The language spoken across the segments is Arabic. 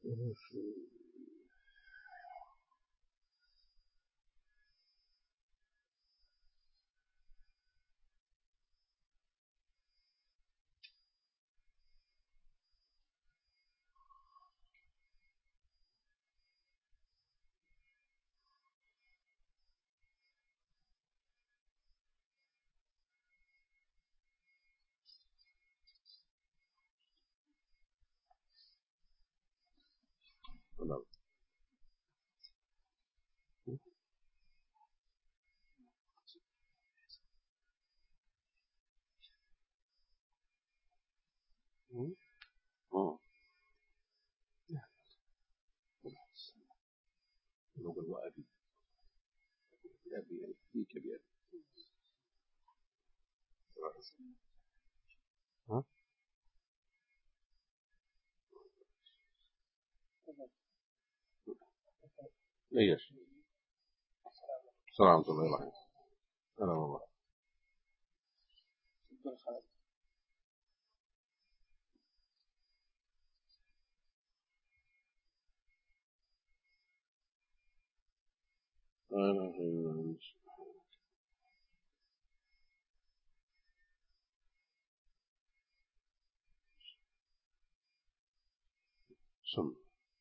ليش سلام الله عليك. سلام الله. سم.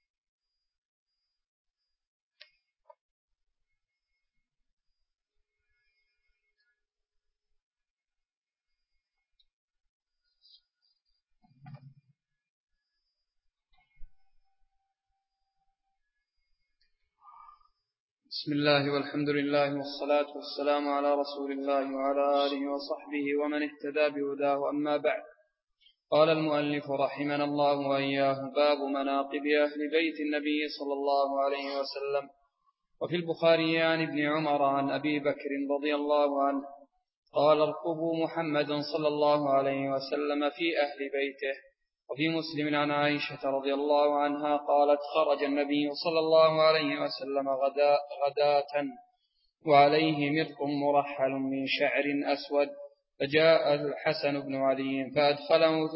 بسم الله والحمد لله والصلاة والسلام على رسول الله وعلى آله وصحبه ومن اهتدى بهداه، أما بعد. قال المؤلف رحمنا الله وإياه: باب مناقب أهل بيت النبي صلى الله عليه وسلم. وفي البخاري عن ابن عمر عن أبي بكر رضي الله عنه قال: ارقبوا محمدا صلى الله عليه وسلم في أهل بيته. وفي مسلم عن عائشة رضي الله عنها قالت: خرج النبي صلى الله عليه وسلم غداة وعليه مرق مرحل من شعر أسود، فجاء الحسن بن علي فأدخله،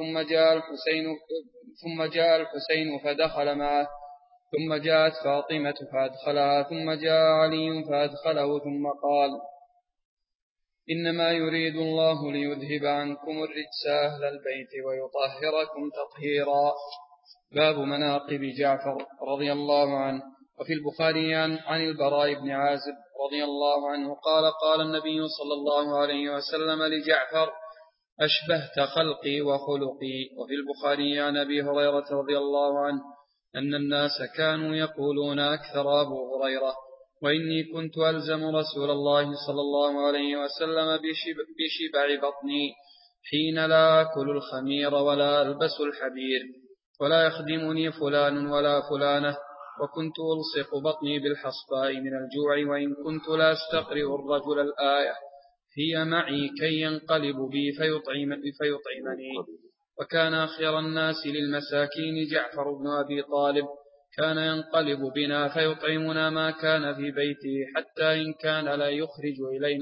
ثم جاء الحسين فدخل معه، ثم جاءت فاطمة فأدخلها، ثم جاء علي فأدخله، ثم قال: إنما يريد الله ليذهب عنكم الرجس أهل البيت ويطهركم تطهيرا. باب مناقب جعفر رضي الله عنه. وفي البخاري عن البراء بن عازب رضي الله عنه قال: قال النبي صلى الله عليه وسلم لجعفر: أشبهت خلقي وخلقي. وفي البخاري عن أبي هريرة رضي الله عنه أن الناس كانوا يقولون أكثر أبو هريرة: وإني كنت ألزم رسول الله صلى الله عليه وسلم بشبع بطني حين لا أكل الخمير ولا ألبس الحبير، ولا يخدمني فلان ولا فلانة، وكنت ألصق بطني بالحصباء من الجوع، وإن كنت لا أستقرئ الرجل الآية هي معي كي ينقلب بي فيطعمني. وكان خير الناس للمساكين جعفر بن أبي طالب، كان ينقلب بنا فيطعمنا ما كان في بيته، حتى إن كان لا يخرج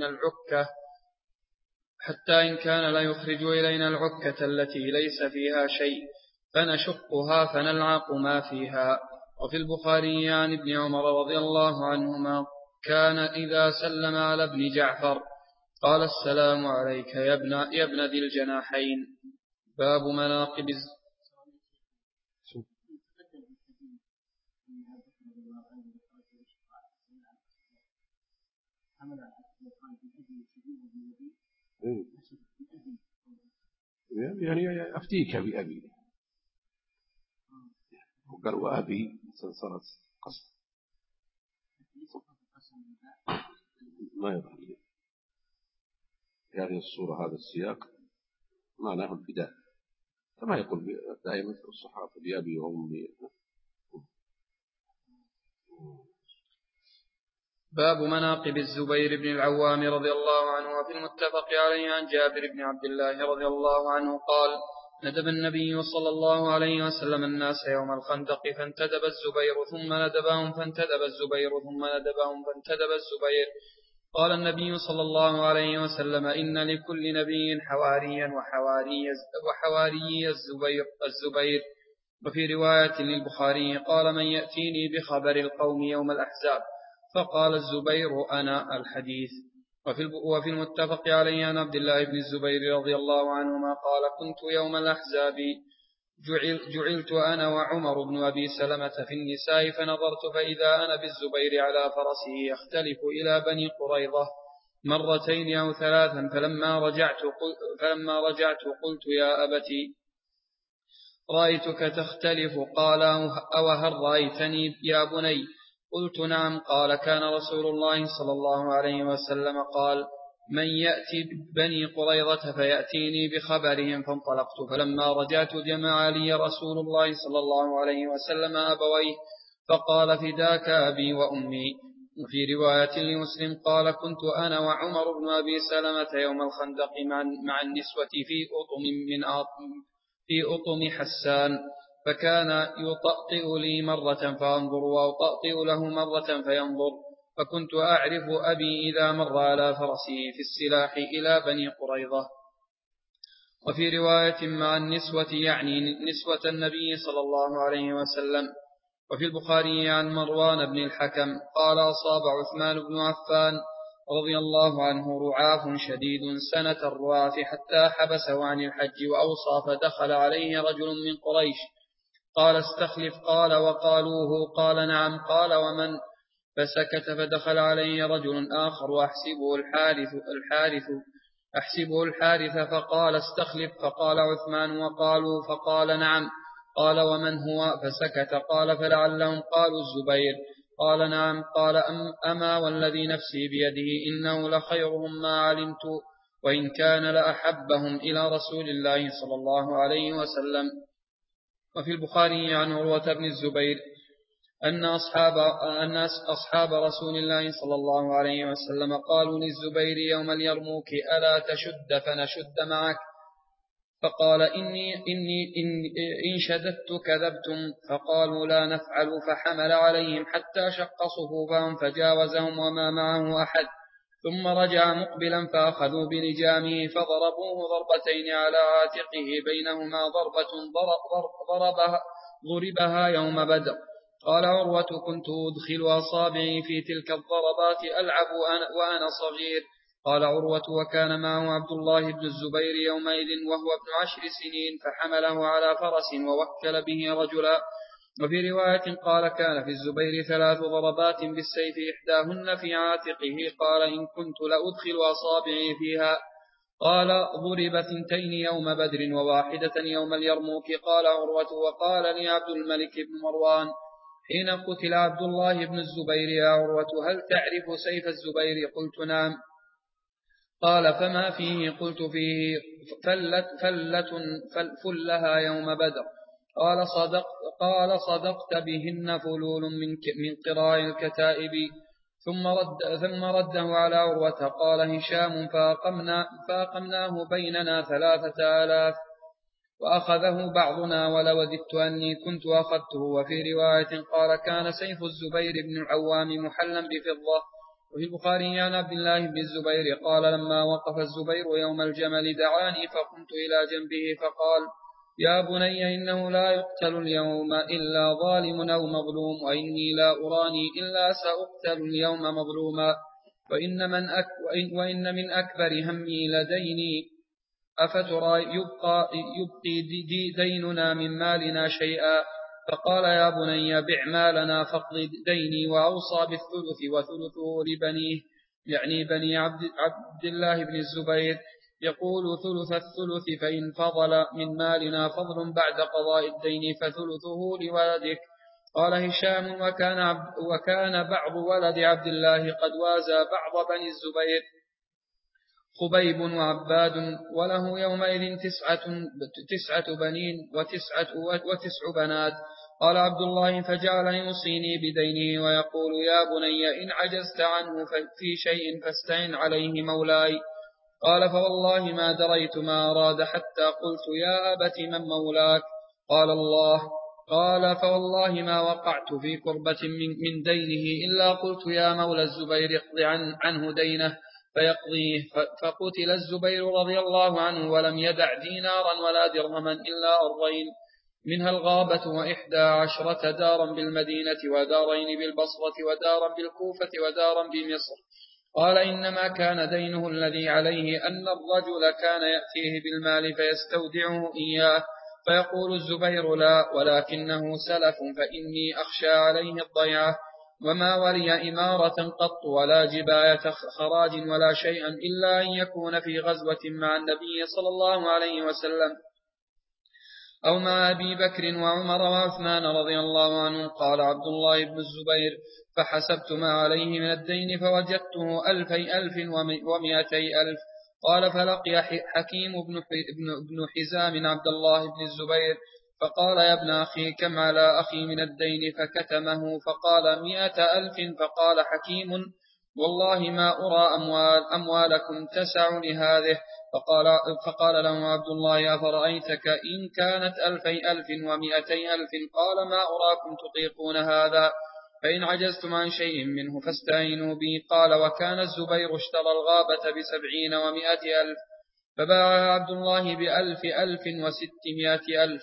إلينا العكة التي ليس فيها شيء، فنشقها فنلعق ما فيها. وفي البخاري عن ابن عمر رضي الله عنهما كان إذا سلم على ابن جعفر قال: السلام عليك يا ابن ذي الجناحين. باب مناقب يعني أفتيك بأبي، وقال: وأبي صارت قصد ما يظهر لي في هذه الصورة هذا السياق معناه الفداء، كما يقول دائما الصحابة: بأبي وأمي. باب مناقب الزبير بن العوام رضي الله عنه. وفي المتفق عليه عن جابر بن عبد الله رضي الله عنه قال: ندب النبي صلى الله عليه وسلم الناس يوم الخندق فانتدب الزبير ثم ندبهم، فانتدب الزبير ثم ندبهم فانتدب الزبير. قال النبي صلى الله عليه وسلم: إن لكل نبي حواريا وحواري الزبير. وفي رواية للبخاري قال من يأتيني بخبر القوم يوم الأحزاب؟ فقال الزبير أنا. الحديث. وفي المتفق عليه عن عبد الله بن الزبير رضي الله عنهما قال كنت يوم الأحزاب جعلت أنا وعمر بن أبي سلمة في النساء فنظرت فإذا أنا بالزبير على فرسه يختلف إلى بني قريظة مرتين أو ثلاثا فلما رجعت قلت يا أبتي رأيتك تختلف. قال أوهل رأيتني يا بني؟ قلت نعم. قال كان رسول الله صلى الله عليه وسلم قال من يأتي بني قريظة فيأتيني بخبرهم. فانطلقت فلما رجعت جمع لي رسول الله صلى الله عليه وسلم أبويه فقال فداك أبي وأمي. وفي رواية لمسلم قال كنت أنا وعمر بن أبي سلمة يوم الخندق مع النسوة في أطم حسان فكان يطأطئ لي مرة فأنظر وأطأطئ له مرة فينظر فكنت أعرف أبي إذا مر على فرسه في السلاح إلى بني قريظة. وفي رواية مع النسوة يعني نسوة النبي صلى الله عليه وسلم. وفي البخاري عن مروان بن الحكم قال أصاب عثمان بن عفان رضي الله عنه رعاف شديد سنة الرعاف حتى حبسه عن الحج وأوصى فدخل عليه رجل من قريش قال استخلف. قال وقالوه؟ قال نعم. قال ومن؟ فسكت. فدخل عليه رجل آخر أحسبه الحارث فقال استخلف. فقال عثمان وقالوا؟ فقال نعم. قال ومن هو؟ فسكت. قال فلعلهم قالوا الزبير. قال نعم. قال أما والذي نفسي بيده إنه لخيرهم ما علمت وإن كان لأحبهم إلى رسول الله صلى الله عليه وسلم. وفي البخاري عن عروة بن الزبير أن أصحاب رسول الله صلى الله عليه وسلم قالوا للزبير يوم اليرموك ألا تشد فنشد معك؟ فقال إن شددت كذبتم. فقالوا لا نفعل. فحمل عليهم حتى شق صفوفهم فجاوزهم وما معه أحد ثم رجع مقبلا فأخذوا بلجامه فضربوه ضربتين على عاتقه بينهما ضربة ضربها يوم بدر. قال عروة كنت أدخل أصابعي في تلك الضربات ألعب وأنا صغير. قال عروة وكان معه عبد الله بن الزبير يومئذ وهو ابن 10 سنين فحمله على فرس ووكل به رجلا. وفي رواية قال كان في الزبير 3 ضربات بالسيف إحداهن في عاتقه. قال إن كنت لأدخل أصابعي فيها. قال ضرب 2 يوم بدر وواحدة يوم اليرموك. قال عروة وقال لي عبد الملك بن مروان حين قتل عبد الله بن الزبير يا عروة هل تعرف سيف الزبير؟ قلت نعم. قال فما فيه؟ قلت فيه فلها يوم بدر. قال صدقت بهن فلول من قراء الكتائب. ثم رده على عروة. قال هشام فأقمناه بيننا 3000 وأخذه بعضنا ولوددت أني كنت أخذته. وفي رواية قال كان سيف الزبير بن العوام محلا بفضة. وفي البخاري عن عبد الله بن الزبير قال لما وقف الزبير يوم الجمل دعاني فقمت إلى جنبه فقال يا بني إنه لا يقتل اليوم إلا ظالم أو مظلوم وإني لا أراني إلا سأقتل اليوم مظلوما وإن من أكبر همي لديني أفترى يبقي ديننا من مالنا شيئا؟ فقال يا بني بع مالنا فاقض ديني. وأوصى بالثلث وثلثه لبنيه يعني بني عبد الله بن الزبير يقول ثلث الثلث فإن فضل من مالنا فضل بعد قضاء الدين فثلثه لولدك. قال هشام وكان بعض ولد عبد الله قد وازى بعض بني الزبير خبيب وعباد وله يومئذ 9 بنين وتسع بنات. قال عبد الله فجعل يوصيني بدينه ويقول يا بني إن عجزت عنه في شيء فاستعن عليه مولاي. قال فوالله ما دريت ما أراد حتى قلت يا أبت من مولاك؟ قال الله. قال فوالله ما وقعت في كربة من دينه إلا قلت يا مولى الزبير اقض عنه دينه فيقضيه. فقتل الزبير رضي الله عنه ولم يدع دينارا ولا درهما إلا 40. منها الغابة 11 دارا بالمدينة ودارين بالبصرة ودارا بالكوفة ودارا بمصر. قال إنما كان دينه الذي عليه أن الرجل كان يأتيه بالمال فيستودعه إياه، فيقول الزبير لا، ولكنه سلف فإني أخشى عليه الضيعة، وما ولي إمارة قط ولا جباية خراج ولا شيئا إلا أن يكون في غزوة مع النبي صلى الله عليه وسلم أو مع أبي بكر وعمر وعثمان رضي الله عنهم. قال عبد الله بن الزبير فحسبت ما عليه من الدين فوجدته 2,100,000. قال فلقي حكيم بن حزام عبد الله بن الزبير فقال يا ابن أخي كم على أخي من الدين؟ فكتمه فقال 100,000. فقال حكيم والله ما أرى أموالكم تسع لهذه. فقال له عبد الله أفرأيتك إن كانت 2,100,000؟ قال ما أراكم تطيقون هذا، فإن عجزتم عن شيء منه فاستعينوا بي. قال وكان الزبير اشترى الغابة 70 و100,000، فباع عبد الله 1,600,000.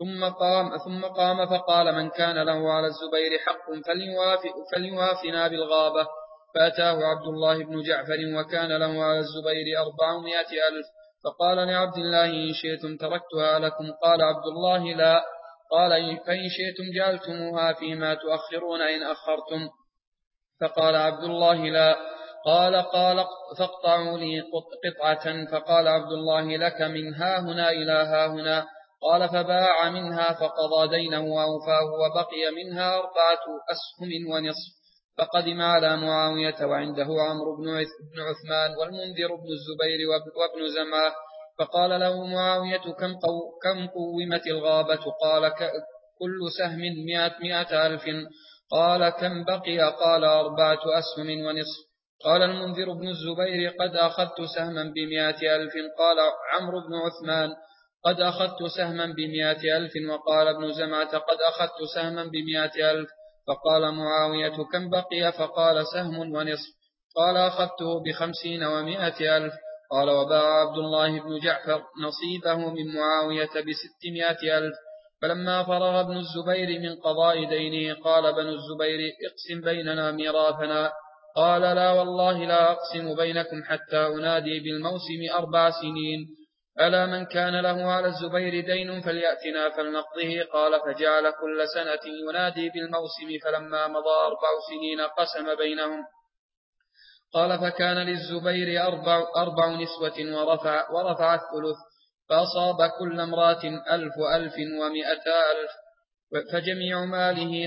ثم قام فقال من كان له على الزبير حق فليوافنا بالغابة. فأتاه عبد الله بن جعفر وكان له على الزبير 400,000. فقال لعبد الله إن شئتم تركتها لكم؟ قال عبد الله لا. قال فإن شئتم جعلتموها فيما تؤخرون إن أخرتم؟ فقال عبد الله لا. قال فاقطعوا لي قطعة. فقال عبد الله لك من ها هنا إلى ها هنا. قال فباع منها فقضى دينه وأوفاه وبقي منها 4 أسهم ونصف. فقدم على معاوية وعنده عمرو بن عثمان والمنذر بن الزبير وابن زمعة. فقال له معاوية كم قومت الغابة؟ قال كل سهم 100,000. قال كم بقي؟ قال 4 أسهم ونصف. قال المنذر بن الزبير قد أخذت سهما ب100,000. قال عمرو بن عثمان قد أخذت سهما ب100,000. وقال ابن زمعة قد أخذت سهما ب100,000. فقال معاوية كم بقي؟ فقال سهم ونصف. قال أخذته 50 و100,000. قال وباع عبد الله بن جعفر نصيبه من معاوية 600,000. فلما فرغ ابن الزبير من قضاء دينه قال بن الزبير اقسم بيننا ميراثنا. قال لا والله لا أقسم بينكم حتى أنادي بالموسم 4 سنين. ألا من كان له على الزبير دين فليأتنا فلنقضه. قال فجعل كل سنة ينادي بالموسم، فلما مضى 4 سنين قسم بينهم. قال فكان للزبير 4 نسوة ورفع الثلث، فأصاب كل امرأة 1,100,000، فجميع ماله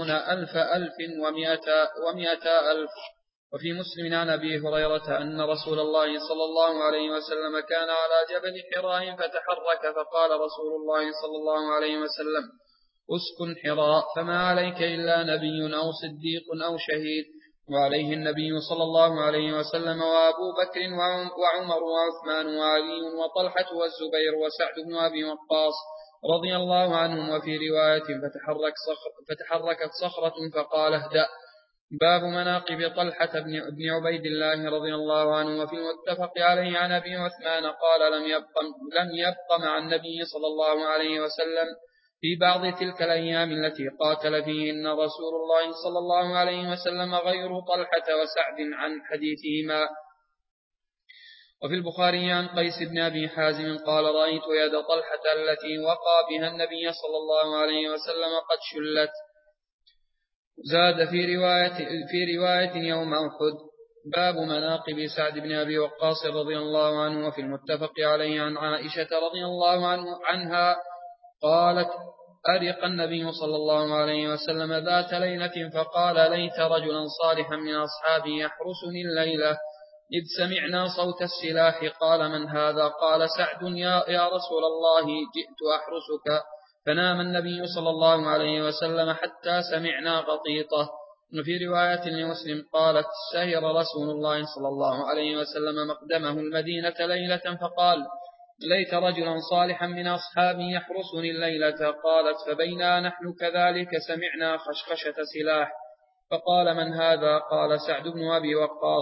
50,100,000. وفي مسلم عن أبي هريرة أن رسول الله صلى الله عليه وسلم كان على جبل حراء فتحرك، فقال رسول الله صلى الله عليه وسلم اسكن حراء فما عليك إلا نبي أو صديق أو شهيد. وعليه النبي صلى الله عليه وسلم وأبو بكر وعمر وعثمان وعلي وطلحة والزبير وسعد بن أبي وقاص رضي الله عنهم. وفي رواية فتحركت صخرة فقال اهدأ. باب مناقب طلحة بن عبيد الله رضي الله عنه. وفي المتفق عليه عن أبي عثمان قال لم يبق مع النبي صلى الله عليه وسلم في بعض تلك الأيام التي قاتل فيهن رسول الله صلى الله عليه وسلم غير طلحة وسعد عن حديثهما. وفي البخاري عن قيس بن أبي حازم قال رأيت يد طلحة التي وقى بها النبي صلى الله عليه وسلم قد شلت. زاد في رواية يوم أحد. باب مناقب سعد بن أبي وقاص رضي الله عنه. وفي المتفق عليه عن عائشة رضي الله عنها قالت أرق النبي صلى الله عليه وسلم ذات ليلة فقال ليت رجلا صالحا من أصحابي يحرسني الليلة إذ سمعنا صوت السلاح. قال من هذا؟ قال سعد يا رسول الله جئت أحرسك. فنام النبي صلى الله عليه وسلم حتى سمعنا غطيطه. وفي رواية لمسلم قالت سهر رسول الله صلى الله عليه وسلم مقدمه المدينة ليلة فقال ليت رجلا صالحا من أصحابي يحرسني الليلة. قالت فبينا نحن كذلك سمعنا خشخشة سلاح. فقال من هذا؟ قال سعد بن أبي وقاص.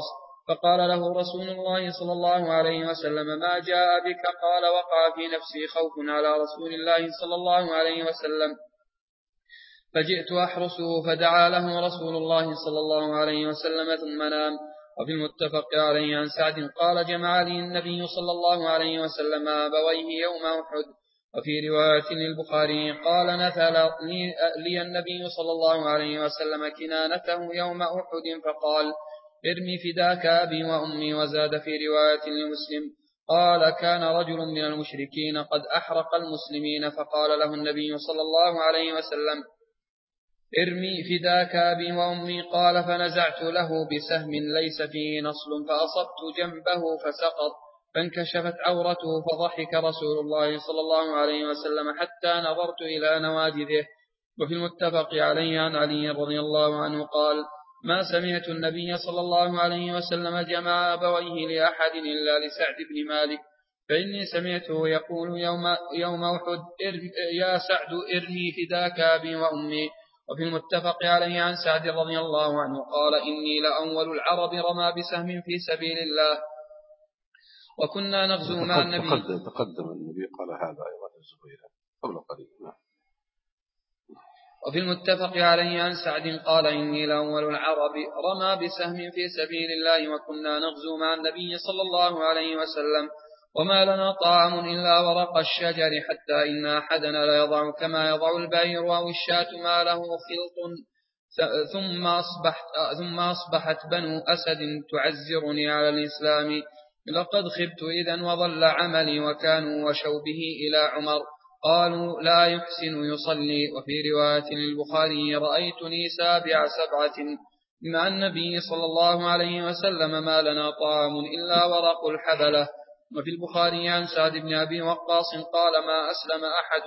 فقال له رسول الله صلى الله عليه وسلم: ما جاء بك؟ قال: وقع في نفسي خوف على رسول الله صلى الله عليه وسلم، فجئت أحرسه، فدعا له رسول الله صلى الله عليه وسلم ثم نام. وفي المتفق عليه عن سعد قال: جمع لي النبي صلى الله عليه وسلم أبويه يوم أحد. وفي رواية للبخاري قال: نثل لي النبي صلى الله عليه وسلم كنانته يوم أحد فقال: ارمي فداك أبي وأمي. وزاد في رواية لمسلم قال: كان رجل من المشركين قد أحرق المسلمين، فقال له النبي صلى الله عليه وسلم: ارمي فداك أبي وأمي. قال: فنزعت له بسهم ليس فيه نصل، فأصبت جنبه فسقط، فانكشفت عورته، فضحك رسول الله صلى الله عليه وسلم حتى نظرت إلى نواجذه. وفي المتفق عليه عن علي رضي الله عنه قال: ما سمعت النبي صلى الله عليه وسلم جمع أبويه لأحد إلا لسعد بن مالك، فإني سمعته يقول يوم أحد: يا سعد ارمي فداك أبي وأمي. وفي المتفق عليه عن سعد رضي الله عنه قال: إني لأول العرب رمى بسهم في سبيل الله، وكنا نغزو مع النبي. تقدم النبي قال هذا أيضا الزبير قبل قليل. وفي المتفق عليه عن سعد قال: إني لأول العرب رمى بسهم في سبيل الله، وكنا نغزو مع النبي صلى الله عليه وسلم، وما لنا طعام إلا ورق الشجر، حتى إن أحدنا ليضع كما يضع البعير أو الشاة ما له خلط. ثم أصبحت بنو أسد تعزرني على الإسلام، لقد خبت إذن وضل عملي، وكانوا وشوا به إلى عمر، قالوا: لا يحسن يصلي. وفي رواية للبخاري: رأيتني سابع سبعة مع النبي صلى الله عليه وسلم، ما لنا طعام إلا ورق الحبلة. وفي البخاري عن سعد بن أبي وقاص قال: ما أسلم أحد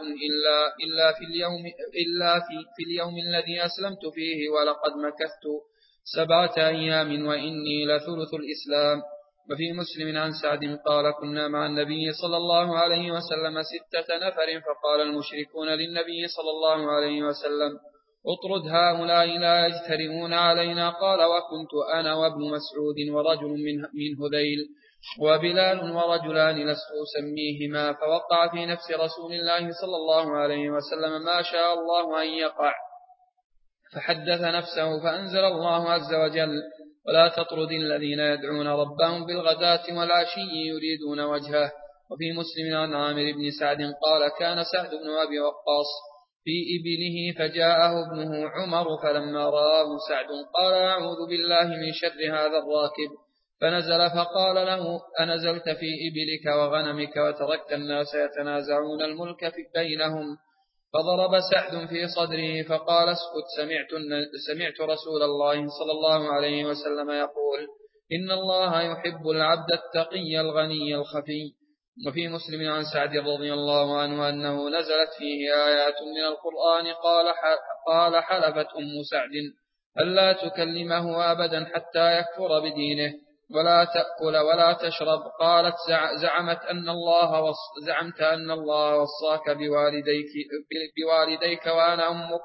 إلا في اليوم الذي أسلمت فيه، ولقد مكثت 7 أيام وإني لثلث الإسلام. وفي مسلم عن سعد قال: كنا مع النبي صلى الله عليه وسلم 6 نفر، فقال المشركون للنبي صلى الله عليه وسلم: اطرد هؤلاء لا يجترئون علينا. قال: وكنت أنا وابن مسعود ورجل من هذيل وبلال ورجلان لست أسميهما. فوقع في نفس رسول الله صلى الله عليه وسلم ما شاء الله أن يقع، فحدث نفسه، فأنزل الله عز وجل: ولا تطرد الذين يدعون ربهم بالغداة والعشي يريدون وجهه. وفي مسلم عن عامر بن سعد قال: كان سعد بن أبي وقاص في إبله، فجاءه ابنه عمر، فلما رآه سعد قال: أعوذ بالله من شر هذا الراكب، فنزل فقال له: أنزلت في إبلك وغنمك وتركت الناس يتنازعون الملك بينهم؟ فضرب سعد في صدره فقال: اسكت، سمعت رسول الله صلى الله عليه وسلم يقول: إن الله يحب العبد التقي الغني الخفي. وفي مسلم عن سعد رضي الله عنه أنه نزلت فيه آيات من القرآن قال: حلفت أم سعد ألا تكلمه أبدا حتى يكفر بدينه، ولا تأكل ولا تشرب. قالت: زعمت أن الله وصاك بوالديك وأنا أمك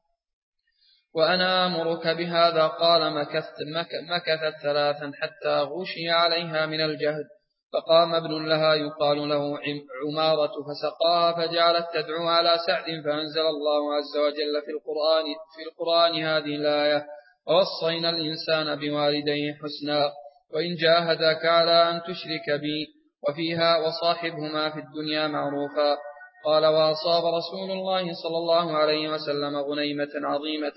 وأنا أمرك بهذا. قال: مكثت 3 حتى غشي عليها من الجهد، فقام ابن لها يقال له عمارة فسقاها، فجعلت تدعو على سعد، فأنزل الله عز وجل في القرآن هذه الآية: ووصينا الإنسان بوالديه حسنا، وإن جاهداك على أن تشرك بي. وفيها: وصاحبهما في الدنيا معروفا. قال: وأصاب رسول الله صلى الله عليه وسلم غنيمة عظيمة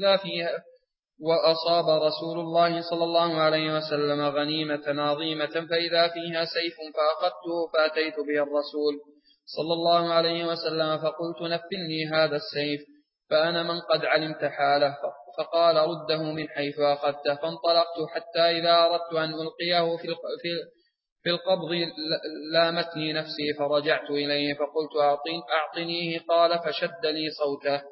فإذا فيها سيف، فأخذته فأتيت به الرسول صلى الله عليه وسلم، فقلت: نفلني هذا السيف، فأنا من قد علمت حاله. فقال: رده من حيث أخذته. فانطلقت حتى إذا أردت أن ألقيه في القبض لامتني نفسي، فرجعت إليه فقلت: أعطنيه. قال: فشد لي صوته: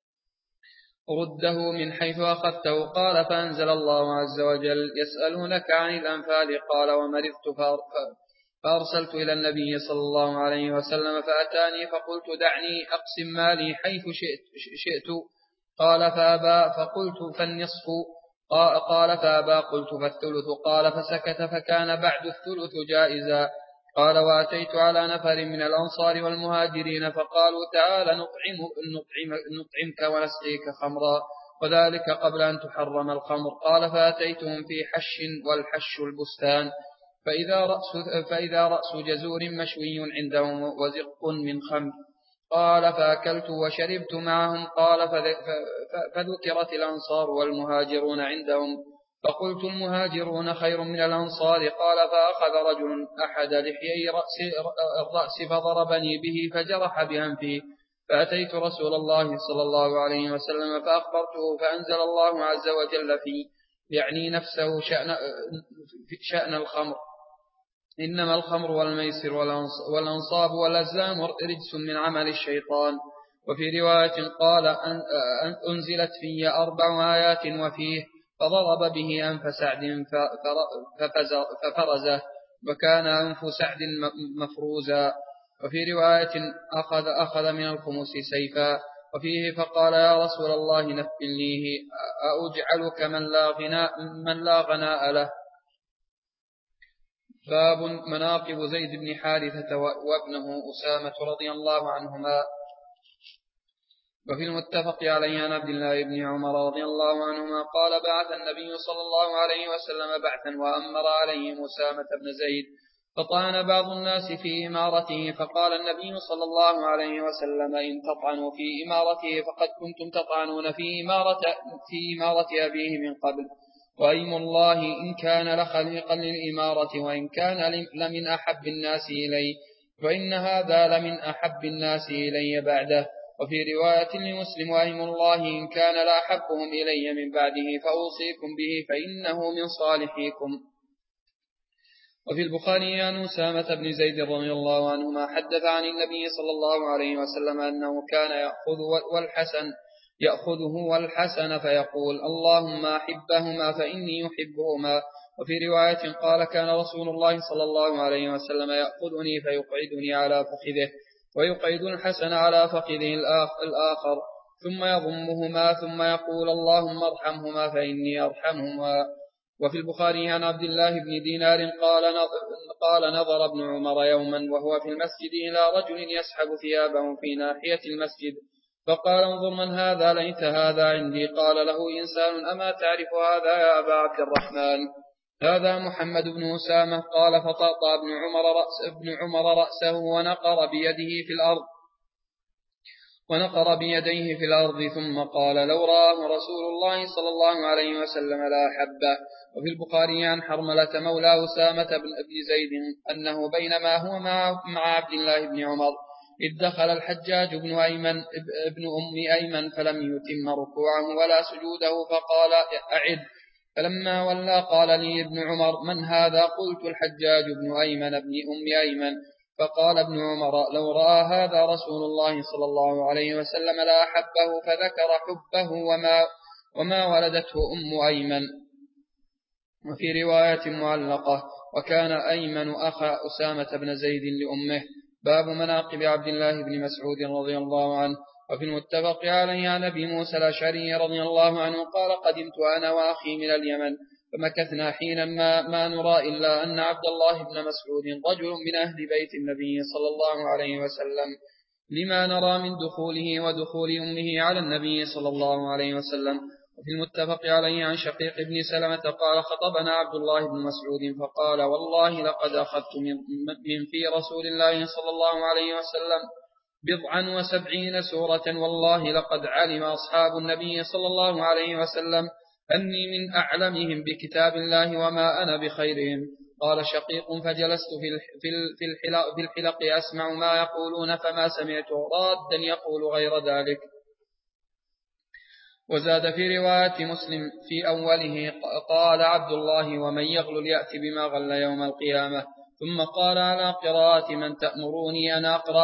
رده من حيث أخذته. قال: فأنزل الله عز وجل: يسألونك عن الأنفال. قال: ومرضت فأرسلت إلى النبي صلى الله عليه وسلم فأتاني، فقلت: دعني أقسم مالي حيث شئت. قال: فأبى. فقلت: فالنصف. قال فأبى. قلت فالثلث؟ قال فسكت. فكان بعد الثلث جائزا. قال وأتيت على نفر من الأنصار والمهاجرين فقالوا تعال نطعمك ونسقيك خمرا، وذلك قبل أن تحرم الخمر. قال فأتيتهم في حش، والحش البستان، فإذا رأس جزور مشوي عندهم وزق من خمر. قال فأكلت وشربت معهم. قال فذكرت الأنصار والمهاجرون عندهم، فقلت المهاجرون خير من الأنصار. قال فأخذ رجل أحد لحيي الرأس فضربني به فجرح بأنفي، فأتيت رسول الله صلى الله عليه وسلم فأخبرته، فأنزل الله عز وجل فيه يعني نفسه شأن الخمر: إنما الخمر والميسر والأنصاب والأزلام رجس من عمل الشيطان. وفي رواية قال أنزلت في 4 آيات وفيه فضرب به أنف سعد ففرزه، وكان أنف سعد مفروزا. وفي رواية أخذ من الخمس سيفا. وفيه فقال يا رسول الله نفلنيه أجعلك من لا غناء له. باب مناقب زيد بن حارثة وابنه أسامة رضي الله عنهما. وفي المتفق عليه عن عبد الله بن عمر رضي الله عنهما قال بعث النبي صلى الله عليه وسلم بعثا وأمر عليهم أسامة بن زيد، فطعن بعض الناس في إمارته، فقال النبي صلى الله عليه وسلم إن تطعنوا في إمارته فقد كنتم تطعنون في إمارة أبيه من قبل، وأيم الله إن كان لخليقا للإمارة وإن كان لمن أحب الناس إلي، فإن هذا لمن أحب الناس إلي بعده. وفي رواية لمسلم وأيم الله إن كان لأحبهم إلي من بعده فأوصيكم به فإنه من صالحيكم. وفي البخاري عن أسامة بن زيد رضي الله عنهما حدث عن النبي صلى الله عليه وسلم أنه كان يأخذه والحسن فيقول اللهم أحبهما فإني أحبهما. وفي رواية قال كان رسول الله صلى الله عليه وسلم يأخذني فيقعدني على فخذه، ويقعد الحسن على فخذه الآخر، ثم يضمهما ثم يقول اللهم ارحمهما فإني أرحمهما. وفي البخاري عن عبد الله بن دينار قال نظر ابن عمر يوما وهو في المسجد إلى رجل يسحب ثيابه في ناحية المسجد، فقال انظر من هذا؟ ليت هذا عندي. قال له إنسان أما تعرف هذا يا أبا عبد الرحمن؟ هذا محمد بن أسامة. قال فطأطأ ابن عمر رأسه ونقر بيديه في الأرض ثم قال لو رآه رسول الله صلى الله عليه وسلم لا أحبه. وفي البخاري عن حرملة مولى أسامة بن زيد أنه بينما هو مع عبد الله بن عمر إذ دخل الحجاج ابن أم أيمن فلم يتم ركوعه ولا سجوده فقال أعد. فلما ولى قال لي ابن عمر من هذا؟ قلت الحجاج ابن أيمن ابن أم أيمن. فقال ابن عمر لو رأى هذا رسول الله صلى الله عليه وسلم لا أحبه، فذكر حبه وما ولدته أم أيمن. وفي رواية معلقة وكان أيمن أخا أسامة بن زيد لأمه. باب مناقب عبد الله بن مسعود رضي الله عنه. وفي المتفق عليه عن أبي موسى الأشعري رضي الله عنه قال قدمت أنا وأخي من اليمن فمكثنا حينا ما نرى إلا أن عبد الله بن مسعود رجل من أهل بيت النبي صلى الله عليه وسلم، لما نرى من دخوله ودخول أمه على النبي صلى الله عليه وسلم. وفي المتفق عليه عن شقيق بن سلمة قال خطبنا عبد الله بن مسعود فقال والله لقد أخذت من في رسول الله صلى الله عليه وسلم 79 سورة، والله لقد علم أصحاب النبي صلى الله عليه وسلم أني من أعلمهم بكتاب الله وما أنا بخيرهم. قال شقيق فجلست في الحلق أسمع ما يقولون فما سمعت رادا يقول غير ذلك. وزاد في رواية مسلم في أوله قال عبد الله ومن يغل يأتي بما غل يوم القيامة، ثم قال على قراءة من تأمروني أن أقرأ.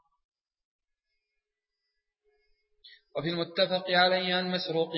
وفي المتفق عليه عن مسروق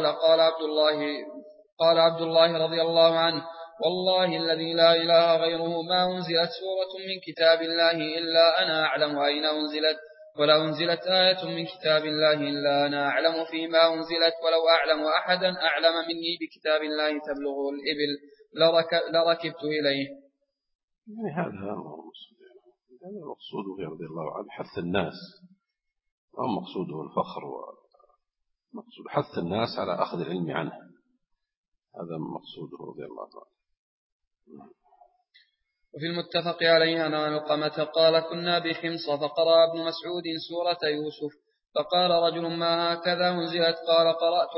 قال عبد الله رضي الله عنه والله الذي لا إله غيره ما أنزلت سورة من كتاب الله إلا أنا أعلم أين أنزلت، ولا أنزلت آية من كتاب الله إلا أنا أعلم فيما أنزلت ولو أعلم أحدا أعلم مني بكتاب الله تبلغ الإبل لركبت إليه. يعني هذا مقصوده رضي الله عنه حث الناس، أو مقصوده الفخر، ومقصود حث الناس على أخذ العلم عنه، هذا مقصوده رضي الله عنه. وفي المتفق عليه أن علقمة قال كنا بحمص فقرأ ابن مسعود سورة يوسف فقال رجل ما هكذا أنزلت؟ قال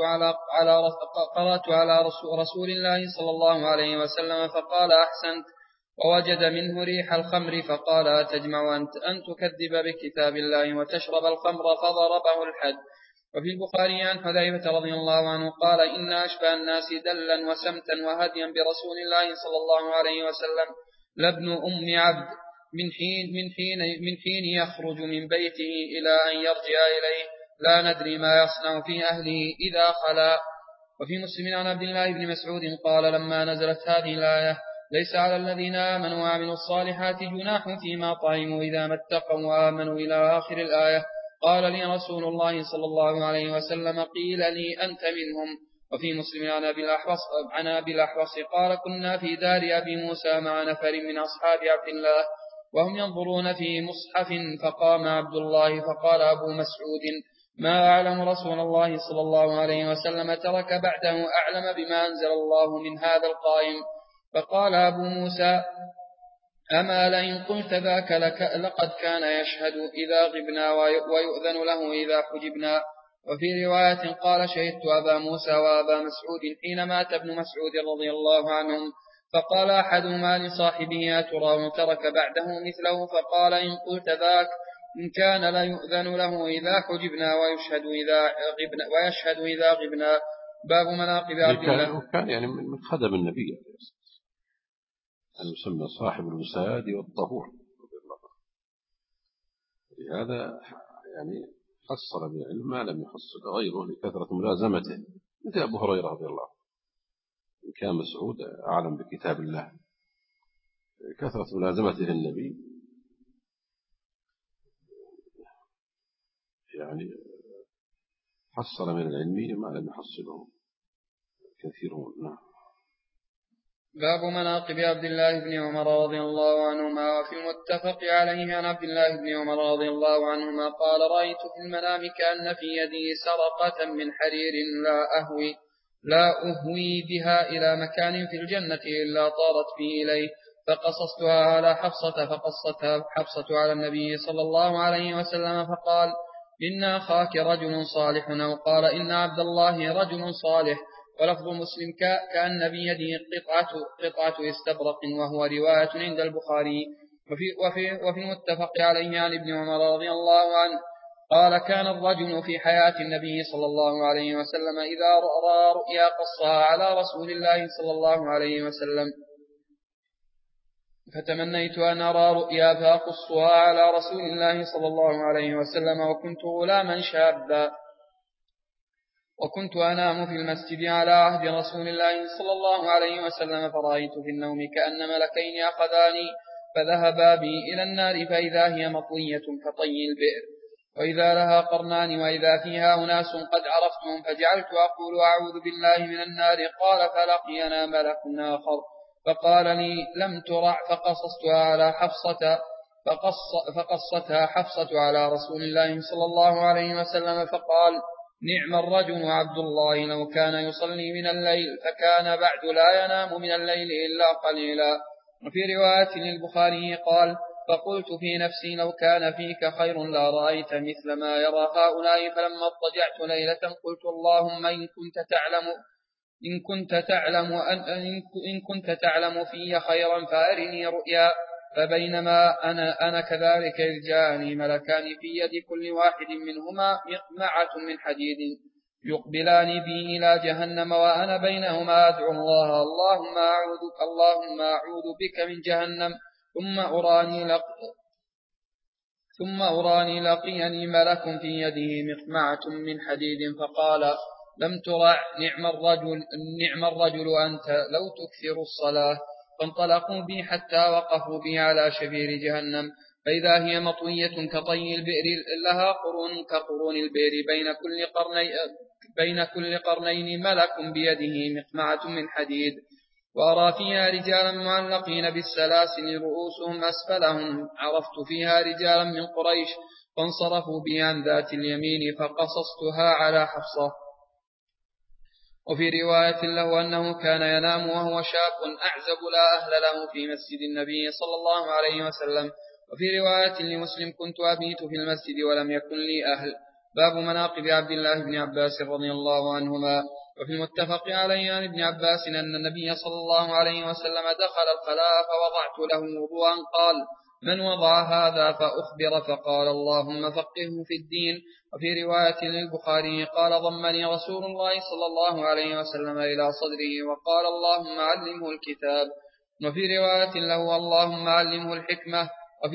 قرأت على رسول الله صلى الله عليه وسلم فقال أحسنت، ووجد منه ريح الخمر فقال أتجمع أن تكذب بكتاب الله وتشرب الخمر؟ فضربه الحد. وفي البخاري عن حذيفة رضي الله عنه قال إن أشبه الناس دلا وسمتا وهديا برسول الله صلى الله عليه وسلم لابن أم عبد من حين يخرج من بيته إلى أن يرجع إليه لا ندري ما يصنع في أهله إذا خلا. وفي مسلم عن عبد الله بن مسعود قال لما نزلت هذه الآية ليس على الذين آمنوا وعملوا الصالحات جناح فيما طعموا إذا ما اتقوا وآمنوا إلى آخر الآية. قال لي رسول الله صلى الله عليه وسلم قيل لي أنت منهم. وفي مسلم عن أبي الأحوص قال كنا في دار أبي موسى مع نفر من أصحاب عبد الله وهم ينظرون في مصحف فقام عبد الله فقال أبو مسعود ما أعلم رسول الله صلى الله عليه وسلم ترك بعده أعلم بما أنزل الله من هذا القائم. فقال أبو موسى أما لئن قلت ذاك لقد كان يشهد إذا غبنا ويؤذن له إذا حجبنا. وفي رواية قال شهدت أبا موسى وأبا مسعود حين مات ابن مسعود رضي الله عنهم فقال أحدهما لصاحبه أتراه ترك بعده مثله؟ فقال إن قلت ذاك إن كان لا يؤذن له إذا حجبنا ويشهد إذا غبنا. باب مناقب عبد الله. كان يعني من خدم النبي أن يسمى صاحب الوساد والطهور، لهذا يعني حصل بالعلم ما لم يحصل غيره لكثرة ملازمته، مثل أبو هريرة رضي الله عنه إن كان مسعود أعلم بكتاب الله، كثرة ملازمته للنبي يعني حصل من العلم ما لم يحصله كثيرون. نعم. باب مناقب عبد الله بن عمر رضي الله عنهما. وفي المتفق عليه عن عبد الله بن عمر رضي الله عنهما قال رأيت في المنام كأن في يدي سرقة من حرير لا أهوي بها إلى مكان في الجنة إلا طارت بي إليه فقصصتها على حفصة فقصتها حفصة على النبي صلى الله عليه وسلم فقال إن أخاك رجل صالح، أو قال إن عبد الله رجل صالح. ولفظ مسلم كأن بيده قطعة استبرق، وهو رواية عند البخاري. وفي المتفق عليه عن ابن عمر رضي الله عنه قال كان الرجل في حياة النبي صلى الله عليه وسلم إذا رأى رؤيا قصها على رسول الله صلى الله عليه وسلم فتمنيت أن أرى رؤيا فأقصها على رسول الله صلى الله عليه وسلم، وكنت غلاما شابا وكنت أنام في المسجد على عهد رسول الله صلى الله عليه وسلم فرأيت في النوم كأن ملكين أخذاني فذهبا بي إلى النار فإذا هي مطوية كطي البئر وإذا لها قرنان وإذا فيها أناس قد عرفتهم فجعلت أقول أعوذ بالله من النار. قال فلقينا ملك آخر فقال لي لم ترع فقصتها حفصة على رسول الله صلى الله عليه وسلم فقال نعم الرجل عبد الله لو كان يصلي من الليل فكان بعد لا ينام من الليل إلا قليلا. وفي رواية للبخاري قال فقلت في نفسي لو كان فيك خير لا رأيت مثل ما يرى هؤلاء. فلما اضطجعت ليلة قلت اللهم إن كنت تعلم في خيرا فأرني رؤيا. فبينما أنا كذلك إذ جاءني ملكان في يد كل واحد منهما مقمعة من حديد يقبلان بي إلى جهنم وأنا بينهما أدعو الله اللهم أعوذ بك من جهنم. ثم أراني لقيني ملك في يده مقمعة من حديد فقال لم ترع نعم الرجل أنت لو تكثر الصلاة. فانطلقوا بي حتى وقفوا بي على شفير جهنم فإذا هي مطوية كطي البئر لها قرون كقرون البئر بين كل قرنين ملك بيده مقمعة من حديد. وأرى فيها رجالا معلقين بالسلاسل رؤوسهم أسفلهم. عرفت فيها رجالا من قريش فانصرفوا بي عن ذات اليمين فقصصتها على حفصة. وفي رواية له أنه كان ينام وهو شاب أعزب لا أهل له في مسجد النبي صلى الله عليه وسلم. وفي رواية لمسلم كنت أبيت في المسجد ولم يكن لي أهل. باب مناقب عبد الله بن عباس رضي الله عنهما. وفي المتفق عليه عن ابن عباس أن النبي صلى الله عليه وسلم دخل الخلاء فوضعت له وضوءا قال: من وضع هذا؟ فأخبر فقال: اللهم فقهه في الدين. وفي رواية للبخاري قال: ضمني رسول الله صلى الله عليه وسلم إلى صدره وقال: اللهم علمه الكتاب. وفي رواية له: اللهم علمه الحكمة.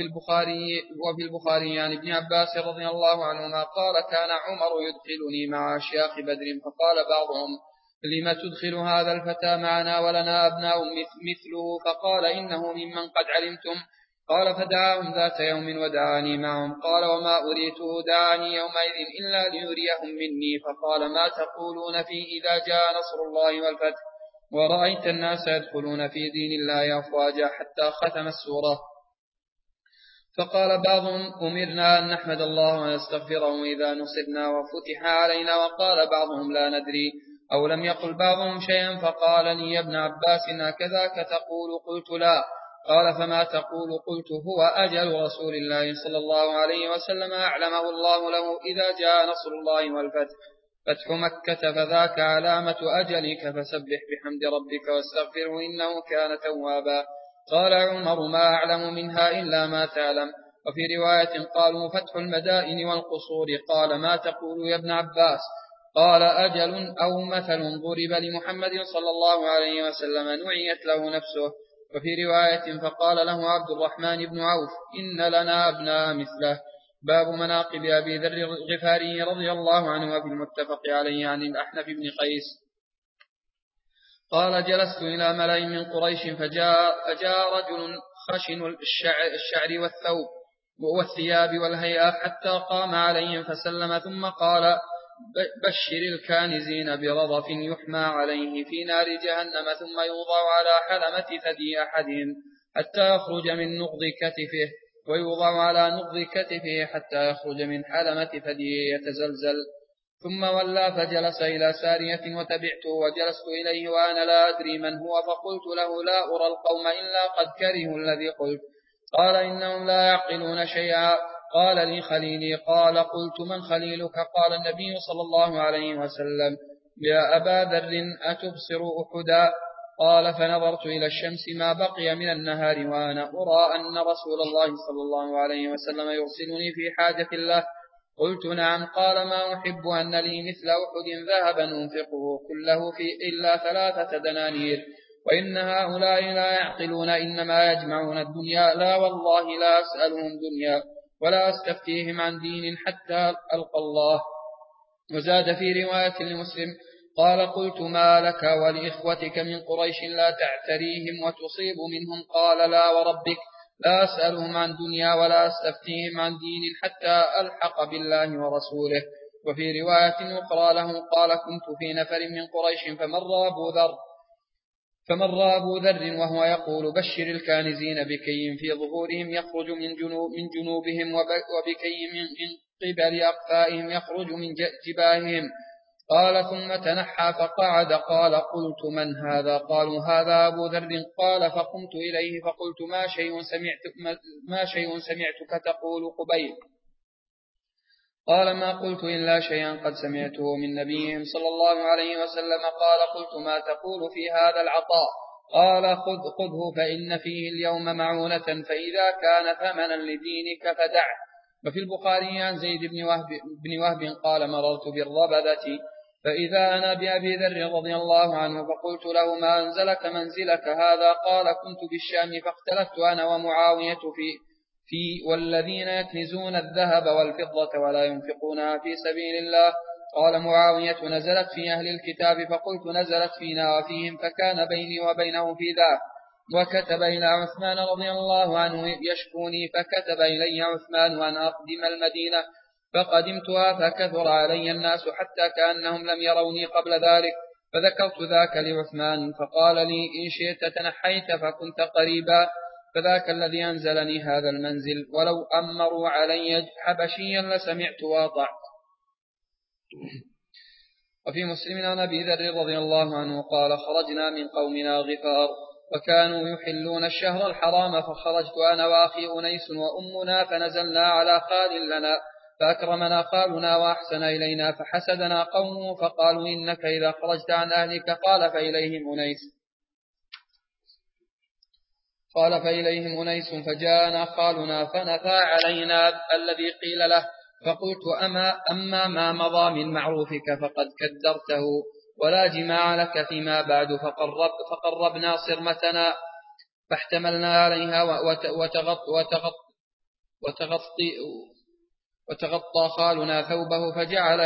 وفي البخاري عن ابن عباس رضي الله عنهما قال: كان عمر يدخلني مع أشياخ بدر فقال بعضهم: لما تدخل هذا الفتى معنا ولنا أبناء مثله؟ فقال: إنه ممن قد علمتم. قال: فدعاهم ذات يوم ودعاني معهم. قال: وما أريته دعاني يومئذ إلا ليريهم مني. فقال: ما تقولون فيه إذا جاء نصر الله والفتح ورأيت الناس يدخلون في دين الله أفواجا حتى ختم السورة. فقال بعضهم: أمرنا أن نحمد الله ونستغفره إذا نصرنا وفتح علينا. وقال بعضهم: لا ندري. أو لم يقل بعضهم شيئا. فقال لي: يا ابن عباس كذاك تقول؟ قلت: لا. قال: فما تقول؟ قلت: هو أجل رسول الله صلى الله عليه وسلم أعلمه الله له إذا جاء نصر الله والفتح فتح مكة فذاك علامة أجلك فسبح بحمد ربك واستغفره إنه كان توابا. قال عمر: ما أعلم منها إلا ما تعلم. وفي رواية قالوا: فتح المدائن والقصور. قال: ما تقول يا ابن عباس؟ قال: أجل أو مثل ضرب لمحمد صلى الله عليه وسلم نعيت له نفسه. وفي رواية فقال له عبد الرحمن بن عوف: إن لنا أبناء مثله. باب مناقب أبي ذر الغفاري رضي الله عنه. وفي المتفق عليه عن الأحنف بن قيس قال: جلست إلى ملأ من قريش فجاء رجل خشن الشعر والثوب والثياب والهيئة حتى قام عليهم فسلم ثم قال: بشر الكانزين برضف يحمى عليه في نار جهنم ثم يوضع على حلمة ثدي أحدهم حتى يخرج من نقض كتفه ويوضع على نقض كتفه حتى يخرج من حلمة ثديه يتزلزل. ثم ولى فجلس إلى سارية وتبعته وجلست إليه وأنا لا أدري من هو. فقلت له: لا أرى القوم إلا قد كرهوا الذي قلت. قال: إنهم لا يعقلون شيئا. قال لي: خليلي. قال: قلت: من خليلك؟ قال: النبي صلى الله عليه وسلم. يا أبا ذر أتبصر أحدا؟ قال: فنظرت إلى الشمس ما بقي من النهار وأنا أرى أن رسول الله صلى الله عليه وسلم يرسلني في حاجة الله. قلت: نعم. قال: ما أحب أن لي مثل أحد ذهبا أنفقه كله في إلا 3 دنانير وإن هؤلاء لا يعقلون إنما يجمعون الدنيا. لا والله لا أسألهم دنيا ولا أستفتيهم عن دين حتى ألقى الله. وزاد في رواية لمسلم قال: قلت: ما لك ولإخوتك من قريش لا تعتريهم وتصيب منهم؟ قال: لا وربك لا أسألهم عن دنيا ولا أستفتيهم عن دين حتى ألحق بالله ورسوله. وفي رواية أخرى له قال: كنت في نفر من قريش فمر أبو ذر وهو يقول: بشر الكانزين بكي في ظهورهم يخرج من جنوبهم وبكي من قبل أقفائهم يخرج من جباههم. قال: ثم تنحى فقعد. قال: قلت: من هذا؟ قالوا: هذا أبو ذر. قال: فقمت إليه فقلت: ما شيء سمعتك تقول قبيل؟ قال: ما قلت إلا شيئا قد سمعته من نبيهم صلى الله عليه وسلم. قال: قلت: ما تقول في هذا العطاء؟ قال: خذه فإن فيه اليوم معونة فإذا كان ثمنا لدينك فدعه. وفي البخاري عن زيد بن وهب قال: مررت بالربذة فإذا أنا بأبي ذر رضي الله عنه فقلت له: ما أنزلك منزلك هذا؟ قال: كنت بالشام فاختلفت أنا ومعاوية في والذين يكنزون الذهب والفضة ولا ينفقونها في سبيل الله. قال معاوية: نزلت في أهل الكتاب. فقلت: نزلت فينا وفيهم فكان بيني وبينه في ذاك. وكتب إلى عثمان رضي الله عنه يشكوني، فكتب إلي عثمان أن أقدم المدينة، فقدمتها فكثر علي الناس حتى كأنهم لم يروني قبل ذلك، فذكرت ذاك لعثمان فقال لي إن شئت تنحيت فكنت قريبا، فذاك الذي أنزلني هذا المنزل، ولو أمروا علي حبشيا لسمعت وأطعت. وفي مسلم عن أبي ذر رضي الله عنه قال خرجنا من قومنا غفار وكانوا يحلون الشهر الحرام، فخرجت أنا وأخي أنيس وأمنا فنزلنا على خال لنا، فأكرمنا خالنا وأحسن إلينا، فحسدنا قومه فقالوا إنك إذا خرجت عن أهلك قال فإليهم أنيس فجاءنا خالنا فنفى علينا الذي قيل له، فقلت أما ما مضى من معروفك فقد كدرته، ولا جماع لك فيما بعد، فقربنا صرمتنا فاحتملنا عليها وتغطى خالنا ثوبه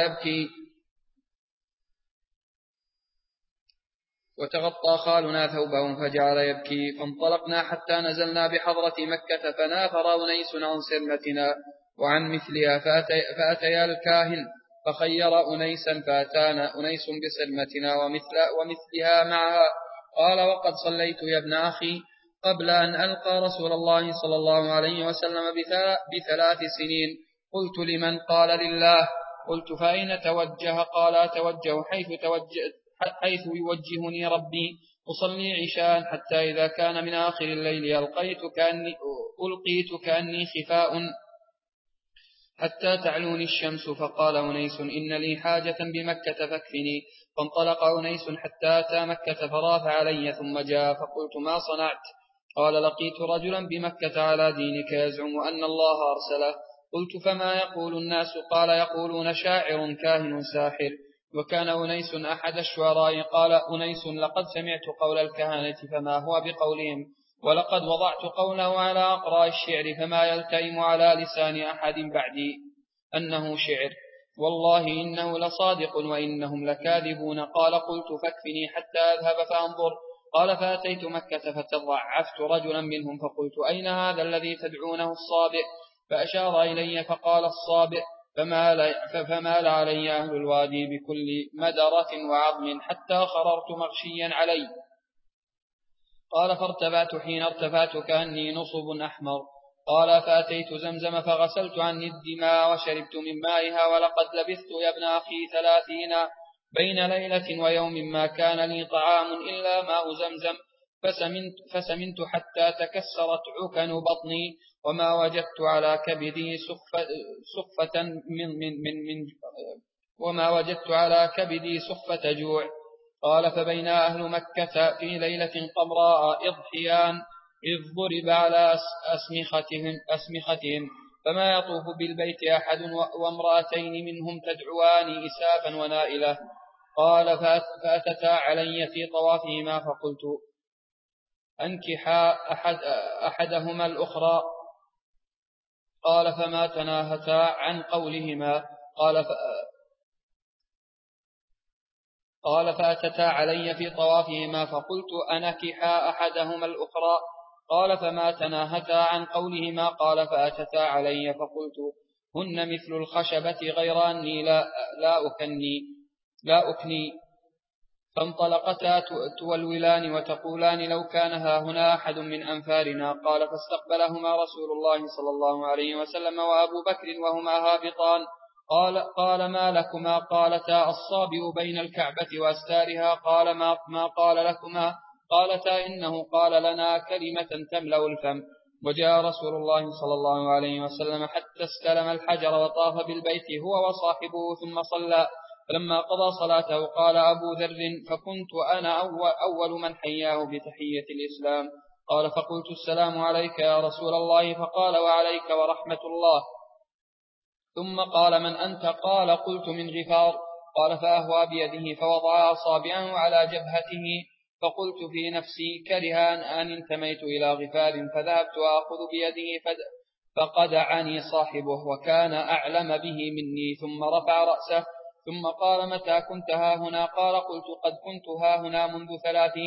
فجعل يبكي فانطلقنا حتى نزلنا بحضرة مكة، فنافر أنيس عن صرمتنا وعن مثلها، فأتيا الكاهن فخير أنيسا، فأتانا أنيس بصرمتنا ومثلها معها. قال وقد صليت يا ابن أخي قبل أن ألقى رسول الله صلى الله عليه وسلم ب3 سنين. قلت لمن؟ قال لله. قلت فأين توجه؟ قال أتوجه حيث يوجهني ربي، أصلي عشاء حتى إذا كان من آخر الليل ألقيت كأني خفاء حتى تعلوني الشمس، فقال أنيس إن لي حاجة بمكة فاكفني، فانطلق أنيس حتى أتى مكة فرافع علي ثم جاء، فقلت ما صنعت؟ قال لقيت رجلا بمكة على دينك يزعم أن الله أرسله. قلت فما يقول الناس؟ قال يقولون شاعر كاهن ساحر. وكان أنيس أحد الشعراء. قال أنيس لقد سمعت قول الكهنة فما هو بقولهم، ولقد وضعت قوله على أقراء الشعر فما يلتئم على لسان أحد بعدي أنه شعر، والله إنه لصادق وإنهم لكاذبون. قال قلت فاكفني حتى أذهب فأنظر. قال فأتيت مكة فتضعفت رجلا منهم فقلت أين هذا الذي تدعونه الصابئ؟ فأشار إلي فقال الصابئ، فمال علي أهل الوادي بكل مدرة وعظم حتى خررت مغشيا علي. قال فارتفعت، حين ارتفعت كأني نصب أحمر. قال فأتيت زمزم فغسلت عني الدماء وشربت من مائها، ولقد لبثت يا ابن أخي 30 بين ليلة ويوم ما كان لي طعام إلا ماء زمزم، فسمنت حتى تكسرت عكن بطني، وما وجدت على كبدي سخفة جوع. قال فبين أهل مكة في ليلة قمراء إضحيان إذ ضرب على أسمختهم، فما يطوف بالبيت أحد وامرأتين منهم تدعوان إسافا ونائلة. قال فأتتا علي في طوافهما فقلت أنكحا أحدهما الأخرى. قال فما تناهتا عن قولهما. قال فأتتا علي في طوافهما فقلت أنكحا أحدهما الأخرى. قال فما تناهتا عن قولهما. قال فأتتا علي فقلت هن مثل الخشبة غير أني لا أكني. فانطلقتا تولولان وتقولان لو كان هاهنا أحد من أنفارنا. قال فاستقبلهما رسول الله صلى الله عليه وسلم وأبو بكر وهما هابطان. قال ما لكما؟ قالتا الصابئ بين الكعبة وأستارها. قال ما قال لكما؟ قالتا إنه قال لنا كلمة تملأ الفم. وجاء رسول الله صلى الله عليه وسلم حتى استلم الحجر وطاف بالبيت هو وصاحبه ثم صلى. فلما قضى صلاته قال أبو ذر فكنت أنا أول من حياه بتحية الإسلام. قال فقلت السلام عليك يا رسول الله. فقال وعليك ورحمة الله. ثم قال من أنت؟ قال قلت من غفار. قال فأهوى بيده فوضع أصابعه على جبهته. فقلت في نفسي كرها أن انتميت إلى غفار، فذهبت وأخذ بيده فقدعني صاحبه وكان أعلم به مني، ثم رفع رأسه ثم قال متى كنت هاهنا؟ قال قلت قد كنت هاهنا منذ 30.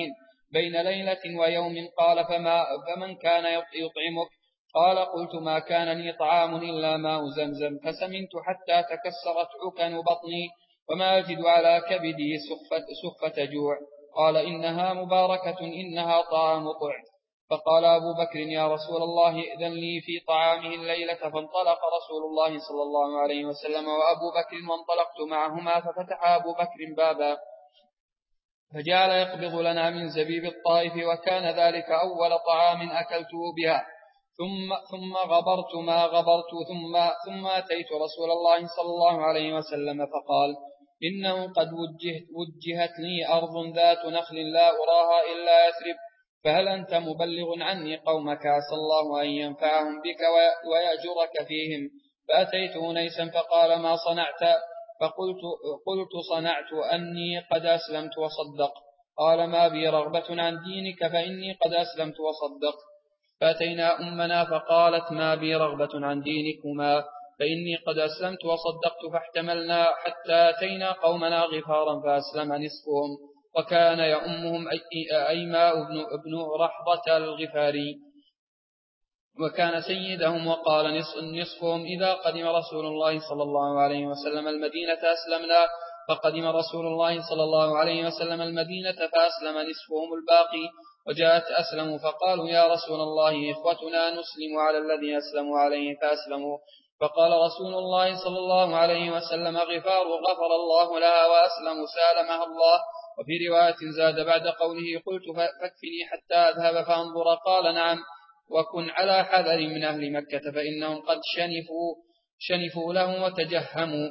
بين ليلة ويوم. قال فمن كان يطعمك؟ قال قلت ما كان لي طعام إلا ماء زمزم، فسمنت حتى تكسرت عكن بطني وما أجد على كبدي سخفة جوع. قال إنها مباركة، إنها طعام طعم. فقال أبو بكر يا رسول الله ائذن لي في طعامه الليلة. فانطلق رسول الله صلى الله عليه وسلم وأبو بكر، وانطلقت معهما، ففتح أبو بكر بابا فجعل يقبض لنا من زبيب الطائف، وكان ذلك أول طعام أكلته بها. ثم غبرت ما غبرت، ثم أتيت رسول الله صلى الله عليه وسلم فقال إنه قد وجهت لي أرض ذات نخل لا أراها إلا يثرب، فهل أنت مبلغ عني قومك؟ عسى الله أن ينفعهم بك ويأجرك فيهم. فأتيت أنيسا فقال ما صنعت؟ فقلت صنعت أني قد أسلمت وصدقت. قال ما بي رغبة عن دينك فإني قد أسلمت وصدقت. فأتينا أمنا فقالت ما بي رغبة عن دينكما فإني قد أسلمت وصدقت. فاحتملنا حتى أتينا قومنا غفارا فأسلم نصفهم، وكان يؤمهم أيماء ابن رحضة الغفاري، وكان سيدهم. وقال نصفهم إذا قدم رسول الله صلى الله عليه وسلم المدينة أسلمنا. فقدم رسول الله صلى الله عليه وسلم المدينة فأسلم نصفهم الباقي، وجاءت أسلموا فقالوا يا رسول الله إخوتنا نسلم على الذي أسلموا عليه فأسلموا. فقال رسول الله صلى الله عليه وسلم غفار غفر الله لها وأسلم سالمها الله. وفي رواية زاد بعد قوله قلت فاكفني حتى أذهب فانظر. قال نعم، وكن على حذر من أهل مكة فإنهم قد شنفوا له وتجهموا.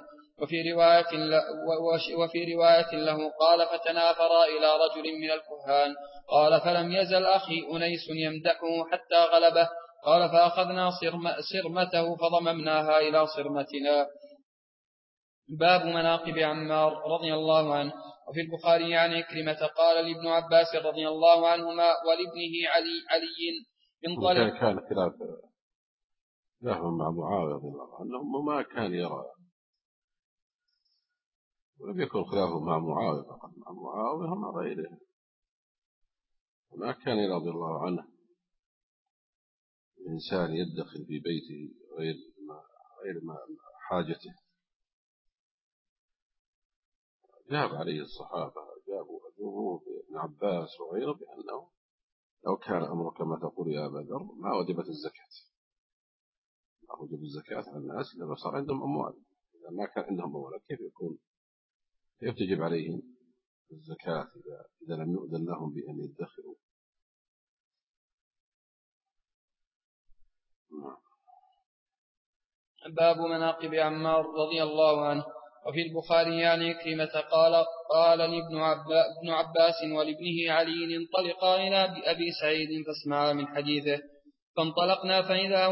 وفي رواية له قال فتنافرا إلى رجل من الكهان. قال فلم يزل أخي أنيس يمدحه حتى غلبه. قال فأخذنا صرمته فضممناها إلى صرمتنا. باب مناقب عمار رضي الله عنه. وفي البخاري عن عكرمة قال لابن عباس رضي الله عنهما ولابنه علي انطلق. كان خلاف لهم مع معاوية رضي الله عنه وما كان يرى، ولم يكن خلافه مع معاوية فقط، مع معاوية ومع غيره، وما كان يرى رضي الله عنه الإنسان يدخل في بيته غير ما حاجته. جاب عليه الصحابة، جابوا أبوه ابن عباس وغيره بأنه لو كان أمر كما تقول يا أبا ذر ما وجبت الزكاة، ما وجب الزكاة على الناس لما صار عندهم أموال. إذا ما كان عندهم أموال كيف تجب عليهم الزكاة إذا لم يؤذن لهم بأن يدخروا؟ باب مناقب عمار رضي الله عنه. وفي البخاري عن عكرمة قال لابن عباس ولابنه علي انطلقا إلى أبي سعيد فاسمعا من حديثه. فانطلقنا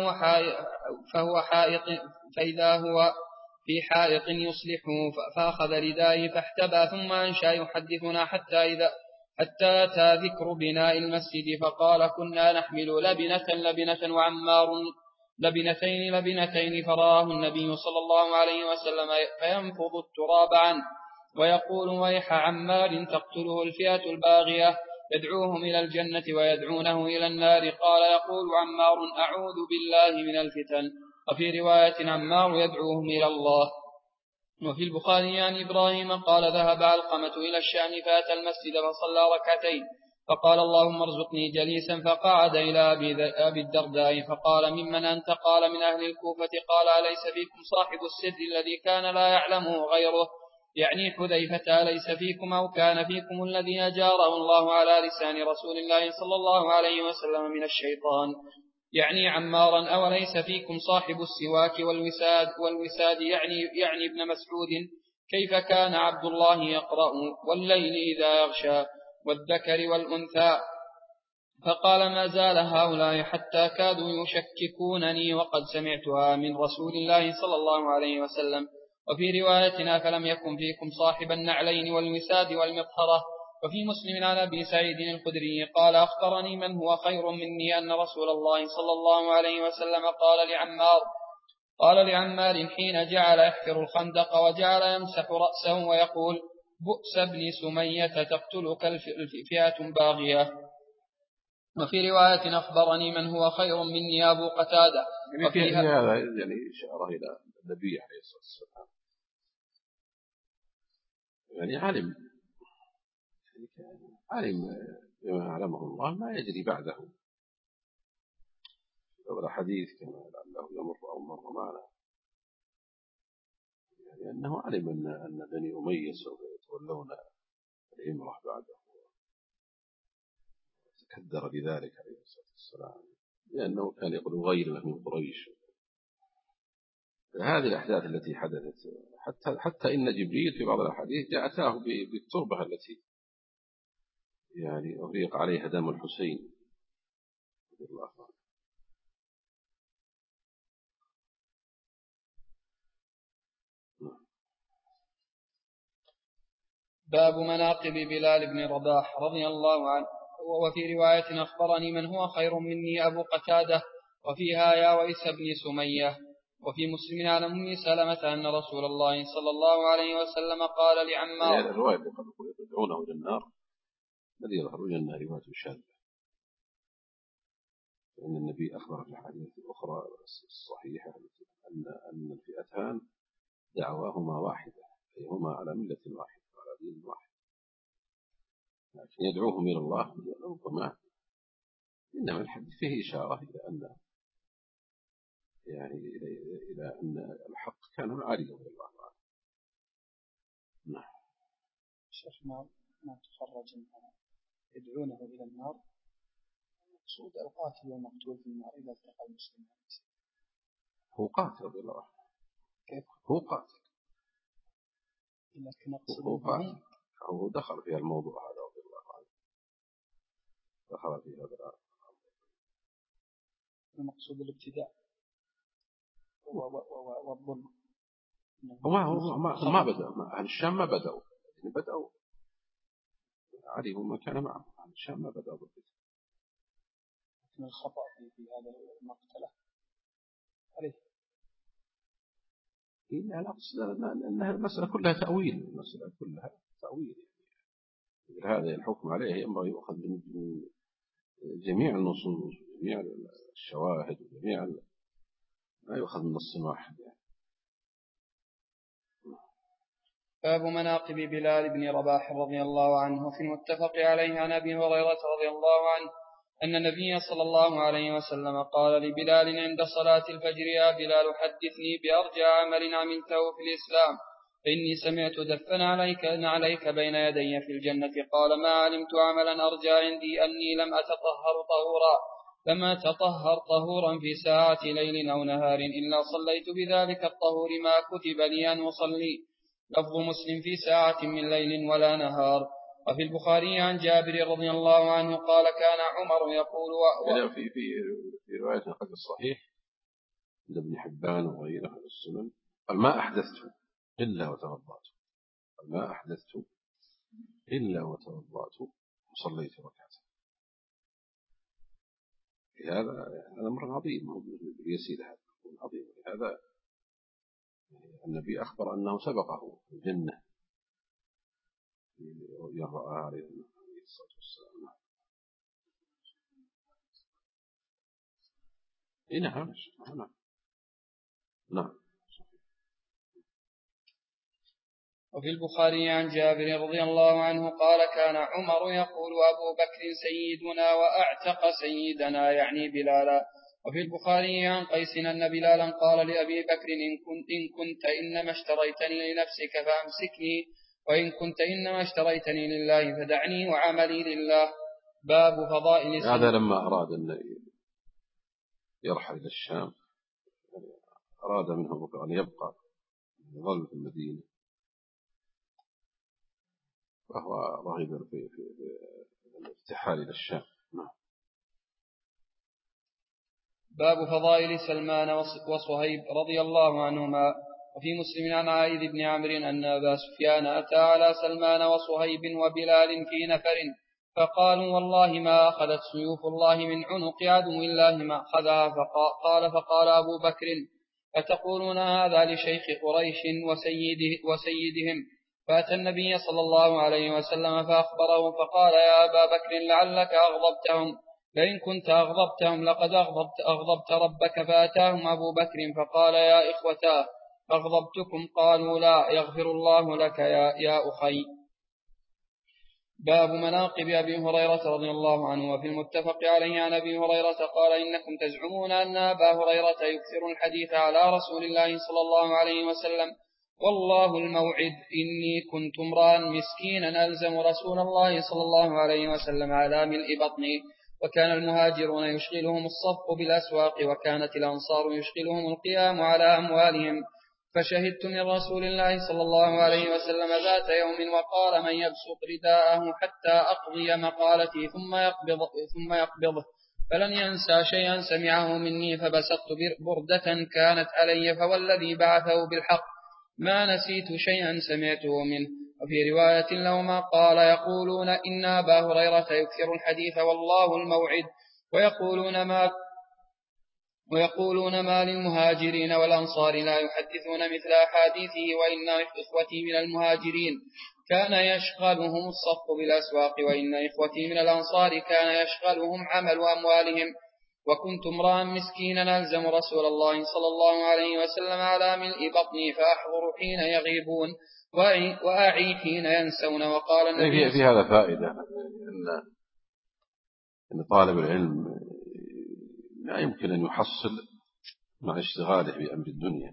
فإذا هو في حائط يصلحه، فأخذ ردائه فاحتبى ثم أنشأ يحدثنا حتى أتى ذكر بناء المسجد. فقال كنا نحمل لبنة وعمار لبنتين فراه النبي صلى الله عليه وسلم فينفض التراب عنه ويقول ويح عمار تقتله الفئة الباغية يدعوهم إلى الجنة ويدعونه إلى النار. قال يقول عمار أعوذ بالله من الفتن. وفي رواية عمار يدعوهم إلى الله. وفي البخاري عن إبراهيم قال ذهب علقمة إلى الشام فأتى المسجد فصلى ركعتين فقال اللهم ارزقني جليسا. فقعد إلى أبي الدرداء فقال ممن أنت؟ قال من أهل الكوفة. قال أليس فيكم صاحب السر الذي كان لا يعلمه غيره؟ يعني حذيفة. أليس فيكم أو كان فيكم الذي أجاره الله على لسان رسول الله صلى الله عليه وسلم من الشيطان؟ يعني عمارا. أوليس فيكم صاحب السواك والوساد يعني ابن مسعود. كيف كان عبد الله يقرأ والليل إذا يغشى والذكر والأنثى؟ فقال ما زال هؤلاء حتى كادوا يشككونني وقد سمعتها من رسول الله صلى الله عليه وسلم. وفي روايتنا فلم يكن فيكم صاحب النعلين والوساد والمطهرة. وفي مسلم عن أبي سعيد الخدري قال أخبرني من هو خير مني أن رسول الله صلى الله عليه وسلم قال لعمار حين جعل يحفر الخندق وجعل يمسح رأسه ويقول بؤس بن سمية تقتلك فئة باغية. وفي رواية أخبرني من هو خير مني أبو قتادة. في هذا يعني إشارة إلى النبي عليه الصلاة والسلام، يعني علم بما علمه الله ما يجري بعده. لولا حديث كما لعله يمر أو مر معنا، يعني أنه علم أن بني أمية سوف يتولون الإمرة بعده، تكدر بذلك عليه الصلاة والسلام، لأنه كان يقول غير من قريش. هذه الأحداث التي حدثت، حتى إن جبريل في بعض الأحاديث جاء أتاه بالتربة التي يعني أغريق عليها دم الحسين رضي الله عنه. باب مناقب بلال بن رباح رضي الله عنه. وفي رواية أخبرني من هو خير مني أبو قتادة، وفيها يا ويس بن سمية. وفي مسلم عن أم سلمة أن رسول الله صلى الله عليه وسلم قال لعمار، يعني الرواية اللي قد يدعونه إلى النار الذي يظهر أنها رواية شاذة، لأن النبي أخبر في الحديث الأخرى الصحيحة أن الفئتان دعواهما واحدة، أي هما على ملة واحدة وعلى دين واحد، لكن يدعوهم إلى الله ربما. إنما الحديث فيه إشارة إلى أن يعني إلى أن الحق كان مع علي رضي الله عنه. نعم. شيخ ما تخرج يدعونه إلى النار، مقصود القاتل والمقتول في النار إذا التقى المسلمين. هو قاتل رضي الله عنه. كيف؟ هو قاتل. لكن هو قاتل. هو دخل في الموضوع هذا رضي الله عنه. دخل في هذا المقصود الابتداء والظلم. ما بدأ أهل الشام ما بدأوا، يعني بدأوا علي هم كان معهم. أهل الشام ما بدأوا بالبدء. لكن الخطأ في هذا المقتلة عليه. لا أقصد أنها المسألة كلها تأويل، المسألة كلها تأويل. يعني هذا الحكم عليه ينبغي يؤخذ من جميع النصوص وجميع الشواهد وجميع ما يؤخذ من نص واحد يعني. باب مناقب بلال بن رباح رضي الله عنه. في المتفق عليه عن أبي هريرة رضي الله عنه أن النبي صلى الله عليه وسلم قال لبلال عند صلاة الفجر: يا بلال حدثني بأرجى عمل عملته في الإسلام، فإني سمعت دفن عليك بين يدي في الجنة. قال: ما علمت عملا أرجى عندي أني لم أتطهر طهورا في ساعة ليل أو نهار إلا صليت بذلك الطهور ما كتب لي أن أصلي. لفظ مسلم: في ساعة من ليل ولا نهار. وفي البخاري عن جابر رضي الله عنه قال: كان عمر يقول في رواية قد الصحيح عند ابن حبان وغيره في السنن: قال: ما أحدثت إلا وتوضأت، ما أحدثت إلا وتوضأت وصليت ركعتين. هذا أمر عظيم يسير، هذا عظيم. هذا النبي أخبر أنه سبقه في الجنة يرى عليه الصلاة والسلام. نعم. وفي البخاري عن جابر رضي الله عنه قال: كان عمر يقول: أبو بكر سيدنا وأعتق سيدنا، يعني بلالا. وفي البخاري عن قيس أن بلالا قال لأبي بكر: إن كنت إنما اشتريتني لنفسك فأمسكني، وإن كنت إنما اشتريتني لله فدعني وعملي لله. باب فضائل هذا لما أراد أن يرحل إلى الشام، أراد منه أن يبقى يظل في المدينة، وهو راغب في الارتحال إلى الشام. باب فضائل سلمان وصهيب رضي الله عنهما. وفي مسلم عن عائذ بن عمرو أن أبا سفيان أتى على سلمان وصهيب وبلال في نفر، فقالوا: والله ما أخذت سيوف الله من عنق عدو الله ما أخذها. فقال أبو بكر: أتقولون هذا لشيخ قريش وسيدهم؟ فأتى النبي صلى الله عليه وسلم فأخبره فقال يا أبا بكر لعلك أغضبتهم، لئن كنت أغضبتهم لقد أغضبت ربك. فأتاهم أبو بكر فقال يا إخوتاه أغضبتكم؟ قالوا لا. يغفر الله لك يا أخي. باب مناقب أبي هريرة رضي الله عنه. وفي المتفق عليه عن أبي هريرة قال إنكم تزعمون أن أبا هريرة يكثر الحديث على رسول الله صلى الله عليه وسلم، والله الموعد إني كنت امرأ مسكينا ألزم رسول الله صلى الله عليه وسلم على ملء بطني، وكان المهاجرون يشغلهم الصف بالأسواق، وكانت الأنصار يشغلهم القيام على أموالهم. فشهدت من رسول الله صلى الله عليه وسلم ذات يوم وقال من يبسط رداءه حتى أقضي مقالتي ثم يقبضه، فلن ينسى شيئا سمعه مني، فبسطت بردة كانت علي، فوالذي بعثه بالحق ما نسيت شيئا سمعته منه. وفي رواية لهما قال يقولون إن أبا هريرة يكثر الحديث والله الموعد، ويقولون ما للمهاجرين والأنصار لا يحدثون مثل أحاديثه، وإن إخوتي من المهاجرين كان يشغلهم الصف بالأسواق، وإن إخوتي من الأنصار كان يشغلهم عمل أموالهم، وكنت امرأ مسكينا ألزم رسول الله صلى الله عليه وسلم على ملء بطني، فأحضر حين يغيبون وأعي حين ينسون. وقال النبي في هذا فائدة أن طالب العلم لا يمكن أن يحصل مع اشتغاله بأمر الدنيا.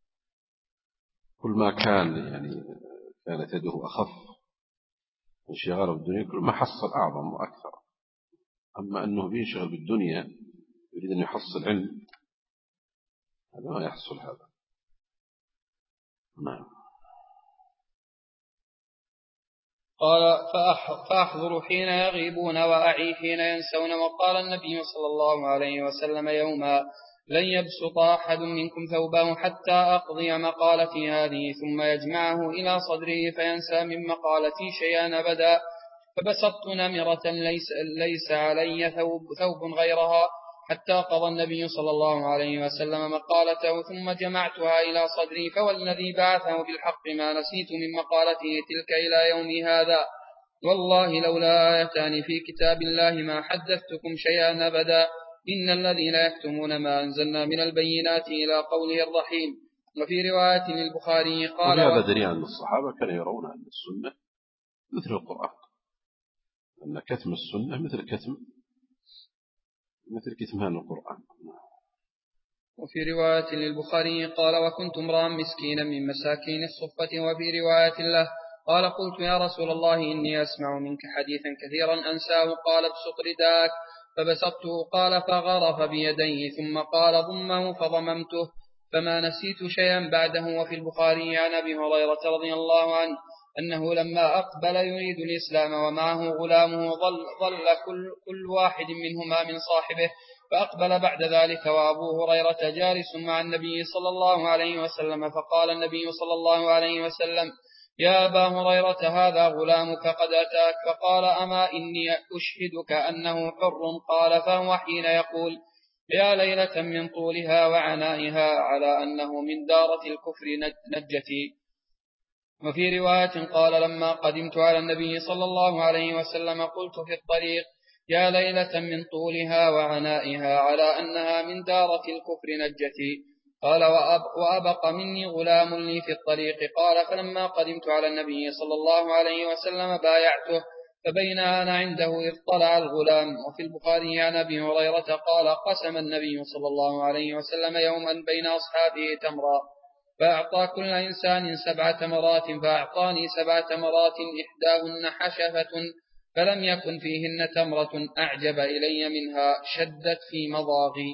كل ما كانت يده أخف انشغاله بالدنيا كل ما حصل أعظم وأكثر. أما أنه بينشغل بالدنيا يريد أن يحصل علم، هذا ما يحصل هذا. نعم. قال فأحضر حين يغيبون وأعي حين ينسون. وقال النبي صلى الله عليه وسلم يوما لن يبسط أحد منكم ثوبه حتى أقضي مقالتي هذه ثم يجمعه إلى صدره فينسى من مقالتي شيئا أبدا. فبسطت نمرة ليس علي ثوب غيرها حتى قضى النبي صلى الله عليه وسلم مقالته ثم جمعتها إلى صدري، فوالذي بعثه بالحق ما نسيت من مقالته تلك إلى يومي هذا، والله لولا آيتان في كتاب الله ما حدثتكم شيئا أبدا، إن الذين يكتمون ما أنزلنا من البينات إلى قوله الرحيم. وفي رواية للبخاري قال وهذا دليل أن الصحابة كانوا يرون أن السنة مثل القرآن، أن كتم السنة مثل كتمان القرآن. وفي رواية للبخاري قال وكنت امرأ مسكينا من مساكين الصفة. وفي رواية له قال قلت يا رسول الله إني أسمع منك حديثا كثيرا أنساه. قال ابسط رداك، فبسطته. قال فغرف بيديه ثم قال ضمه فضممته، فما نسيت شيئا بعده. وفي البخاري عن أبي هريرة رضي الله عنه أنه لما أقبل يريد الإسلام ومعه غلامه ظل كل واحد منهما من صاحبه، فأقبل بعد ذلك وأبو هريرة جالس مع النبي صلى الله عليه وسلم، فقال النبي صلى الله عليه وسلم يا أبا هريرة هذا غلامك قد أتاك. فقال أما إني أشهدك أنه حر. قال فهو حين يقول يا ليلة من طولها وعنائها على أنه من دارة الكفر نجتي. وفي رواية قال لما قدمت على النبي صلى الله عليه وسلم قلت في الطريق يا ليلة من طولها وعنائها على أنها من دارة الكفر نجتي. قال وأبق مني غلام لي في الطريق. قال فلما قدمت على النبي صلى الله عليه وسلم بايعته، فبين أنا عنده إذ طلع الغلام. وفي البخاري عن أبي هريرة قال قسم النبي صلى الله عليه وسلم يوما بين أصحابه تمرا، فأعطى كل إنسان 7 تمرات، فأعطاني 7 تمرات إحداهن حشفة، فلم يكن فيهن تمرة أعجب إلي منها شدت في مضاغي.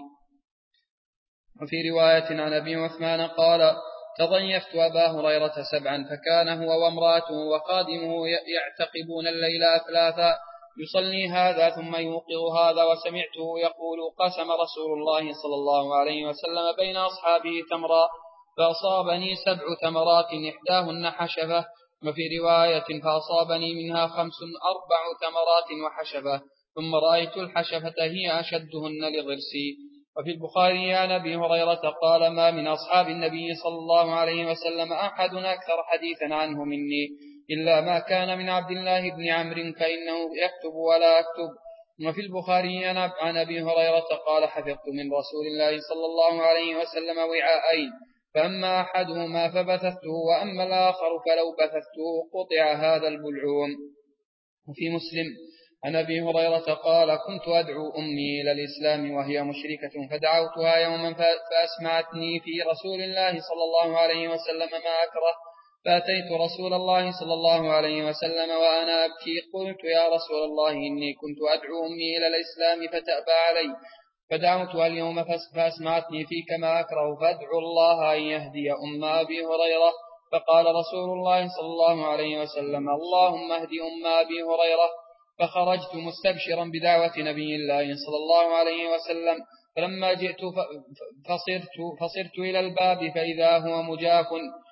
وفي رواية عن أبي عثمان قال تضيفت أبا هريرة 7، فكان هو وامرأته وخادمه يعتقبون الليل أثلاثا، يصلي هذا ثم يوقظ هذا، وسمعته يقول قسم رسول الله صلى الله عليه وسلم بين أصحابه تمرا، فأصابني 7 تمرات إحداهن حشفة. وفي رواية فأصابني منها 5 4 تمرات وحشفة، ثم رأيت الحشفة هي أشدهن لضرسي. وفي البخاري عن أبي هريرة قال ما من أصحاب النبي صلى الله عليه وسلم أحد أكثر حديثا عنه مني إلا ما كان من عبد الله بن عمرو فإنه يكتب ولا أكتب. وفي البخاري عن أبي هريرة قال حفظت من رسول الله صلى الله عليه وسلم وعاءين فأما أحدهما فبثثته وأما الآخر فلو بثثته قطع هذا البلعوم. وفي مسلم عن أبي هريرة قال كنت أدعو أمي إلى الإسلام وهي مشركة فدعوتها يوما فأسمعتني في رسول الله صلى الله عليه وسلم ما أكره فأتيت رسول الله صلى الله عليه وسلم وأنا أبكي قلت يا رسول الله إني كنت أدعو أمي إلى الإسلام فتأبى علي فدعوتها اليوم فأسمعتني فيك ما أكره فادعو الله أن يهدي أم أبي هريرة. فقال رسول الله صلى الله عليه وسلم اللهم اهد أم أبي هريرة. فخرجت مستبشرا بدعوة نبي الله صلى الله عليه وسلم فلما جئت فصرت إلى الباب فإذا هو مجاف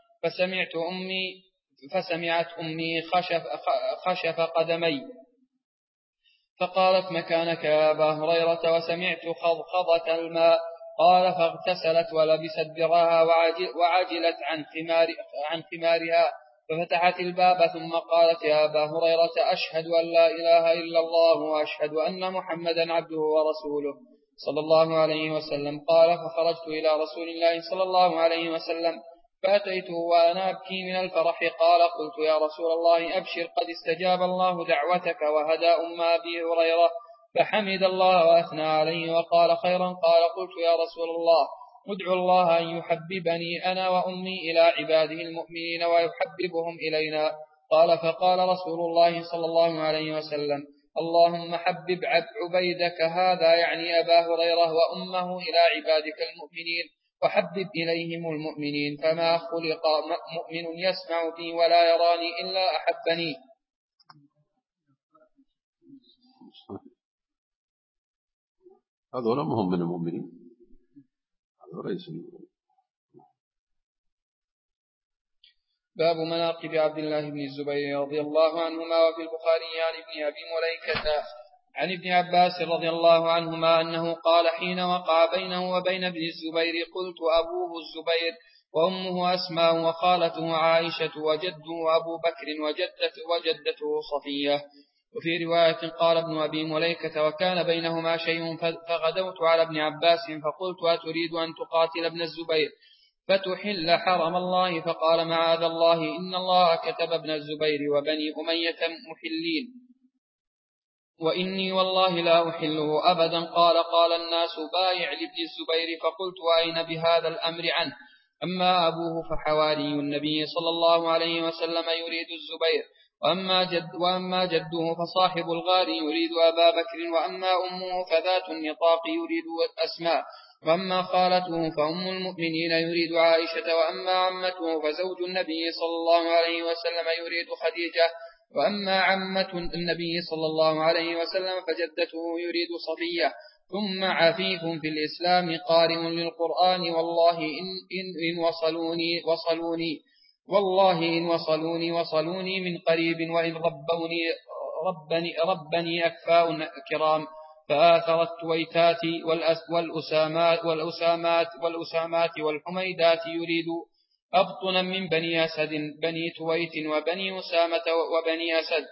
فسمعت أمي خشف قدمي فقالت مكانك يا أبا هريرة وسمعت خضخضة الماء قال فاغتسلت ولبست دراها وعجلت عن خمارها ففتحت الباب ثم قالت يا أبا هريرة أشهد أن لا إله إلا الله وأشهد أن محمدا عبده ورسوله صلى الله عليه وسلم. قال فخرجت إلى رسول الله صلى الله عليه وسلم فأتيته وأنا أبكي من الفرح قال قلت يا رسول الله أبشر قد استجاب الله دعوتك وهدى أم أبي هريرة فحمد الله وأثنى عليه وقال خيرا. قال قلت يا رسول الله ادعو الله أن يحببني أنا وأمي إلى عباده المؤمنين ويحببهم إلينا. قال فقال رسول الله صلى الله عليه وسلم اللهم حبب عبيدك هذا يعني أبا هريرة وأمه إلى عبادك المؤمنين وحبب إليهم المؤمنين فما خلق مؤمن يسمع بي ولا يراني إلا أحبني. هذول ما هم من المؤمنين هذول ليسوا. باب مناقب عبد الله بن الزبير رضي الله عنهما. وفي البخاري عن ابن أبي مليكة عن ابن عباس رضي الله عنهما أنه قال حين وقع بينه وبين ابن الزبير قلت أبوه الزبير وأمه أسماء وخالته عائشة وجده أبو بكر وجدته صفية. وفي رواية قال ابن أبي مليكة وكان بينهما شيء فغدوت على ابن عباس فقلت أتريد أن تقاتل ابن الزبير فتحل حرم الله؟ فقال معاذ الله إن الله كتب ابن الزبير وبني أمية محلين وإني والله لا أحله أبدا. قال الناس بايع لابن الزبير فقلت أين بهذا الأمر عنه؟ أما أبوه فحواري النبي صلى الله عليه وسلم يريد الزبير وأما جده فصاحب الغار يريد أبا بكر وأما أمه فذات النطاق يريد أسماء وأما خالته فأم المؤمنين يريد عائشة وأما عمته فزوج النبي صلى الله عليه وسلم يريد خديجة وأما عمة النبي صلى الله عليه وسلم فجدته يريد صفية. ثم عفيف في الإسلام قارئ للقرآن والله إن وصلوني من قريب وإن ربني أكفاء كرام فآثر التويتات والأسامات والحميدات يريد أبطنا من بني أسد بني تويت وبني أسامة وبني أسد.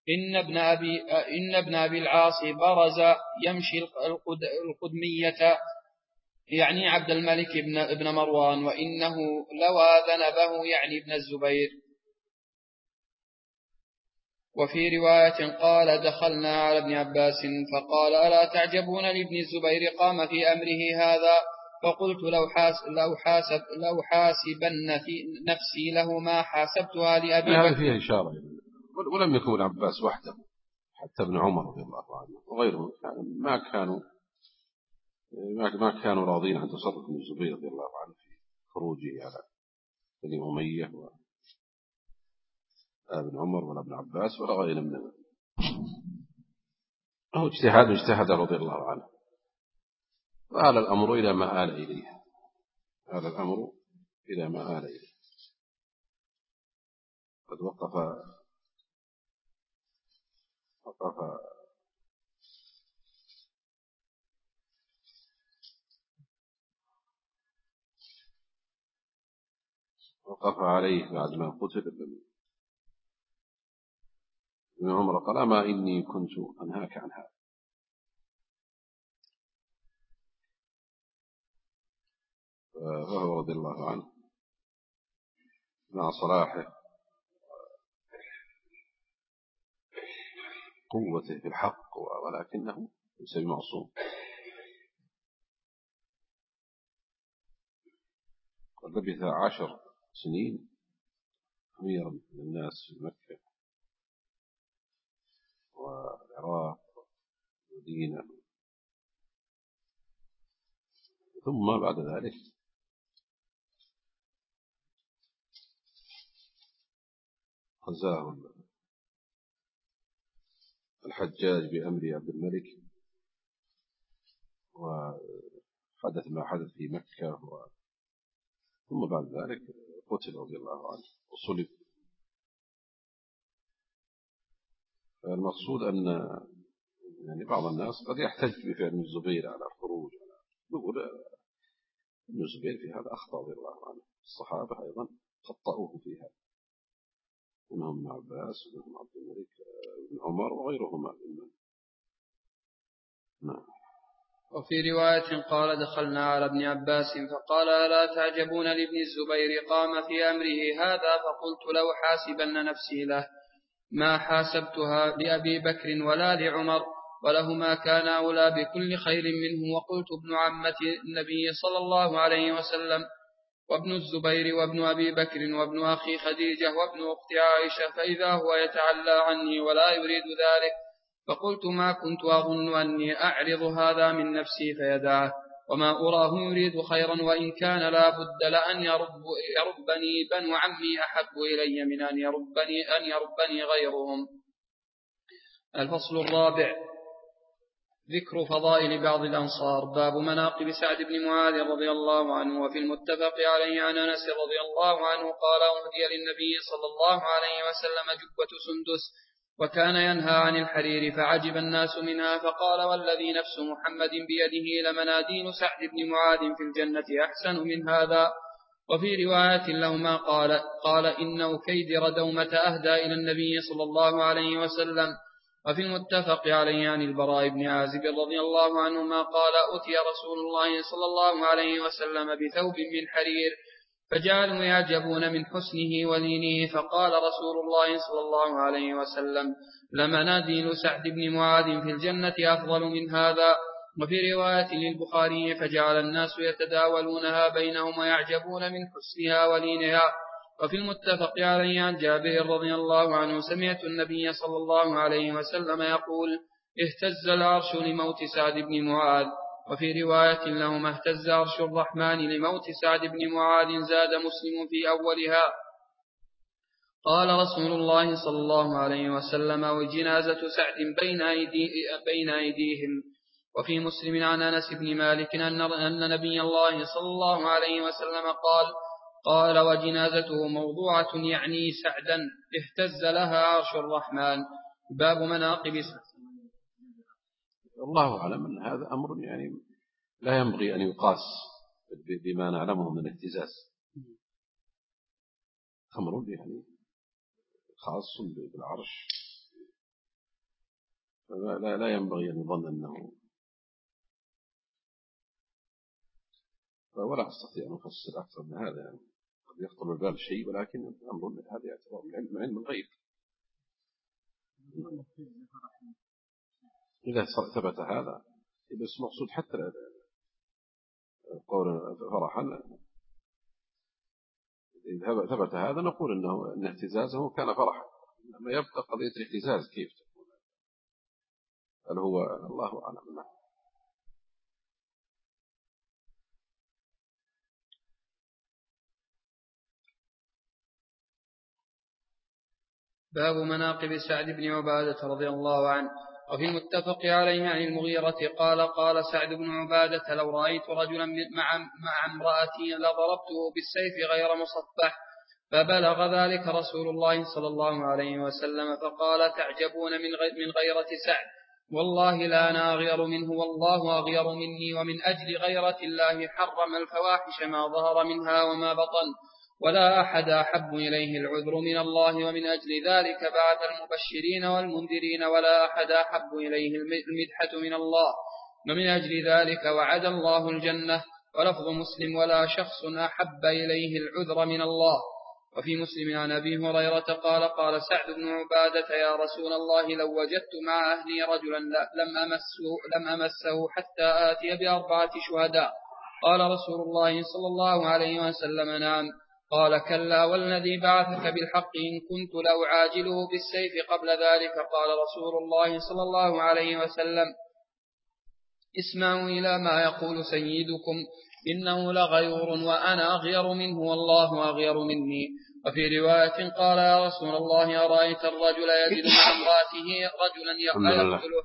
إن ابن أبي العاص برز يمشي القدمية يعني عبد الملك ابن مروان وإنه لوى ذنبه يعني ابن الزبير. وفي رواية قال دخلنا على ابن عباس فقال ألا تعجبون لابن الزبير قام في أمره هذا؟ فقلت لو حاسبن في نفسي له ما حاسبتها لأبي بكر. هذا فيه إشارة ولم يكن العباس وحده حتى ابن عمر رضي الله عنه وغيره ما كانوا راضين عن تصرف ابن الزبير رضي الله عنه في خروجه على بني أمية ابن عمر ولا ابن عباس ولا غير منه. هو اجتهاد رضي الله عنه وآل الأمر إلى ما آل إليه. قد وقف وقف عليه بعد ما قتل ابن عمر قال أما إني كنت أنهاك عن هذا. فهو رضي الله عنه مع صلاحه قوته في الحق ولكنه ليس بمعصوم. قد لبث 10 سنين أميرا من الناس في مكة والعراق والمدينة، ثم بعد ذلك غزاه الحجاج بأمر عبد الملك وحدث ما حدث في مكة، ثم بعد ذلك قتل رضي الله عنه وصلب. المقصود أن يعني بعض الناس قد يحتج بفعل ابن الزبير على الخروج، نقول ابن الزبير في هذا أخطأ رضي الله عنه، الصحابة أيضا خطأوه في هذا، منهم ابن عباس ومنهم عبد الملك بن عمر وغيرهما ممن. نعم. وفي رواية قال دخلنا على ابن عباس فقال ألا تعجبون لابن الزبير قام في أمره هذا، فقلت لو حاسبن نفسي له ما حاسبتها لأبي بكر ولا لعمر ولهما كان أولى بكل خير منه. وقلت ابن عمة النبي صلى الله عليه وسلم وابن الزبير وابن أبي بكر وابن أخي خديجة وابن أخت عائشة، فإذا هو يتعلى عني ولا يريد ذلك، فقلت ما كنت أظن أني أعرض هذا من نفسي فيدعه، وما أراه يريد خيرا، وإن كان لا بد لأن يربني بنو عمي أحب إلي من أن يربني غيرهم. الفصل الرابع ذكر فضائل بعض الأنصار. باب مناقب سعد بن معاذ رضي الله عنه. وفي المتفق عليه عن أنس رضي الله عنه قال أهدي للنبي صلى الله عليه وسلم جبة سندس وكان ينهى عن الحرير فعجب الناس منها، فقال والذي نفس محمد بيده لمناديل سعد بن معاذ في الجنة أحسن من هذا. وفي رواية لهما قال إن أكيدر دومة أهدى إلى النبي صلى الله عليه وسلم. وفي المتفق عليه عن البراء بن عازب رضي الله عنهما قال أتي رسول الله صلى الله عليه وسلم بثوب من حرير فجعلوا يعجبون من حسنه ولينه، فقال رسول الله صلى الله عليه وسلم لمناديل سعد بن معاذ في الجنة أفضل من هذا. وفي رواية للبخاري فجعل الناس يتداولونها بينهم ويعجبون من حسنها ولينها. وفي المتفق عليه عن جابر رضي الله عنه سمعت النبي صلى الله عليه وسلم يقول اهتز العرش لموت سعد بن معاذ. وفي رواية لهما اهتز عرش الرحمن لموت سعد بن معاذ، زاد مسلم في أولها قال رسول الله صلى الله عليه وسلم وجنازة سعد بين أيديهم. وفي مسلم عن أنس بن مالك أن نبي الله صلى الله عليه وسلم قال وجنازته موضوعة يعني سعدا اهتز لها عرش الرحمن. باب مناقب سعد. الله أعلم أن هذا أمر يعني لا ينبغي أن يقاس بما نعلمه من الاهتزاز، أمر يعني خاص بالعرش، لا ينبغي أن يظن أنه، ولا أستطيع أن أفسر أكثر من هذا، يعني قد يخطر بالبال شيء ولكن أمر هذا يعتبر من علم الغيب. إذا ثبت هذا بس مقصود حتى قول فرحا، إذا ثبت هذا نقول أن اهتزازه كان فرحا، لما يبقى قضية الاهتزاز كيف تكون، هل هو الله أعلم. باب مناقب سعد بن عبادة رضي الله عنه. وفي المتفق عليه عن المغيرة قال سعد بن عبادة لو رأيت رجلا مع امرأتي لضربته بالسيف غير مصفح، فبلغ ذلك رسول الله صلى الله عليه وسلم فقال تعجبون من غيرة سعد، والله لا أنا أغير منه والله أغير مني، ومن أجل غيرة الله حرم الفواحش ما ظهر منها وما بطن، ولا أحد أحب إليه العذر من الله، ومن أجل ذلك بعث المبشرين والمنذرين، ولا أحد أحب إليه المدحة من الله، ومن أجل ذلك وعد الله الجنة. ولفظ مسلم: ولا شخص أحب إليه العذر من الله. وفي مسلم عن أبي هريرة قال: قال سعد بن عبادة: يا رسول الله، لو وجدت مع أهلي رجلا لم أمسه حتى آتي ب4 شهداء. قال رسول الله صلى الله عليه وسلم: نعم. قال: كلا، والذي بعثك بالحق إن كنت لأعاجله بالسيف قبل ذلك. قال رسول الله صلى الله عليه وسلم: اسمعوا إلى ما يقول سيدكم، إنه لغيور وأنا أغير منه والله أغير مني. وفي رواية قال: يا رسول الله، أرأيت الرجل يجد مع امرأته رجلا يقتله.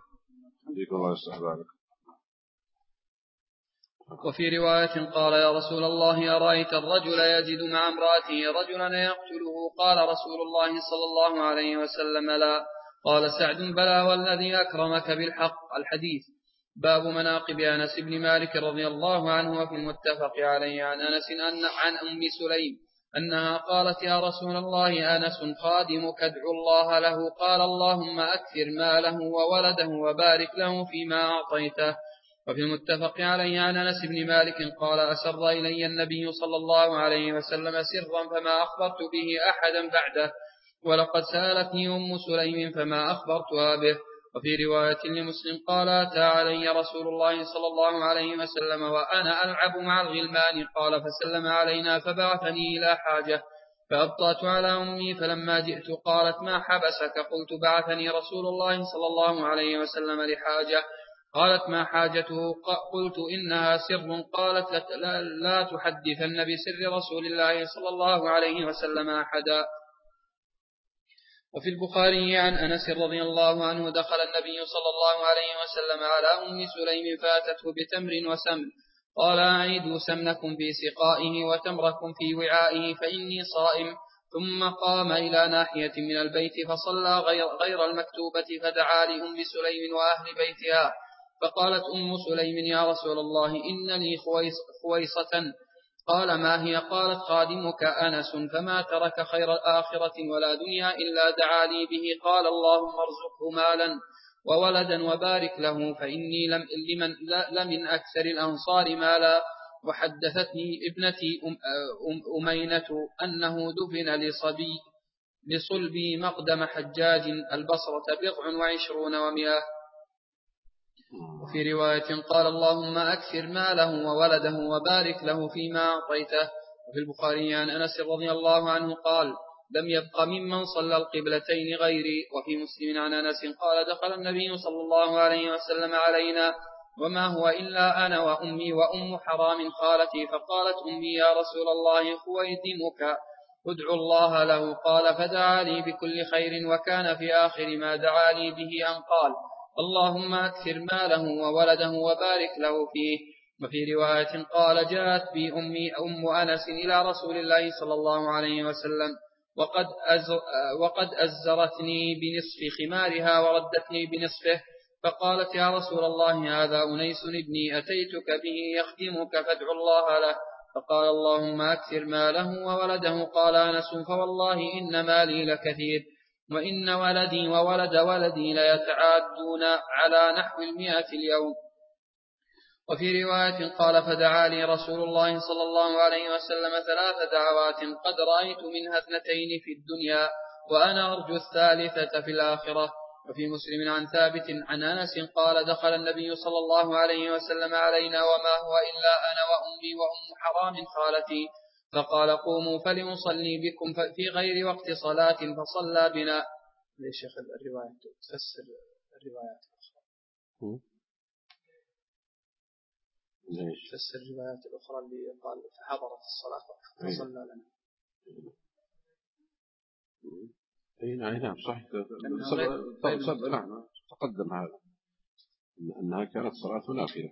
وفي رواية قال: يا رسول الله، أرأيت الرجل يجد مع امرأته رجلا يقتله. قال رسول الله صلى الله عليه وسلم: لا. قال سعد: بلى، والذي أكرمك بالحق. الحديث. باب مناقب أنس بن مالك رضي الله عنه. وفي المتفق عليه عن أنس عن أم سليم أنها قالت: يا رسول الله، أنس خادمك، ادعو الله له. قال: اللهم أكثر ماله وولده وبارك له فيما أعطيته. وفي المتفق عليه عن أنس بن مالك قال: أسر إلي النبي صلى الله عليه وسلم سرا فما أخبرت به أحدا بعده، ولقد سألتني أم سليم فما أخبرتها به. وفي رواية لمسلم قال: أتى علي رسول الله صلى الله عليه وسلم وأنا ألعب مع الغلمان، قال: فسلم علينا فبعثني إلى حاجة فأبطأت على أمي، فلما جئت قالت: ما حبسك؟ قلت: بعثني رسول الله صلى الله عليه وسلم لحاجة. قالت: ما حاجته؟ قلت: إنها سر. قالت: لا تحدثن بسر رسول الله صلى الله عليه وسلم أحدا. وفي البخاري عن أنس رضي الله عنه: دخل النبي صلى الله عليه وسلم على أم سليم فاتته بتمر وسمن، قال: أعيدوا سمنكم في سقائه وتمركم في وعائه فإني صائم. ثم قام إلى ناحية من البيت فصلى غير المكتوبة، فدعا لأم سليم وأهل بيتها، فقالت أم سليم: يا رسول الله، إن لي خويصة. قال: ما هي؟ قالت: خادمك أنس، فما ترك خير الآخرة ولا دنيا إلا دعا لي به. قال: اللهم ارزقه مالا وولدا وبارك له، فإني لمن أكثر الأنصار مالا. وحدثتني ابنتي أمينة أنه دفن لصلبي مقدم حجاج البصرة 27 و100. وفي رواية قال: اللهم أكثر ماله وولده وبارك له فيما أعطيته. وفي البخاري عن أنس رضي الله عنه قال: لم يبق ممن صلى القبلتين غيري. وفي مسلم عن أنس قال: دخل النبي صلى الله عليه وسلم علينا وما هو إلا أنا وأمي وأم حرام خالتي، فقالت أمي: يا رسول الله، خويدمك، ادعو الله له. قال: فدعا لي بكل خير، وكان في آخر ما دعا لي به أن قال: اللهم أكثر ماله وولده وبارك له فيه. وفي رواية قال: جاءت بي أمي أم أنس إلى رسول الله صلى الله عليه وسلم وقد أزرتني بنصف خمارها وردتني بنصفه، فقالت: يا رسول الله، هذا أنيس ابني أتيتك به يخدمك، فادعو الله له. فقال: اللهم أكثر ماله وولده. قال أنس: فوالله إن مالي لكثير، وإن ولدي وولد ولدي ليتعادون على نحو 100 اليوم. وفي رواية قال: فدعا لي رسول الله صلى الله عليه وسلم 3 دعوات قد رأيت منها 2 في الدنيا، وأنا أرجو الثالثة في الآخرة. وفي مسلم عن ثابت عن أنس قال: دخل النبي صلى الله عليه وسلم علينا وما هو إلا أنا وأمي وأم حرام خالتي، فقال: قوموا فليصلي بكم في غير وقت صلاة، فصلى بنا. ليش يا الرواية تفسر الروايات الأخرى؟ تفسر الروايات الأخرى اللي قال: فحضرت الصلاة فصلى لنا. نعم صحيح. نعم تقدم هذا أنها كانت صلاة نافلة.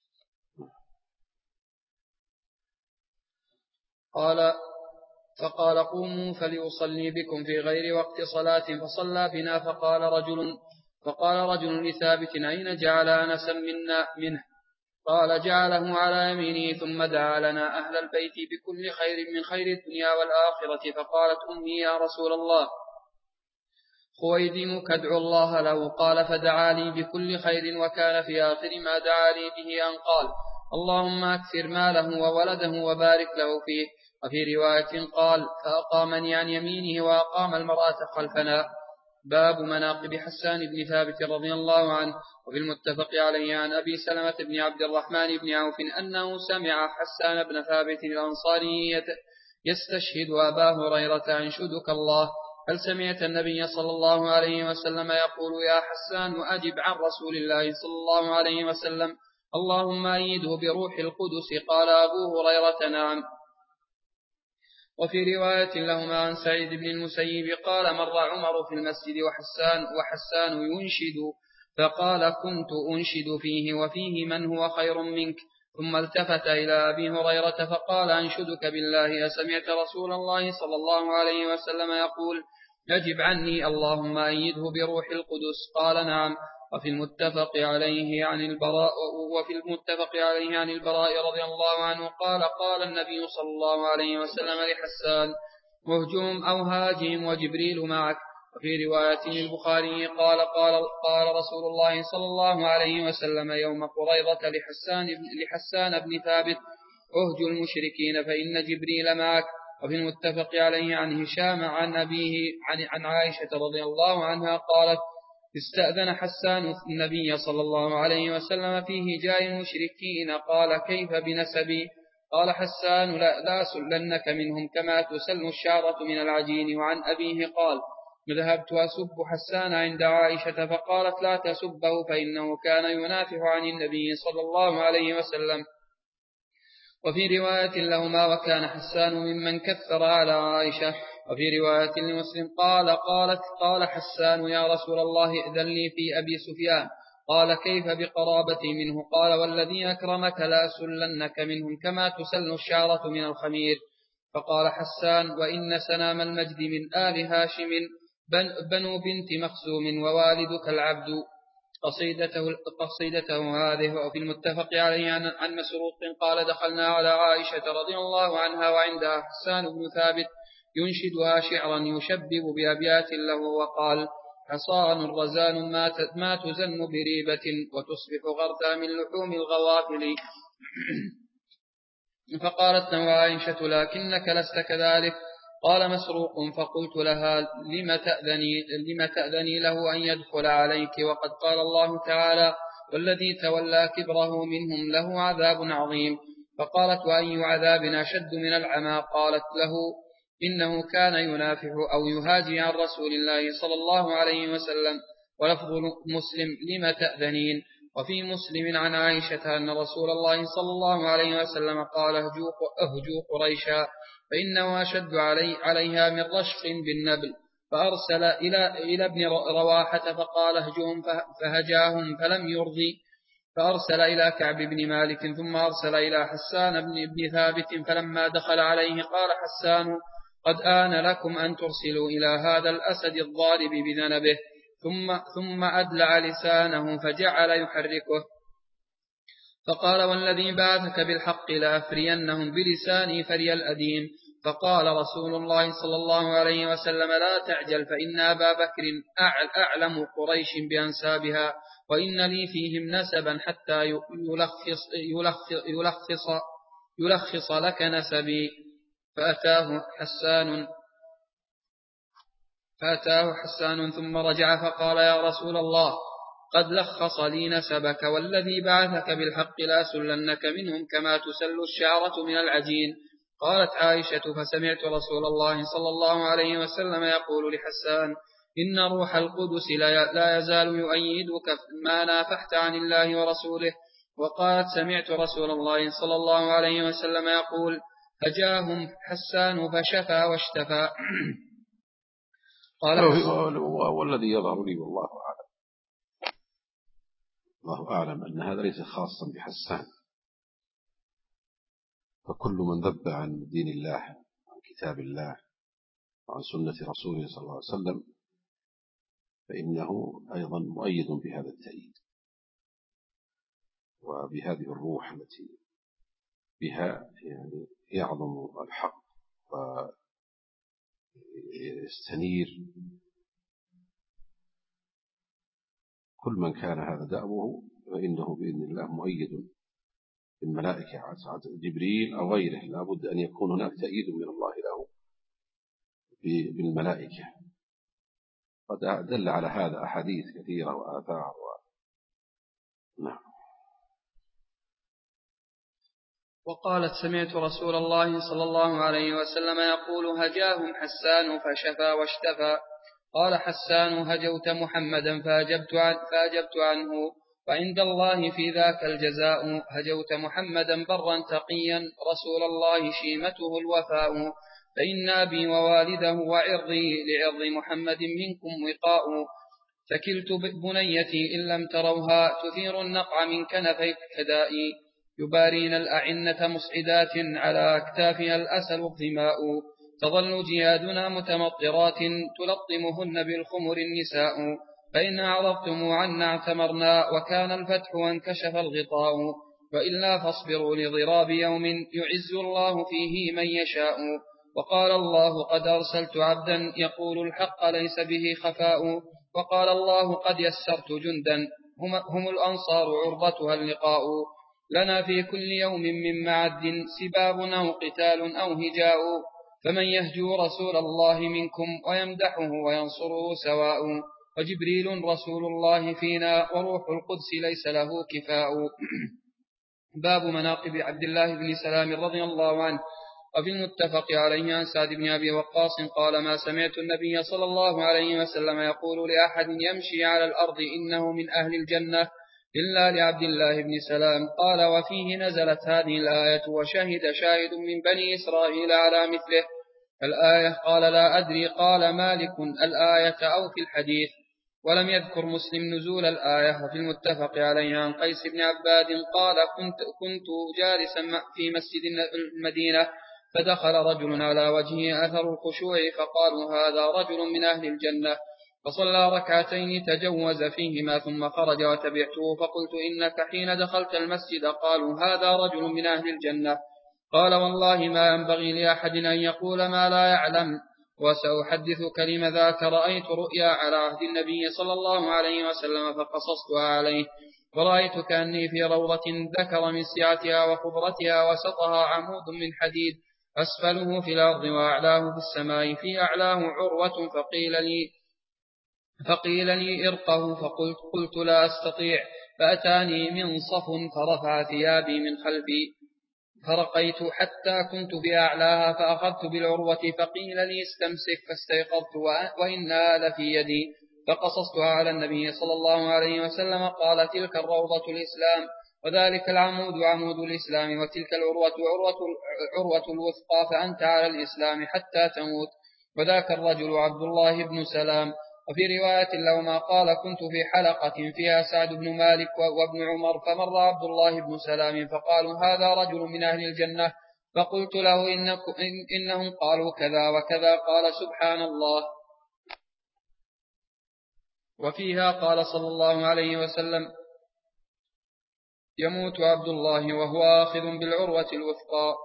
فقال: قوموا فليصلي بكم في غير وقت صلاة، فصلى بنا. فقال رجل لثابت: أين جعل أنسا منه؟ قال جعله على يمينه ثم دعا لنا أهل البيت بكل خير من خير الدنيا والآخرة. فقالت أمي يا رسول الله خويدمك ادعو الله له. قال فدعا لي بكل خير، وكان في آخر ما دعا لي به أن قال اللهم أكثر ماله وولده وبارك له فيه. وفي رواية قال فأقامني عن يمينه وأقام المرأة خلفنا. باب مناقب حسان بن ثابت رضي الله عنه. وفي المتفق عليه عن أبي سلمة بن عبد الرحمن بن عوف أنه سمع حسان بن ثابت الأنصاري يستشهد أبا هريرة أنشدك الله هل سمعت النبي صلى الله عليه وسلم يقول يا حسان أجب عن رسول الله صلى الله عليه وسلم اللهم أيده بروح القدس. قال أبو هريرة نعم. وفي رواية لهما عن سعيد بن المسيب قال مر عمر في المسجد وحسان ينشد، فقال كنت أنشد فيه وفيه من هو خير منك. ثم التفت إلى أبي هريرة فقال أنشدك بالله أسمعت رسول الله صلى الله عليه وسلم يقول أجب عني اللهم أيده بروح القدس؟ قال نعم. وفي المتفق عليه عن البراء رضي الله عنه قال قال النبي صلى الله عليه وسلم لحسان وهجوم أو هاجم وجبريل معك. وفي رواية للبخاري قال رسول الله صلى الله عليه وسلم يوم قريضة لحسان بن ثابت أهجوا المشركين فإن جبريل معك. وفي المتفق عليه عن هشام عن أبيه عن عائشة رضي الله عنها قالت استأذن حسان النبي صلى الله عليه وسلم في هجاء المشركين قال كيف بنسبي؟ قال حسان لا سلنك منهم كما تسل الشعرة من العجين. وعن أبيه قال ذهبت أسب حسان عند عائشة فقالت لا تسبه فإنه كان ينافح عن النبي صلى الله عليه وسلم. وفي رواية لهما وكان حسان ممن كثر على عائشة. وفي رواية لمسلم قال حسان يا رسول الله ائذن لي في أبي سفيان. قال كيف بقرابتي منه؟ قال والذي أكرمك لا أسلنك منهم كما تسل الشعرة من الخمير. فقال حسان وإن سنام المجد من آل هاشم بنو بنت مخزوم ووالدك العبد. قصيدته هذه. وفي المتفق عليه عن مسروق قال دخلنا على عائشة رضي الله عنها وعندها حسان بن ثابت ينشدها شعرا يشبب بأبيات له وقال حصان رزان ما تزن بريبة وتصبح غرثا من لحوم الغوافل. فقالت له عائشة لكنك لست كذلك. قال مسروق فقلت لها لم تأذني له أن يدخل عليك وقد قال الله تعالى والذي تولى كبره منهم له عذاب عظيم. فقالت وأي عذاب أشد من العمى؟ قالت له إنه كان ينافح أو يهاجي عن رسول الله صلى الله عليه وسلم. ولفظ مسلم لم تأذنين. وفي مسلم عن عائشة أن رسول الله صلى الله عليه وسلم قال أهجوا قريشا فإنه أشد عليها من رشق بالنبل. فأرسل إلى ابن رواحة فقال اهجهم فهجاهم فلم يرضي. فأرسل إلى كعب بن مالك ثم أرسل إلى حسان بن ثابت. فلما دخل عليه قال حسان قد آن لكم أن ترسلوا إلى هذا الأسد الضارب بذنبه. ثم أدلع لسانه فجعل يحركه فقال والذي بعثك بالحق لأفرينهم بلساني فري الأديم. فقال رسول الله صلى الله عليه وسلم لا تعجل فإن أبا بكر أعلم قريش بأنسابها وإن لي فيهم نسبا حتى يلخص لك نسبي. فأتاه حسان ثم رجع فقال يا رسول الله قد لخص لي نسبك والذي بعثك بالحق لا سلنك منهم كما تسل الشعرة من العجين. قالت عائشة فسمعت رسول الله صلى الله عليه وسلم يقول لحسان إن روح القدس لا يزال يؤيدك ما نافحت عن الله ورسوله. وقالت سمعت رسول الله صلى الله عليه وسلم يقول هجاهم حسان فشفى واشتفى. قال والذي يظهر لي والله أعلم أن هذا ليس خاصا بحسان. فكل من ذب عن دين الله عن كتاب الله وعن سنة رسوله صلى الله عليه وسلم فإنه أيضا مؤيد بهذا التأييد. وبهذه الروح التي بها يعني يعظم الحق ويستنير. كل من كان هذا دأبه فإنه بإذن الله مؤيد بالملائكة، جبريل أو غيره لا بد أن يكون هناك تأييد من الله له بالملائكة. قد دل على هذا أحاديث كثيرة وآثار نعم. وقالت سمعت رسول الله صلى الله عليه وسلم يقول هجاهم حسان فشفى واشتفى. قال حسان هجوت محمدا فأجبت عنه وعند الله في ذاك الجزاء. هجوت محمدا برا تقيا رسول الله شيمته الوفاء. فإن أبي ووالده وعرضي لعرض محمد منكم وقاء. فكلت بنيتي إن لم تروها تثير النقع من كنفي كدائي. يبارين الأعنة مصعدات على أكتافها الأسل الظماء. تظل جيادنا متمطرات تلطمهن بالخمر النساء. فإن أعرضتم عنا اعتمرنا وكان الفتح وانكشف الغطاء. وإلا فاصبروا لضراب يوم يعز الله فيه من يشاء. وقال الله قد أرسلت عبدا يقول الحق ليس به خفاء. وقال الله قد يسرت جندا هم الأنصار عرضتها اللقاء. لنا في كل يوم من معد سباب أو قتال أو هجاء. فمن يهجو رسول الله منكم ويمدحه وينصره سواء. وجبريل رسول الله فينا وروح القدس ليس له كفاء. باب مناقب عبد الله بن سلام رضي الله عنه. وفي المتفق عليه عن سعد بن أبي وقاص قال ما سمعت النبي صلى الله عليه وسلم يقول لأحد يمشي على الأرض إنه من أهل الجنة إلا لعبد الله بن سلام. قال وفيه نزلت هذه الآية وشهد شاهد من بني إسرائيل على مثله الآية. قال لا أدري قال مالك الآية أو في الحديث. ولم يذكر مسلم نزول الآية. وفي المتفق عليه عن قيس بن عباد قال كنت جالسا في مسجد المدينة فدخل رجل على وجهه أثر الخشوع فقالوا هذا رجل من أهل الجنة. فصلى ركعتين تجوز فيهما ثم خرج وتبعته فقلت إنك حين دخلت المسجد قالوا هذا رجل من أهل الجنة. قال والله ما ينبغي لأحد أن يقول ما لا يعلم. وسأحدثك لما ذاك رأيت رؤيا على عهد النبي صلى الله عليه وسلم فقصصتها عليه. ورأيت كأني في روضة ذكر من سعتها وخضرتها وسطها عمود من حديد أسفله في الأرض وأعلاه في السماء. في أعلاه عروة فقيل لي ارقه فقلت لا أستطيع. فأتاني منصف فرفع ثيابي من خلفي فرقيت حتى كنت في أعلاها فأخذت بالعروة فقيل لي استمسك فاستيقظت وإنها لفي يدي فقصصتها على النبي صلى الله عليه وسلم. قال تلك الروضة الإسلام وذلك العمود عمود الإسلام وتلك العروة عروة الوثقى فأنت على الإسلام حتى تموت. وذاك الرجل عبد الله بن سلام. وفي رواية له ما قال كنت في حلقة فيها سعد بن مالك وابن عمر فمر عبد الله بن سلام فقالوا هذا رجل من أهل الجنة. فقلت له إنهم قالوا كذا وكذا. قال سبحان الله. وفيها قال صلى الله عليه وسلم يموت عبد الله وهو آخذ بالعروة الوثقى.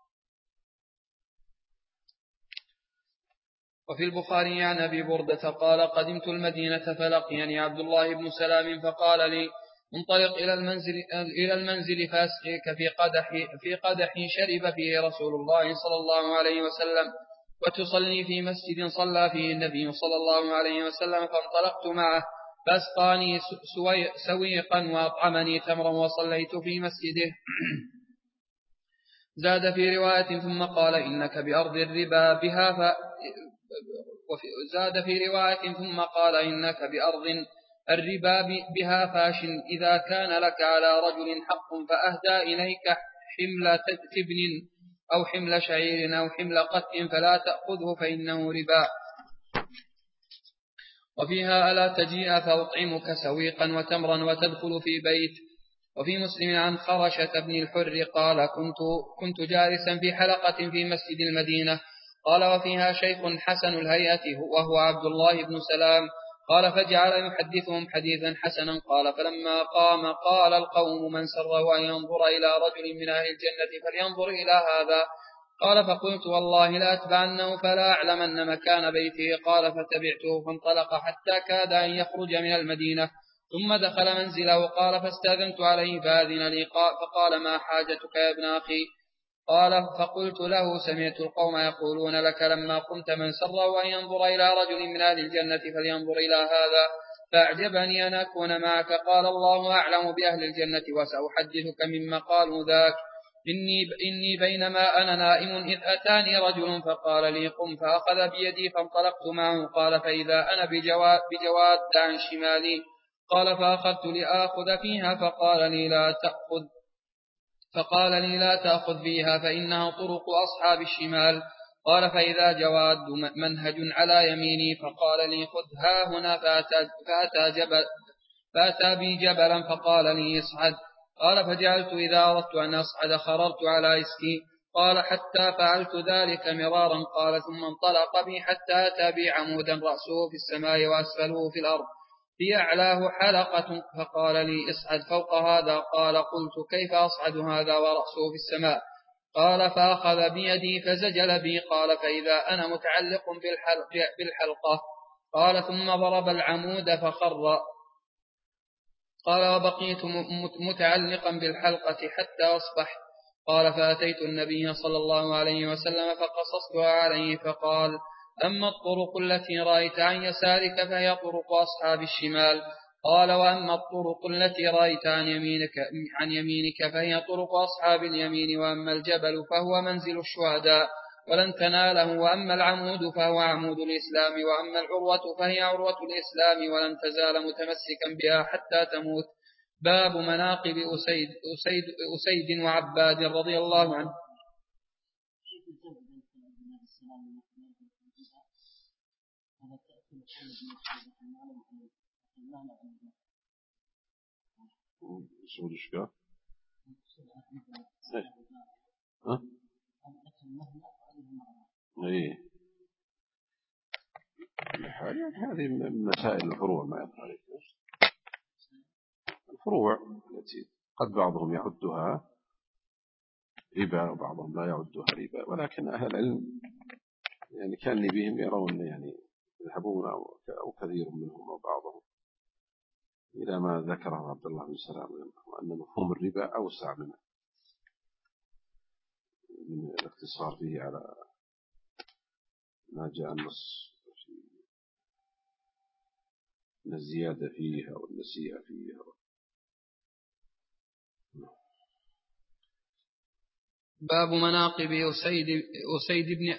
وفي البخاري عن أبي بردة قال قدمت المدينة فلقيني عبد الله بن سلام فقال لي انطلق إلى المنزل فأسقيك في قدح شرب فيه رسول الله صلى الله عليه وسلم وتصلي في مسجد صلى فيه النبي صلى الله عليه وسلم. فانطلقت معه فأسقاني سويقا وأطعمني تمرا وصليت في مسجده. زاد في رواية ثم قال إنك بأرض الربا بها زاد في رواية ثم قال إنك بأرض الربا بها فاش إذا كان لك على رجل حق فأهدى إليك حمل تبن أو حمل شعير أو حمل قت فلا تأخذه فإنه ربا. وفيها ألا تجيء فأطعمك سويقا وتمرا وتدخل في بيت. وفي مسلم عن خرشة بن الحر قال كنت جالسا في حلقة في مسجد المدينة. قال وفيها شيخ حسن الهيئة وهو عبد الله بن سلام. قال فجعل يحدثهم حديثا حسنا قال فلما قام قال القوم من سره أن ينظر إلى رجل من أهل الجنة فلينظر إلى هذا. قال فقلت والله لا أتبعنه فلا أعلمن مكان بيته. قال فتبعته فانطلق حتى كاد أن يخرج من المدينة ثم دخل منزله. قال فاستأذنت عليه فأذن لي فقال ما حاجتك يا ابن أخي؟ قال فقلت له سمعت القوم يقولون لك لما قمت من سره أن ينظر إلى رجل من أهل الجنة فلينظر إلى هذا فأعجبني أن أكون معك. قال الله أعلم بأهل الجنة وسأحدثك مما قالوا ذاك. إني بينما أنا نائم إذ أتاني رجل فقال لي قم فأخذ بيدي فانطلقت معه. قال فإذا أنا بجواد عن شمالي. قال فأخذت لآخذ فيها فقال لي لا تأخذ فيها فإنها طرق أصحاب الشمال. قال فإذا جواد منهج على يميني. فقال لي خذ ها هنا فأتى بي جبلا فقال لي اصعد. قال فجعلت إذا أردت أن أصعد خررت على إسكي. قال حتى فعلت ذلك مرارا. قال ثم انطلق بي حتى أتى بي عمودا رأسه في السماء وأسفله في الأرض في أعلاه حلقة فقال لي اصعد فوق هذا. قال قلت كيف أصعد هذا ورأسه في السماء؟ قال فأخذ بيدي فزجل بي. قال فإذا أنا متعلق بالحلقة. قال ثم ضرب العمود فخر. قال وبقيت متعلقا بالحلقة حتى أصبحت. قال فأتيت النبي صلى الله عليه وسلم فقصصتها عليه فقال أما الطرق التي رأيت عن يسارك فهي طرق أصحاب الشمال. قال وأما الطرق التي رأيت عن يمينك فهي طرق أصحاب اليمين. وأما الجبل فهو منزل الشهداء ولن تناله. وأما العمود فهو عمود الإسلام. وأما العروة فهي عروة الإسلام ولن تزال متمسكا بها حتى تموت. باب مناقب أسيد وعباد رضي الله عنه. شو الإشكال؟ ها؟ إيه. هذه مسائل الفروع ما يطلع الفروع التي قد بعضهم يعدها ربا وبعضهم لا يعدها ربا، ولكن أهل العلم يعني كان بهم يرون يعني يذهبون أو كثير منهم أو بعضهم إلى ما ذكره عبد الله بن سلام وأن مفهوم الربا أوسع من الاقتصار فيه على ما جاء النص من الزيادة فيها والنسيئة فيها. باب مناقب أسيد بن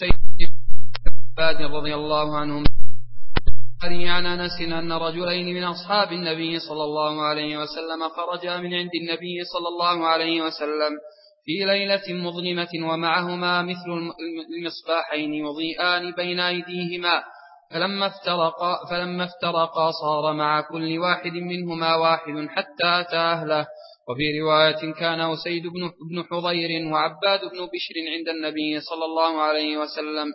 عباد رضي الله عنهم. عن أنس أن رجلين من أصحاب النبي صلى الله عليه وسلم خرجا من عند النبي صلى الله عليه وسلم في ليلة مظلمة ومعهما مثل المصباحين يضيئان بين أيديهما. فلما افترقا صار مع كل واحد منهما واحد حتى أتى أهله. وفي رواية كان أسيد بن حضير وعباد بن بشر عند النبي صلى الله عليه وسلم.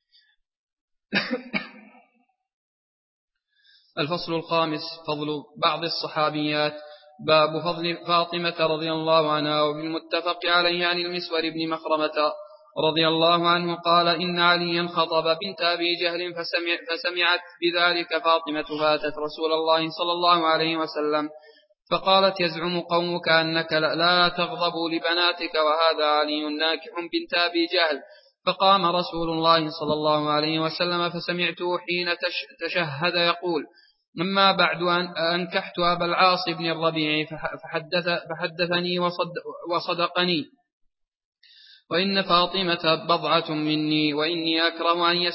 الفصل الخامس فضل بعض الصحابيات. باب فضل فاطمة رضي الله عنها. وبالمتفق عليه عن المسور بن مخرمة رضي الله عنه قال إن عليا خطب بنت أبي جهل فسمعت بذلك فاطمة فاتت رسول الله صلى الله عليه وسلم فقالت يزعم قومك أنك لا تغضب لبناتك وهذا علي ناكح بنت أبي جهل. فقام رسول الله صلى الله عليه وسلم فسمعته حين تشهد يقول أما بعد أنكحت أبا العاص بن الربيع فحدثني وصدقني وإن فاطمة بضعة مني وإني أكره أن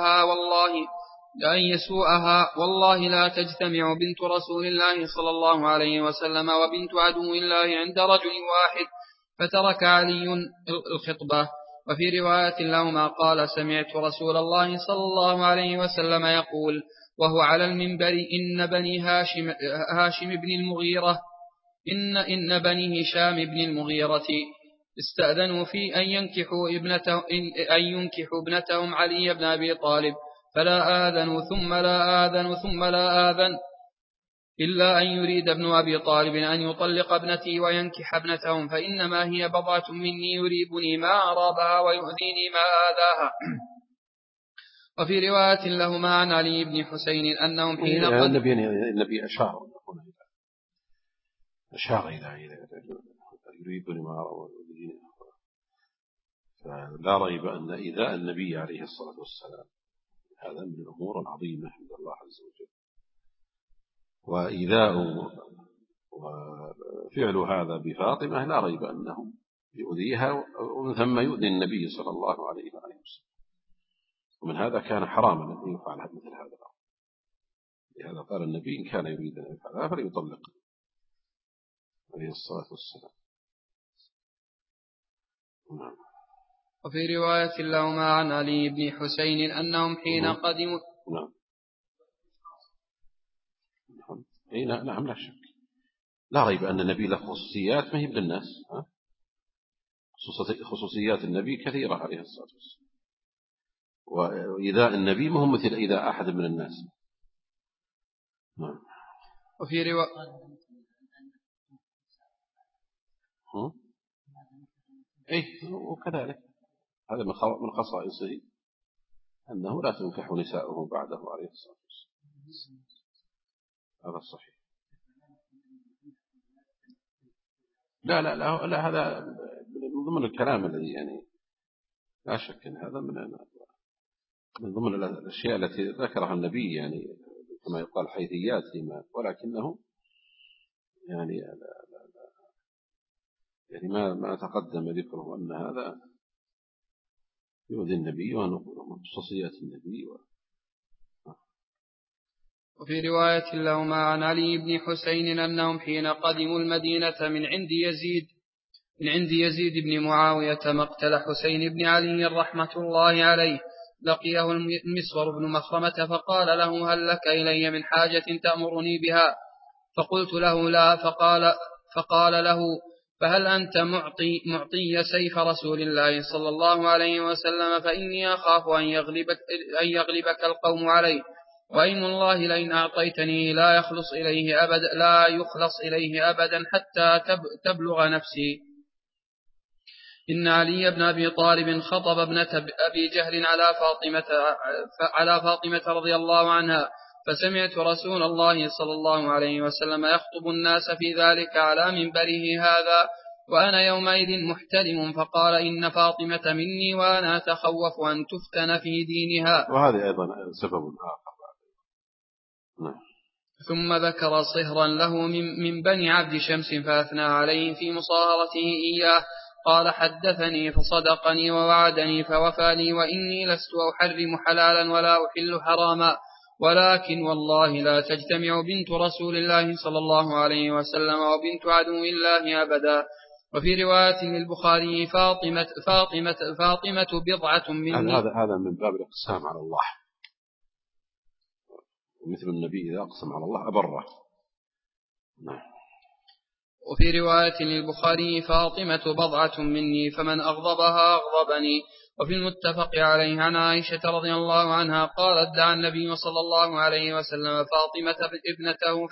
يسوءها والله لا تجتمع بنت رسول الله صلى الله عليه وسلم وبنت عدو الله عند رجل واحد. فترك علي الخطبة. وفي رواية لهما قال سمعت رسول الله صلى الله عليه وسلم يقول وهو على المنبر إن بني هاشم بن المغيرة إن بني هشام بن المغيرة استأذنوا في أن ينكحوا ابنتهم علي بن أبي طالب فلا آذن ثم لا آذن ثم لا آذن إلا أن يريد ابن أبي طالب أن يطلق ابنتي وينكح ابنتهم، فإنما هي بضعة مني يريبني ما أرابها ويؤذيني ما آذاها. وفي رواية لهما عن علي بن حسين أنهم حين النبي أشار إلى يريبني ما أرابها ويؤذيني. فلا ريب أن إيذاء النبي عليه الصلاة والسلام هذا من الأمور العظيمة عند الله عز وجل، وإيذاء وفعل هذا بفاطمة لا ريب أنه يؤذيها ومن ثم يؤذي النبي صلى الله عليه وسلم، ومن هذا كان حراما أن يفعل مثل هذا. لهذا قال النبي إن كان يريد أن يفعل هذا فليطلق عليه الصلاة والسلام. وفي رواية لهما عن علي بن حسين أنهم حين قدموا نعم لا شك، لا ريب أن النبي له خصوصيات ما هي للناس. خصوصيات النبي كثيرة عليه الصلاة والسلام، وإذا النبي مهم مثل إذا أحد من الناس. وفي رواية وكذلك هذا من خصائصه أنه لا تنكح نساؤه بعده عليه الصلاة والسلام. هذا الصحيح. لا هذا من ضمن الكلام الذي يعني لا شك أن هذا من ضمن الأشياء التي ذكرها النبي، يعني كما يقال حيثيات لما، ولكنه يعني ما تقدم ذكره أن هذا يؤذي النبي ونقول من خصوصيات النبي. وفي رواية لهما عن علي بن حسين أنهم حين قدموا المدينة من عند يزيد بن معاوية مقتل حسين بن علي رحمة الله عليه، لقيه المسور بن مخرمة فقال له هل لك إلي من حاجة تأمرني بها؟ فقلت له لا. فقال له فهل أنت معطي سيف رسول الله صلى الله عليه وسلم؟ فإني أخاف أن يغلبك القوم عليه، وإن الله لئن أعطيتني لا يخلص إليه أبدا حتى تبلغ نفسي. إن علي بن أبي طالب خطب ابنة أبي جهل على فاطمة رضي الله عنها، فسمعت رسول الله صلى الله عليه وسلم يخطب الناس في ذلك على منبره هذا وأنا يومئذ محتلم، فقال إن فاطمة مني وأنا أتخوف أن تفتن في دينها. وهذه أيضا سبب آخر. ثم ذكر صهرا له من بني عبد شمس فأثنى عليه في مصاهرته إياه. قال حدثني فصدقني ووعدني فوفى لي، وإني لست أحرم حلالا ولا أحل حراما، ولكن والله لا تجتمع بنت رسول الله صلى الله عليه وسلم وبنت عدو الله أبدا. وفي رواية للبخاري فاطمة بضعة مني. هذا من باب الإقسام على الله، مثل النبي إذا أقسم على الله أبره. وفي رواية للبخاري فاطمة بضعة مني فمن أغضبها أغضبني. وفي المتفق عليه عن عائشة رضي الله عنها قالت دعا النبي صلى الله عليه وسلم فاطمة ابنته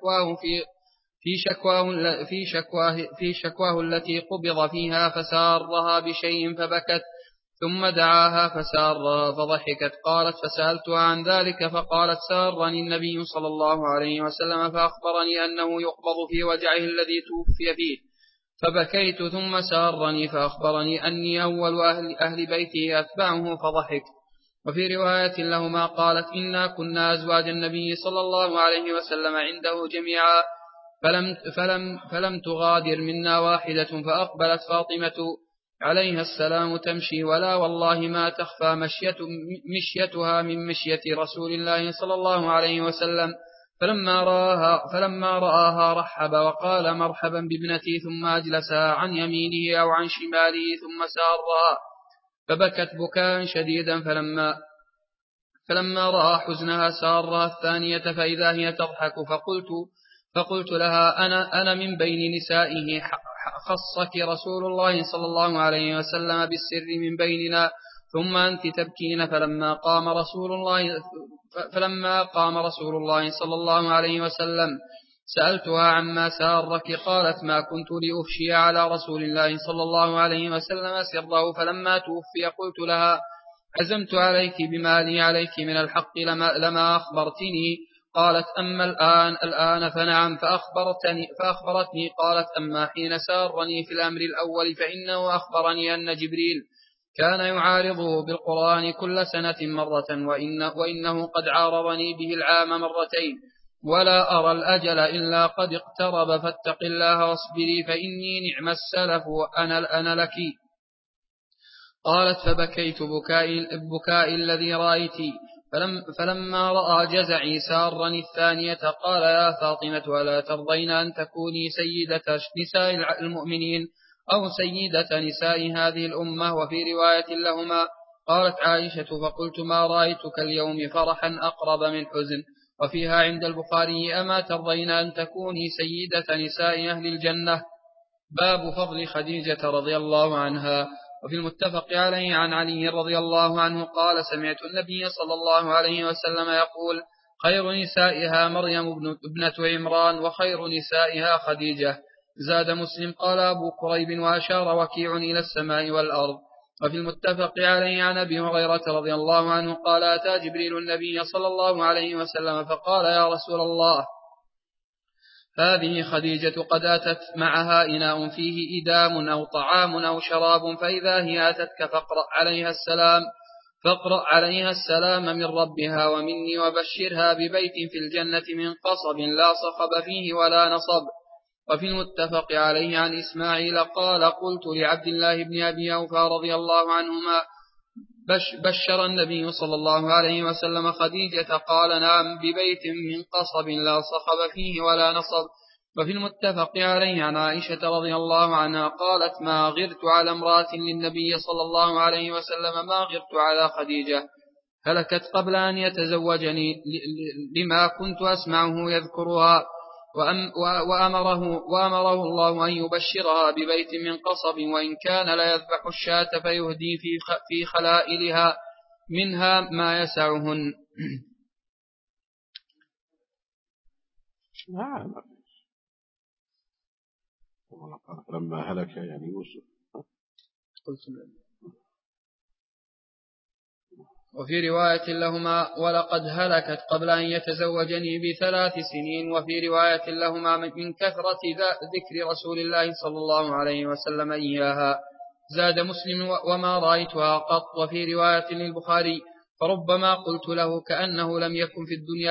في شكواه التي قبض فيها فسارها بشيء فبكت، ثم دعاها فسارها فضحكت. قالت فسألتها عن ذلك فقالت سارني النبي صلى الله عليه وسلم فأخبرني أنه يقبض في وجعه الذي توفي فيه، فبكيت. ثم سارني فأخبرني أني أول أهل بيته أتبعه فضحك. وفي رواية لهما قالت إنا كنا أزواج النبي صلى الله عليه وسلم عنده جميعا فلم تغادر منا واحدة، فأقبلت فاطمة عليها السلام تمشي ولا والله ما تخفى مشيتها من مشية رسول الله صلى الله عليه وسلم. فلما رآها رحب وقال مرحبا بابنتي، ثم أجلسها عن يمينه أو عن شماله ثم سارها، فبكت بكاء شديدا. فلما رأى حزنها سارها الثانية فإذا هي تضحك، فقلت لها أنا من بين نسائه خصك رسول الله صلى الله عليه وسلم بالسر من بيننا، ثم أنت تبكين. فلما قام رسول الله صلى الله عليه وسلم سألتها عما سارك، قالت: ما كنت لأفشي على رسول الله صلى الله عليه وسلم سره، فلما توفي قلت لها: عزمت عليك بما لي عليك من الحق لما أخبرتني. قالت: أما الآن فنعم. فأخبرتني قالت: أما حين سارني في الأمر الأول فإنه أخبرني أن جبريل كان يعارضه بالقرآن كل سنة مرة، وإنه قد عارضني به العام مرتين، ولا أرى الأجل إلا قد اقترب، فاتق الله واصبري فإني نعم السلف أنا لك. قالت: فبكيت بكاء الذي رأيتي. فلما رأى جزعي سارني الثانية قال: يا فاطمة، ألا ترضين أن تكوني سيدة نساء المؤمنين أو سيدة نساء هذه الأمة؟ وفي رواية لهما. قالت عائشة: فقلت: ما رأيتك اليوم فرحا أقرب من حزن. وفيها عند البخاري: أما ترضين أن تكوني سيدة نساء أهل الجنة؟ باب فضل خديجة رضي الله عنها. وفي المتفق عليه عن علي رضي الله عنه قال: سمعت النبي صلى الله عليه وسلم يقول: خير نسائها مريم ابنة عمران، وخير نسائها خديجة. زاد مسلم: قال أبو كريب: وأشار وكيع إلى السماء والأرض. وفي المتفق عليه عن أبي هريرة رضي الله عنه قال: أتى جبريل النبي صلى الله عليه وسلم فقال: يا رسول الله، هذه خديجة قد أتت معها إناء فيه إدام أو طعام أو شراب، فإذا هي أتتك فاقرأ عليها السلام من ربها ومني، وبشرها ببيت في الجنة من قصب لا صخب فيه ولا نصب. وفي المتفق عليه عن إسماعيل قال: قلت لعبد الله بن أبي أوفى رضي الله عنهما: بشر النبي صلى الله عليه وسلم خديجة؟ قال: نعم، ببيت من قصب لا صخب فيه ولا نصب. وفي المتفق عليه عن عائشة رضي الله عنها قالت: ما غرت على امرأة للنبي صلى الله عليه وسلم ما غرت على خديجة، هلكت قبل أن يتزوجني لما كنت أسمعه يذكرها، وأمره الله أن يبشرها ببيت من قصب، وإن كان ليذبح الشاة فيهدي في خلائلها منها ما يسعهن. لما هلك يعني يوسف. وفي رواية لهما: ولقد هلكت قبل أن يتزوجني ب3 سنين. وفي رواية لهما: من كثرة ذكر رسول الله صلى الله عليه وسلم إياها. زاد مسلم: وما رأيتها قط. وفي رواية للبخاري: فربما قلت له كأنه لم يكن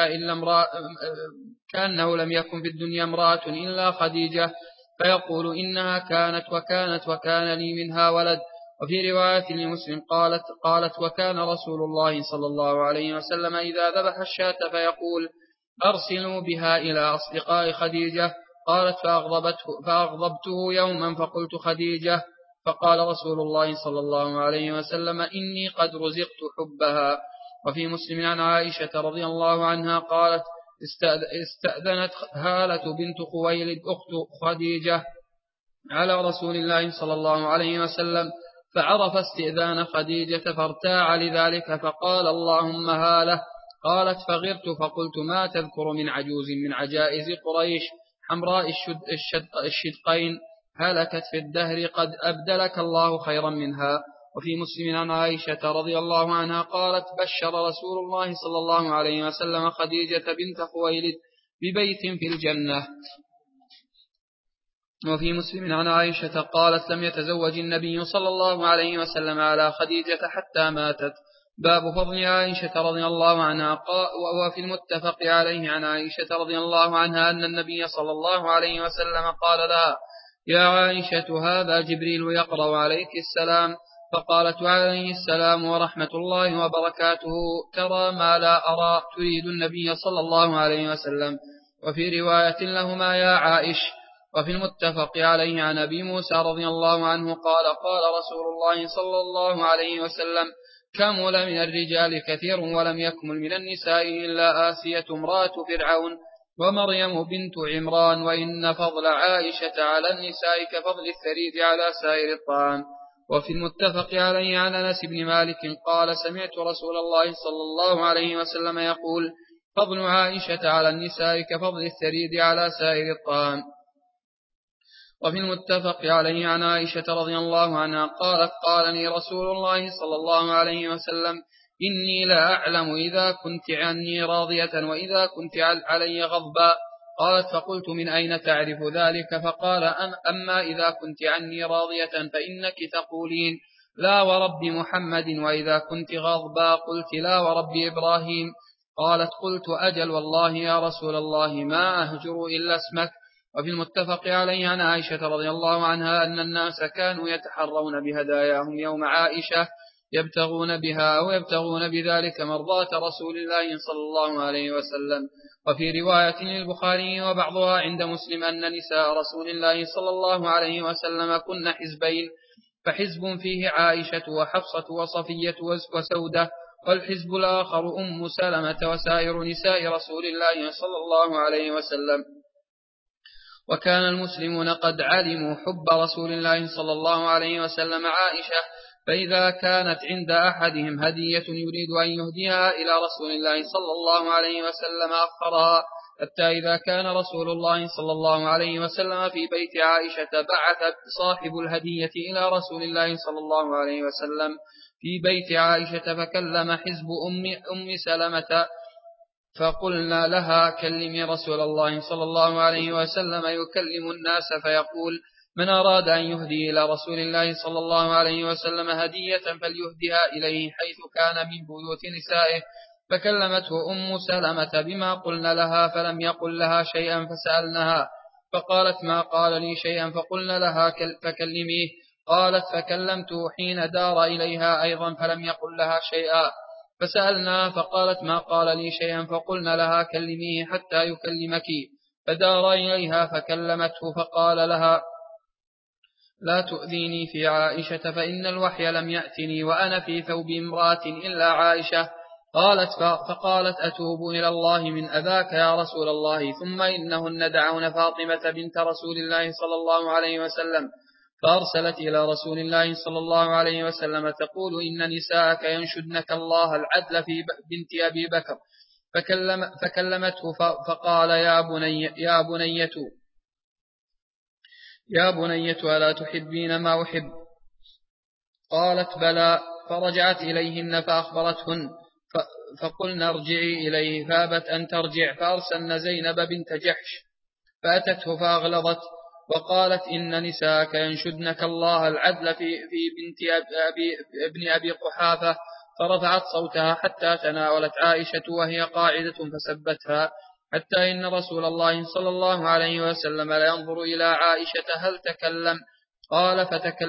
في الدنيا امرأة إلا خديجة، فيقول: إنها كانت وكان لي منها ولد. وفي رواية لمسلم قالت: وكان رسول الله صلى الله عليه وسلم إذا ذبح الشاة فيقول: أرسلوا بها إلى أصدقاء خديجة. قالت: فأغضبته يوما فقلت: خديجة. فقال رسول الله صلى الله عليه وسلم: إني قد رزقت حبها. وفي مسلم عن عائشة رضي الله عنها قالت: استأذنت هالة بنت خويلد أخت خديجة على رسول الله صلى الله عليه وسلم، فعرف استئذان خديجة فارتاع لذلك، فقال: اللهم هالة. قالت: فغرت فقلت: ما تذكر من عجوز من عجائز قريش حمراء الشدقين هلكت في الدهر قد أبدلك الله خيرا منها. وفي مسلم عن عائشة رضي الله عنها قالت: بشر رسول الله صلى الله عليه وسلم خديجة بنت خويلد ببيت في الجنة. وفي مسلم عن عائشة قالت: لم يتزوج النبي صلى الله عليه وسلم على خديجة حتى ماتت. باب فضل عائشة رضي الله عنها. وفي المتفق عليه عن عائشة رضي الله عنها أن النبي صلى الله عليه وسلم قال لها: يا عائشة، هذا جبريل يقرأ عليك السلام. فقالت: عليه السلام ورحمة الله وبركاته، ترى ما لا أرى، تريد النبي صلى الله عليه وسلم. وفي رواية لهما: يا عائش. وفي المتفق عليه عن أبي موسى رضي الله عنه قال: قال رسول الله صلى الله عليه وسلم: كمل من الرجال كثير ولم يكمل من النساء إلا آسية امرأة فرعون ومريم بنت عمران، وإن فضل عائشة على النساء كفضل الثريد على سائر الطعام. وفي المتفق عليه عن أنس بن مالك قال سمعت رسول الله صلى الله عليه وسلم يقول فضل عائشة على النساء كفضل الثريد على سائر الطعام. وفي المتفق عليه عن عائشة رضي الله عنها قالت قال لي رسول الله صلى الله عليه وسلم إني لا أعلم إذا كنت عني راضية وإذا كنت علي غضبا. قالت فقلت من أين تعرف ذلك؟ فقال أما إذا كنت عني راضية فإنك تقولين لا ورب محمد، وإذا كنت غضبا قلت لا ورب إبراهيم. قالت قلت أجل والله يا رسول الله ما أهجر إلا اسمك. وفي المتفق عليه عن عائشة رضي الله عنها أن الناس كانوا يتحرون بهداياهم يوم عائشة يبتغون بها أو يبتغون بذلك مرضاة رسول الله صلى الله عليه وسلم. وفي رواية للبخاري وبعضها عند مسلم أن نساء رسول الله صلى الله عليه وسلم كن حزبين، فحزب فيه عائشة وحفصة وصفية وسودة، والحزب الآخر أم سلمة وسائر نساء رسول الله صلى الله عليه وسلم. وكان المسلمون قد علموا حب رسول الله صلى الله عليه وسلم عائشة، فإذا كانت عند أحدهم هدية يريد أن يهديها إلى رسول الله صلى الله عليه وسلم أخرها، حتى إذا كان رسول الله صلى الله عليه وسلم في بيت عائشة بعث صاحب الهدية إلى رسول الله صلى الله عليه وسلم في بيت عائشة فكلم حزب أم سلمة، فقلنا لها كلمي رسول الله صلى الله عليه وسلم يكلم الناس فيقول من أراد أن يهدي إلى رسول الله صلى الله عليه وسلم هدية فليهدها إليه حيث كان من بيوت نسائه. فكلمته أم سلمة بما قلنا لها فلم يقل لها شيئا، فسألناها فقالت ما قال لي شيئا، فقلنا لها فكلميه. قالت فكلمته حين دار إليها أيضا فلم يقل لها شيئا، فسألنا فقالت ما قال لي شيئا، فقلنا لها كلميه حتى يكلمك. فدار إليها فكلمته فقال لها لا تؤذيني في عائشة فإن الوحي لم يأتني وأنا في ثوب امرأة إلا عائشة. فقالت أتوب إلى الله من أذاك يا رسول الله، ثم إنهن دعون فاطمة بنت رسول الله صلى الله عليه وسلم، فأرسلت إلى رسول الله صلى الله عليه وسلم تقول إن نساءك ينشدنك الله العدل في بنت أبي بكر. فكلمته فقال يا بنية ألا تحبين ما أحب؟ قالت بلى. فرجعت إليهن فأخبرتهن، فقلنا ارجعي إليه، فابت أن ترجع، فأرسلن زينب بنت جحش فأتته فأغلظت وقالت إن نساءك ينشدنك الله العدل في بنت ابن أبي قحافة، فرفعت صوتها حتى تناولت عائشة وهي قاعدة فسبتها، حتى إن رسول الله صلى الله عليه وسلم لا ينظر إلى عائشة هل تكلم. قال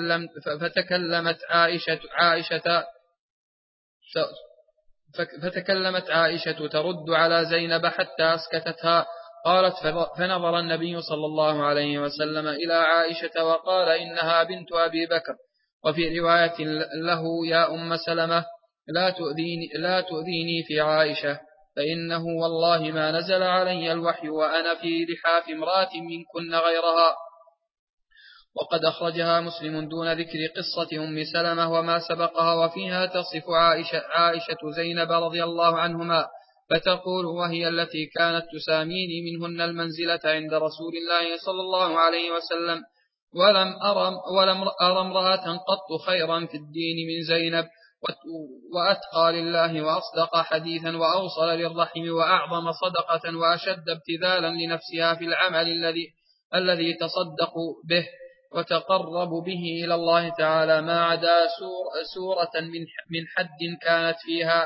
فتكلمت عائشة ترد على زينب حتى أسكتتها. قالت فنظر النبي صلى الله عليه وسلم إلى عائشة وقال إنها بنت أبي بكر. وفي رواية له يا أم سلمة لا تؤذيني في عائشة، فإنه والله ما نزل علي الوحي وأنا في لحاف امرأة منكن غيرها. وقد أخرجها مسلم دون ذكر قصة أم سلمة وما سبقها، وفيها تصف عائشة زينب رضي الله عنهما فتقول وهي التي كانت تساميني منهن المنزلة عند رسول الله صلى الله عليه وسلم، ولم أرى امرأة قط خيرا في الدين من زينب، وأتقى لله وأصدق حديثا وأوصل للرحم وأعظم صدقة وأشد ابتذالا لنفسها في العمل الذي تصدق به وتقرب به إلى الله تعالى، ما عدا سورة من حد كانت فيها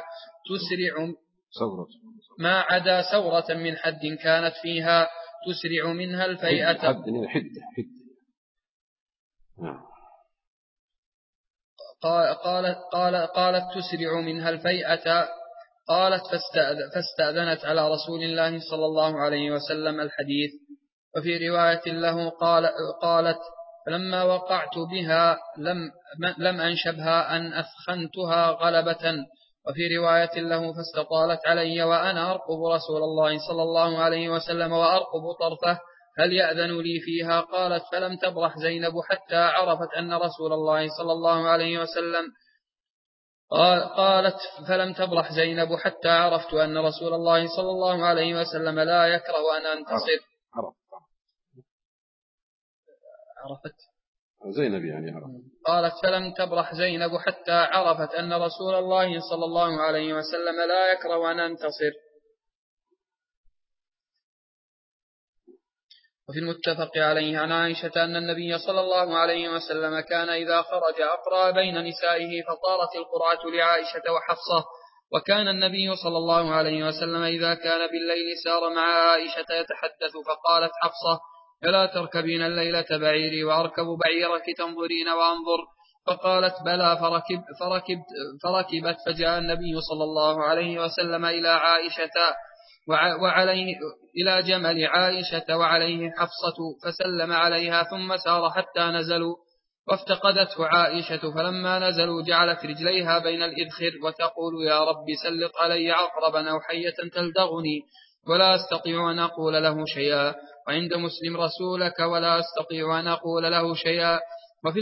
تسرع منها الفيئة. قالت تسرع منها الفيئة. قالت فاستأذنت على رسول الله صلى الله عليه وسلم الحديث. وفي رواية له قالت فلما وقعت بها لم أنشبها أن أثخنتها غلبة. وفي رواية له فاستطالت علي وأنا أرقب رسول الله صلى الله عليه وسلم وأرقب طرفه هل يأذن لي فيها؟ قالت فلم تبرح زينب حتى عرفت أن رسول الله صلى الله عليه وسلم قالت فلم تبرح زينب حتى عرفت أن رسول الله صلى الله عليه وسلم لا يكره أن أنتصر. عرفت زينب يعني عرفت. قالت فلم تبرح زينب حتى عرفت أن رسول الله صلى الله عليه وسلم لا يكره أن أنتصر. وفي المتفق عليه عن عائشة أن النبي صلى الله عليه وسلم كان إذا خرج أقرأ بين نسائه فطارت القرعة لعائشة وحفصة. وكان النبي صلى الله عليه وسلم إذا كان بالليل سار مع عائشة يتحدث فقالت حفصة ألا تركبين الليلة بعيري وأركب بعيرك تنظرين وأنظر؟ فقالت بلى فركبت فجاء النبي صلى الله عليه وسلم إلى عائشة وعليه إلى جمل عائشة وعليه حفصة فسلم عليها ثم سار حتى نزلوا وافتقدته عائشة فلما نزلوا جعلت رجليها بين الإذخر وتقول يا رب سلط علي عقربا أو حية تلدغني ولا أستطيع أن أقول له شيئا. وعند مسلم رسولك ولا أستطيع أن أقول له شيئا. وفي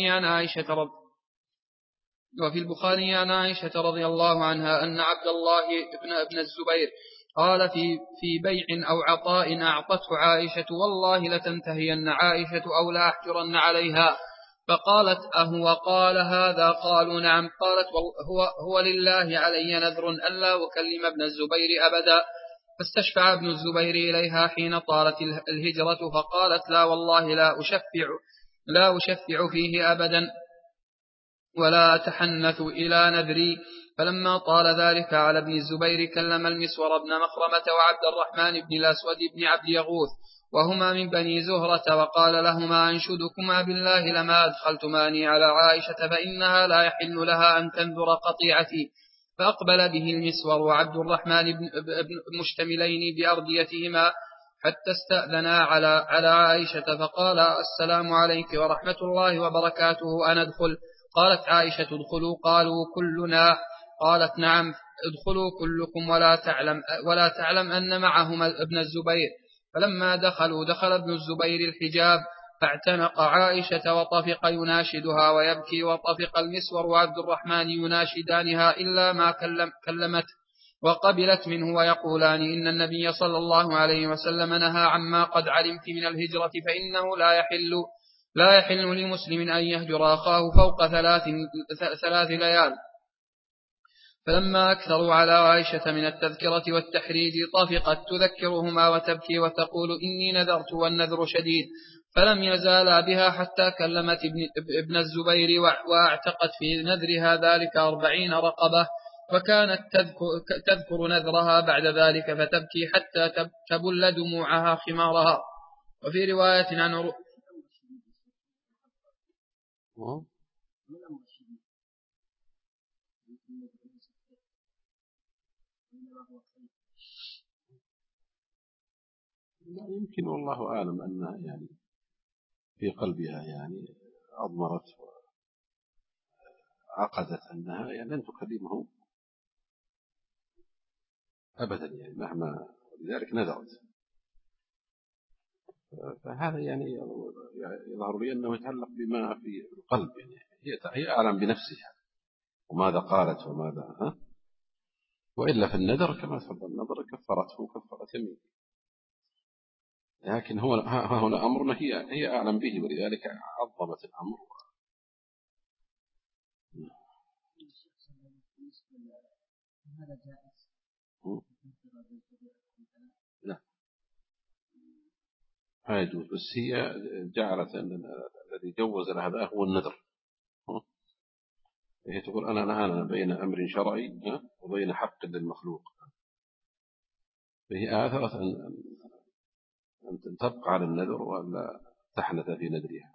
البخاري عن عائشة رضي الله عنها أن عبد الله ابن الزبير قال في بيع أو عطاء أعطته عائشة والله لتنتهين عائشة أو لا أحجرن عليها. فقالت أهو قال هذا؟ قالوا نعم. قالت هو لله علي نذر ألا أكلم ابن الزبير أبدا. فاستشفع ابن الزبير إليها حين طالت الهجرة فقالت لا والله لا أشفع فيه أبدا ولا أتحنث إلى نذري. فلما طال ذلك على ابن الزبير كلم المسور بن مخرمة وعبد الرحمن بن الأسود بن عبد يغوث وهما من بني زهرة وقال لهما أنشدكما بالله لما أدخلتماني على عائشة فإنها لا يحل لها أن تنذر قطيعتي. فأقبل به المسور وعبد الرحمن مشتملين بأرديتهما حتى استأذنا على عائشة فقال السلام عليك ورحمة الله وبركاته أنا أدخل؟ قالت عائشة ادخلوا. قالوا كلنا. قالت نعم ادخلوا كلكم ولا تعلم أن معهما ابن الزبير. فلما دخل ابن الزبير الحجاب فاعتنق عائشة وطفق يناشدها ويبكي وطفق المسور وعبد الرحمن يناشدانها إلا ما كلمت وقبلت منه ويقولان إن النبي صلى الله عليه وسلم نهى عما قد علمت من الهجرة فإنه لا يحل لمسلم أن يهجر أخاه فوق 3 ليال. فلما أكثروا على عائشة من التذكرة والتحريج طفقت تذكرهما وتبكي وتقول إني نذرت والنذر شديد. فلم يزالا بها حتى كلمت ابن الزبير واعتقت في نذرها ذلك 40 رقبة. وكانت تذكر نذرها بعد ذلك فتبكي حتى تبل دموعها خمارها. وفي رواية عن يمكن والله أعلم أنها يعني في قلبها يعني أضمرت وعقدت أنها يعني لن تكلمه أبدا يعني مهما لذلك نذرت. فهذا يعني يظهر لي أنه يتعلق بما في القلب يعني هي أعلم بنفسها وماذا قالت وماذا وإلا في النذر كما تفضل النذر كفرته كفرة يمين. لكن هنا أمرنا هي أعلم به ولذلك عظمت الأمر. لا ما يجوز بس هي جعلت أن الذي جوز لهذا هو النذر. هي تقول أنا بين أمر شرعي وبين حق للمخلوق. فهي آثرت أن تبقى على النذر ولا تحنث في نذرها.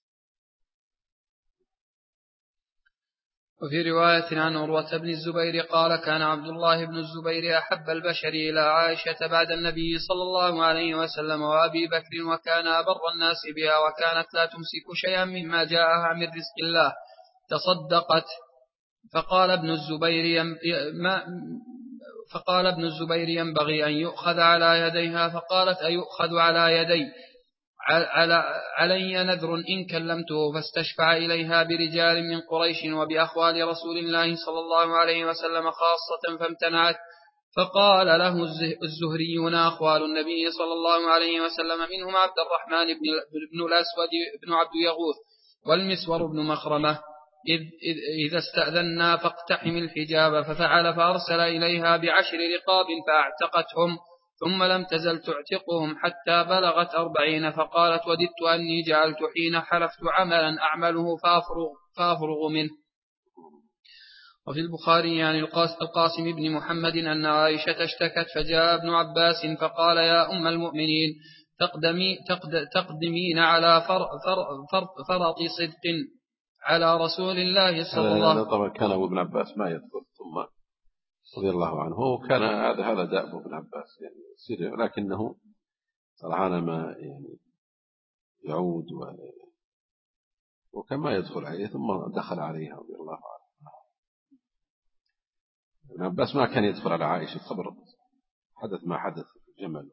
وفي رواية عن عروة بن الزبير قال كان عبد الله بن الزبير أحب البشر إلى عائشة بعد النبي صلى الله عليه وسلم وأبي بكر وكان أبر الناس بها وكانت لا تمسك شيئا مما جاءها من رزق الله تصدقت. فقال ابن الزبير فقال ابن الزبير ينبغي أن يؤخذ على يديها. فقالت أيؤخذ على يدي؟ علي نذر إن كلمته فاستشفع إليها برجال من قريش وبأخوال رسول الله صلى الله عليه وسلم خاصة فامتنعت. فقال له الزهريون أخوال النبي صلى الله عليه وسلم منهم عبد الرحمن بن الأسود بن عبد يغوث والمسور بن مخرمة إذا استأذنا فاقتحم الحجاب. ففعل فأرسل إليها ب10 رقاب فاعتقتهم ثم لم تزل تعتقهم حتى بلغت 40. فقالت وددت أني جعلت حين حلفت عملا أعمله فأفرغ منه. وفي البخاري عن القاسم بن محمد أن عائشة اشتكت فجاء ابن عباس فقال يا أم المؤمنين تقدمين على فرط صدق على رسول الله صلى الله عليه وسلم. طبعا كان أبو ابن عباس ما يدخل ثم رضي الله عنه وكان هذا دأب ابن عباس يعني لكنه صراحة ما يعني يعود وكما يدخل عليه ثم دخل عليها رضي الله عنه. ابن عباس ما كان يدخل على عائشة خبر حدث ما حدث في الجمل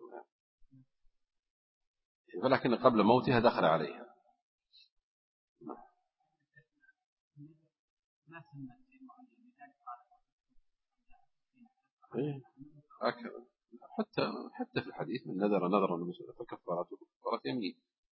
ولكن قبل موتها دخل عليها. حتى في الحديث من نذرا فكفارته كفارة يمين.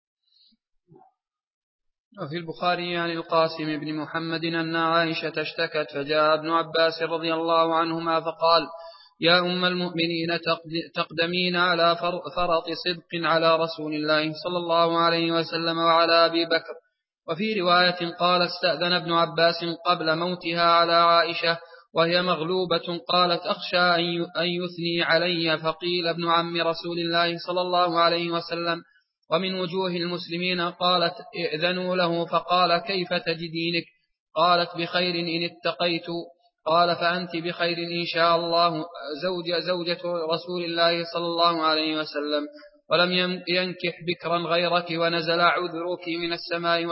وفي البخاري عن القاسم بن محمد أن عائشة اشتكت فجاء ابن عباس رضي الله عنهما فقال يا أم المؤمنين تقدمين على فرط صدق على رسول الله صلى الله عليه وسلم وعلى أبي بكر. وفي رواية قال استأذن ابن عباس قبل موتها على عائشة وهي مغلوبة قالت أخشى أن يثني علي فقيل ابن عم رسول الله صلى الله عليه وسلم ومن وجوه المسلمين قالت ائذنوا له. فقال كيف تجدينك؟ قالت بخير إن اتقيت. قال فأنت بخير إن شاء الله زوجة رسول الله صلى الله عليه وسلم ولم ينكح بكرا غيرك ونزل عذرك من السماء.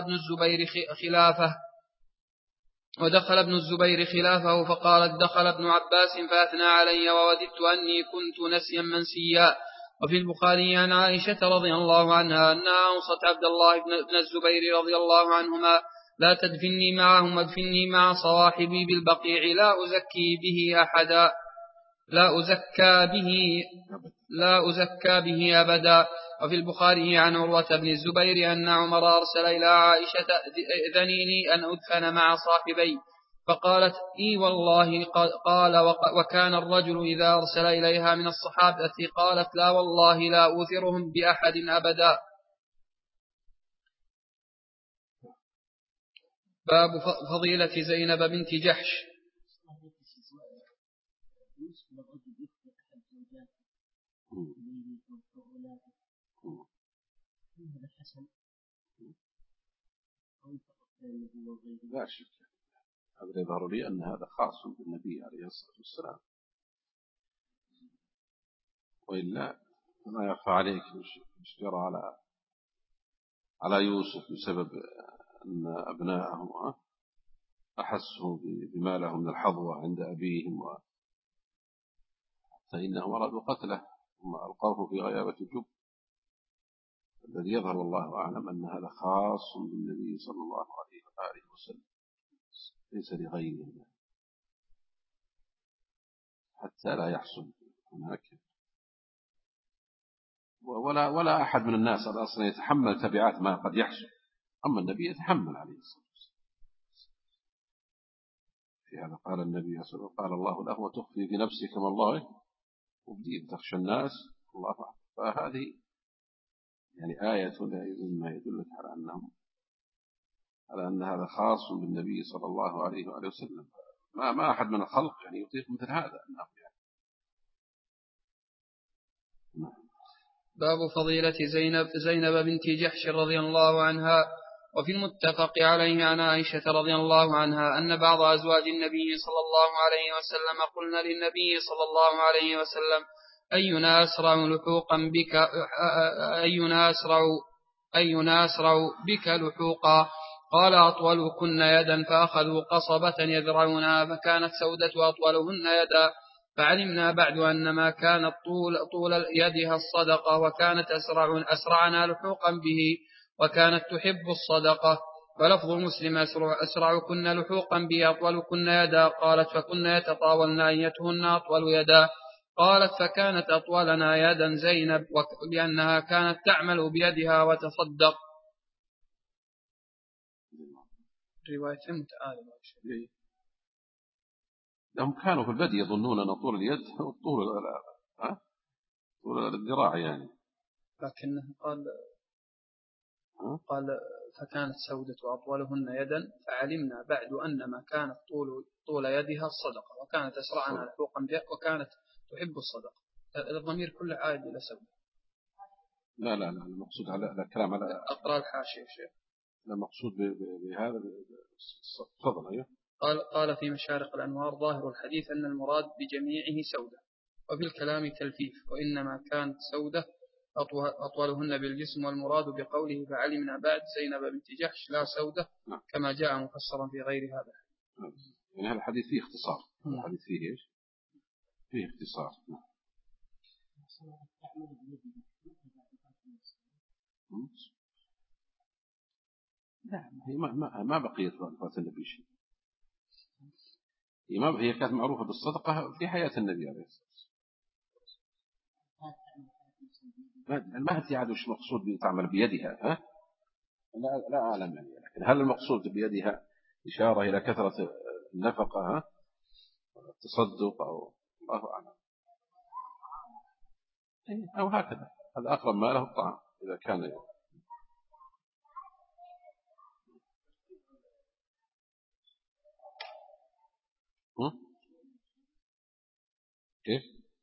ودخل ابن الزبير خلافه فقالت دخل ابن عباس فأثنى علي ووددت أني كنت نسيا منسيا. وفي البخاري عن عائشة رضي الله عنها أنها أوصت عبد الله بن الزبير رضي الله عنهما لا تدفني معهم وادفني مع صواحبي بالبقيع لا أزكى به أبدا. وفي البخاري عن عروة بن الزبير أن عمر أرسل إلى عائشة إذنيني أن أدفن مع صاحبي فقالت إي والله. قال وكان الرجل إذا أرسل إليها من الصحابة قالت لا والله لا أوثرهم بأحد أبدا. باب فضيلة زينب بنت جحش. لا شك هذا يظهر لي أن هذا خاص بالنبي عليه الصلاة والسلام وإلا ما يخفى عليك مش جرى على يوسف بسبب أن أبناءه أحسوا بما لهم من الحظوة عند أبيهم فإنهم أرادوا قتله ثم ألقوه في غيابة الجب. الذي يظهر والله أعلم أن هذا خاص بالنبي صلى الله عليه وآله وسلم ليس لغيره حتى لا يحصل هناك ولا أحد من الناس أصلا يتحمل تبعات ما قد يحصل. أما النبي يتحمل عليه الصلاة والسلام. في هذا قال النبي صلى الله عليه وسلم قال الله له وتخفي في نفسك ما الله وبديت تخشى الناس الله أعلم. فهذه يعني آية مما يدلك على أن هذا خاص بالنبي صلى الله عليه وآله وسلم. ما أحد من الخلق يعني يطيق مثل هذا. باب فضيلة زينب بنت جحش رضي الله عنها. وفي المتفق عليه عن عائشة رضي الله عنها أن بعض أزواج النبي صلى الله عليه وسلم قلنا للنبي صلى الله عليه وسلم أينا أسرع بك لحوقا؟ قال أطولكن يدا. فأخذوا قصبة يذرعونها فكانت سودة أطولهن يدا فعلمنا بعد أن ما كانت طول يدها الصدقة، وكانت أسرعنا لحوقا به، وكانت تحب الصدقة. فلفظ مسلم أسرعكن لحوقا به أطولكن يدا. قالت فكن يتطاولن أيتهن أطول يدا. قالت فكانت أطولنا يدا زينب، لأنها كانت تعمل بيدها وتصدق. رواية متعالمة. هم كانوا في البدء يظنون أن طول اليد طول الذراع يعني، لكنه قال فكانت سودة أطولهن يدا، فعلمنا بعد أن ما كانت طول يدها الصدقة، وكانت أسرعنا لحوقا بها، وكانت تحب الصدقة. الضمير كله عائد إلى سودة. لا المقصود على الكلام على أقرأ الحاشية شيخ. لا مقصود بهذا تفضل. أيوه. قال في مشارق الأنوار ظاهر الحديث أن المراد بجميعه سودة، وفي الكلام تلفيف، وإنما كانت سودة أطولهن بالجسم، والمراد بقوله فعلمنا بعد زينب بنت جحش لا سودة، كما جاء مفسرا في غير هذا. يعني هذا الحديث فيه اختصار. الحديث فيه إيش؟ فيه اختصار. لا هي ما بقيت وفاة النبي شيء. هي كانت معروفة بالصدقة في حياة النبي عليه الصلاة والسلام. ما أنت عاد وش مقصود بتعمل بيدها؟ ها؟ لا أعلم يعني، لكن هل المقصود بيدها إشارة إلى كثرة النفقة، ها؟ التصدق، أو الله أعلم، أو هكذا. هذا أقرب ما له الطعام إذا كان يعني. كيف؟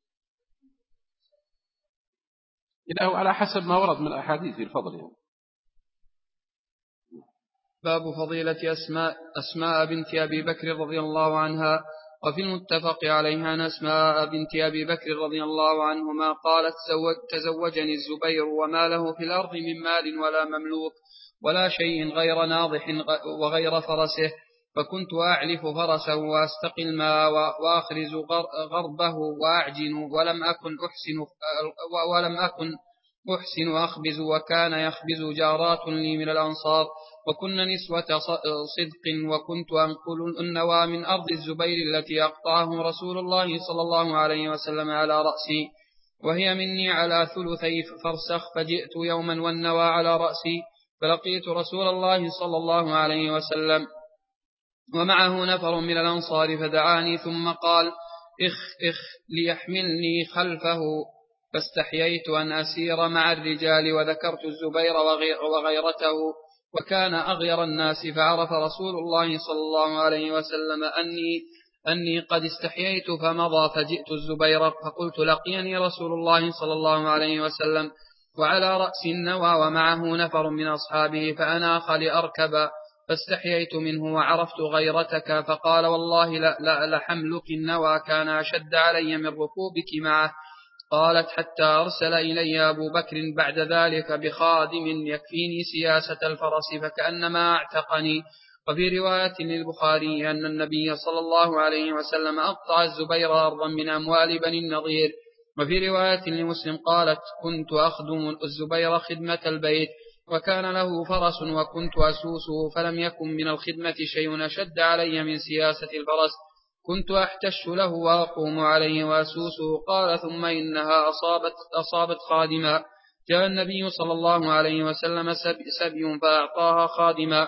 إنه على حسب ما ورد من أحاديث الفضل يعني. باب فضيلة أسماء بنت أبي بكر رضي الله عنها. وفي المتفق عليها أن أسماء بنت أبي بكر رضي الله عنهما قالت تزوجني الزبير وما له في الأرض من مال ولا مملوك ولا شيء غير ناضح وغير فرسه، فكنت أعلف فرسه وأستقي الماء وأخرز غربه وأعجن، ولم أكن أحسن أخبز، وكان يخبز جارات لي من الأنصار، وكن نسوة صدق، وكنت أنقل النوى من أرض الزبير التي أقطعه رسول الله صلى الله عليه وسلم على رأسي، وهي مني على ثلثي فرسخ، فجئت يوما والنوى على رأسي، فلقيت رسول الله صلى الله عليه وسلم ومعه نفر من الأنصار، فدعاني ثم قال إخ ليحملني خلفه، فاستحييت أن أسير مع الرجال، وذكرت الزبير وغيرته، وكان أغير الناس، فعرف رسول الله صلى الله عليه وسلم أني قد استحييت، فمضى، فجئت الزبير فقلت لقيني رسول الله صلى الله عليه وسلم وعلى رأس النوى ومعه نفر من أصحابه، فأناخ لأركب، فاستحييت منه وعرفت غيرتك، فقال والله لحملك النوى كان أشد علي من ركوبك معه. قالت حتى أرسل إلي أبو بكر بعد ذلك بخادم يكفيني سياسة الفرس، فكأنما اعتقني. وفي رواية للبخاري أن النبي صلى الله عليه وسلم أقطع الزبير أرضا من أموال بني النضير. وفي رواية لمسلم قالت كنت أخدم الزبير خدمة البيت، وكان له فرس وكنت أسوسه، فلم يكن من الخدمة شيء أشد علي من سياسة الفرس، كنت أحتش له وأقوم عليه وأسوسه. قال ثم إنها أصابت خادما، جاء النبي صلى الله عليه وسلم سبي فأعطاها خادما،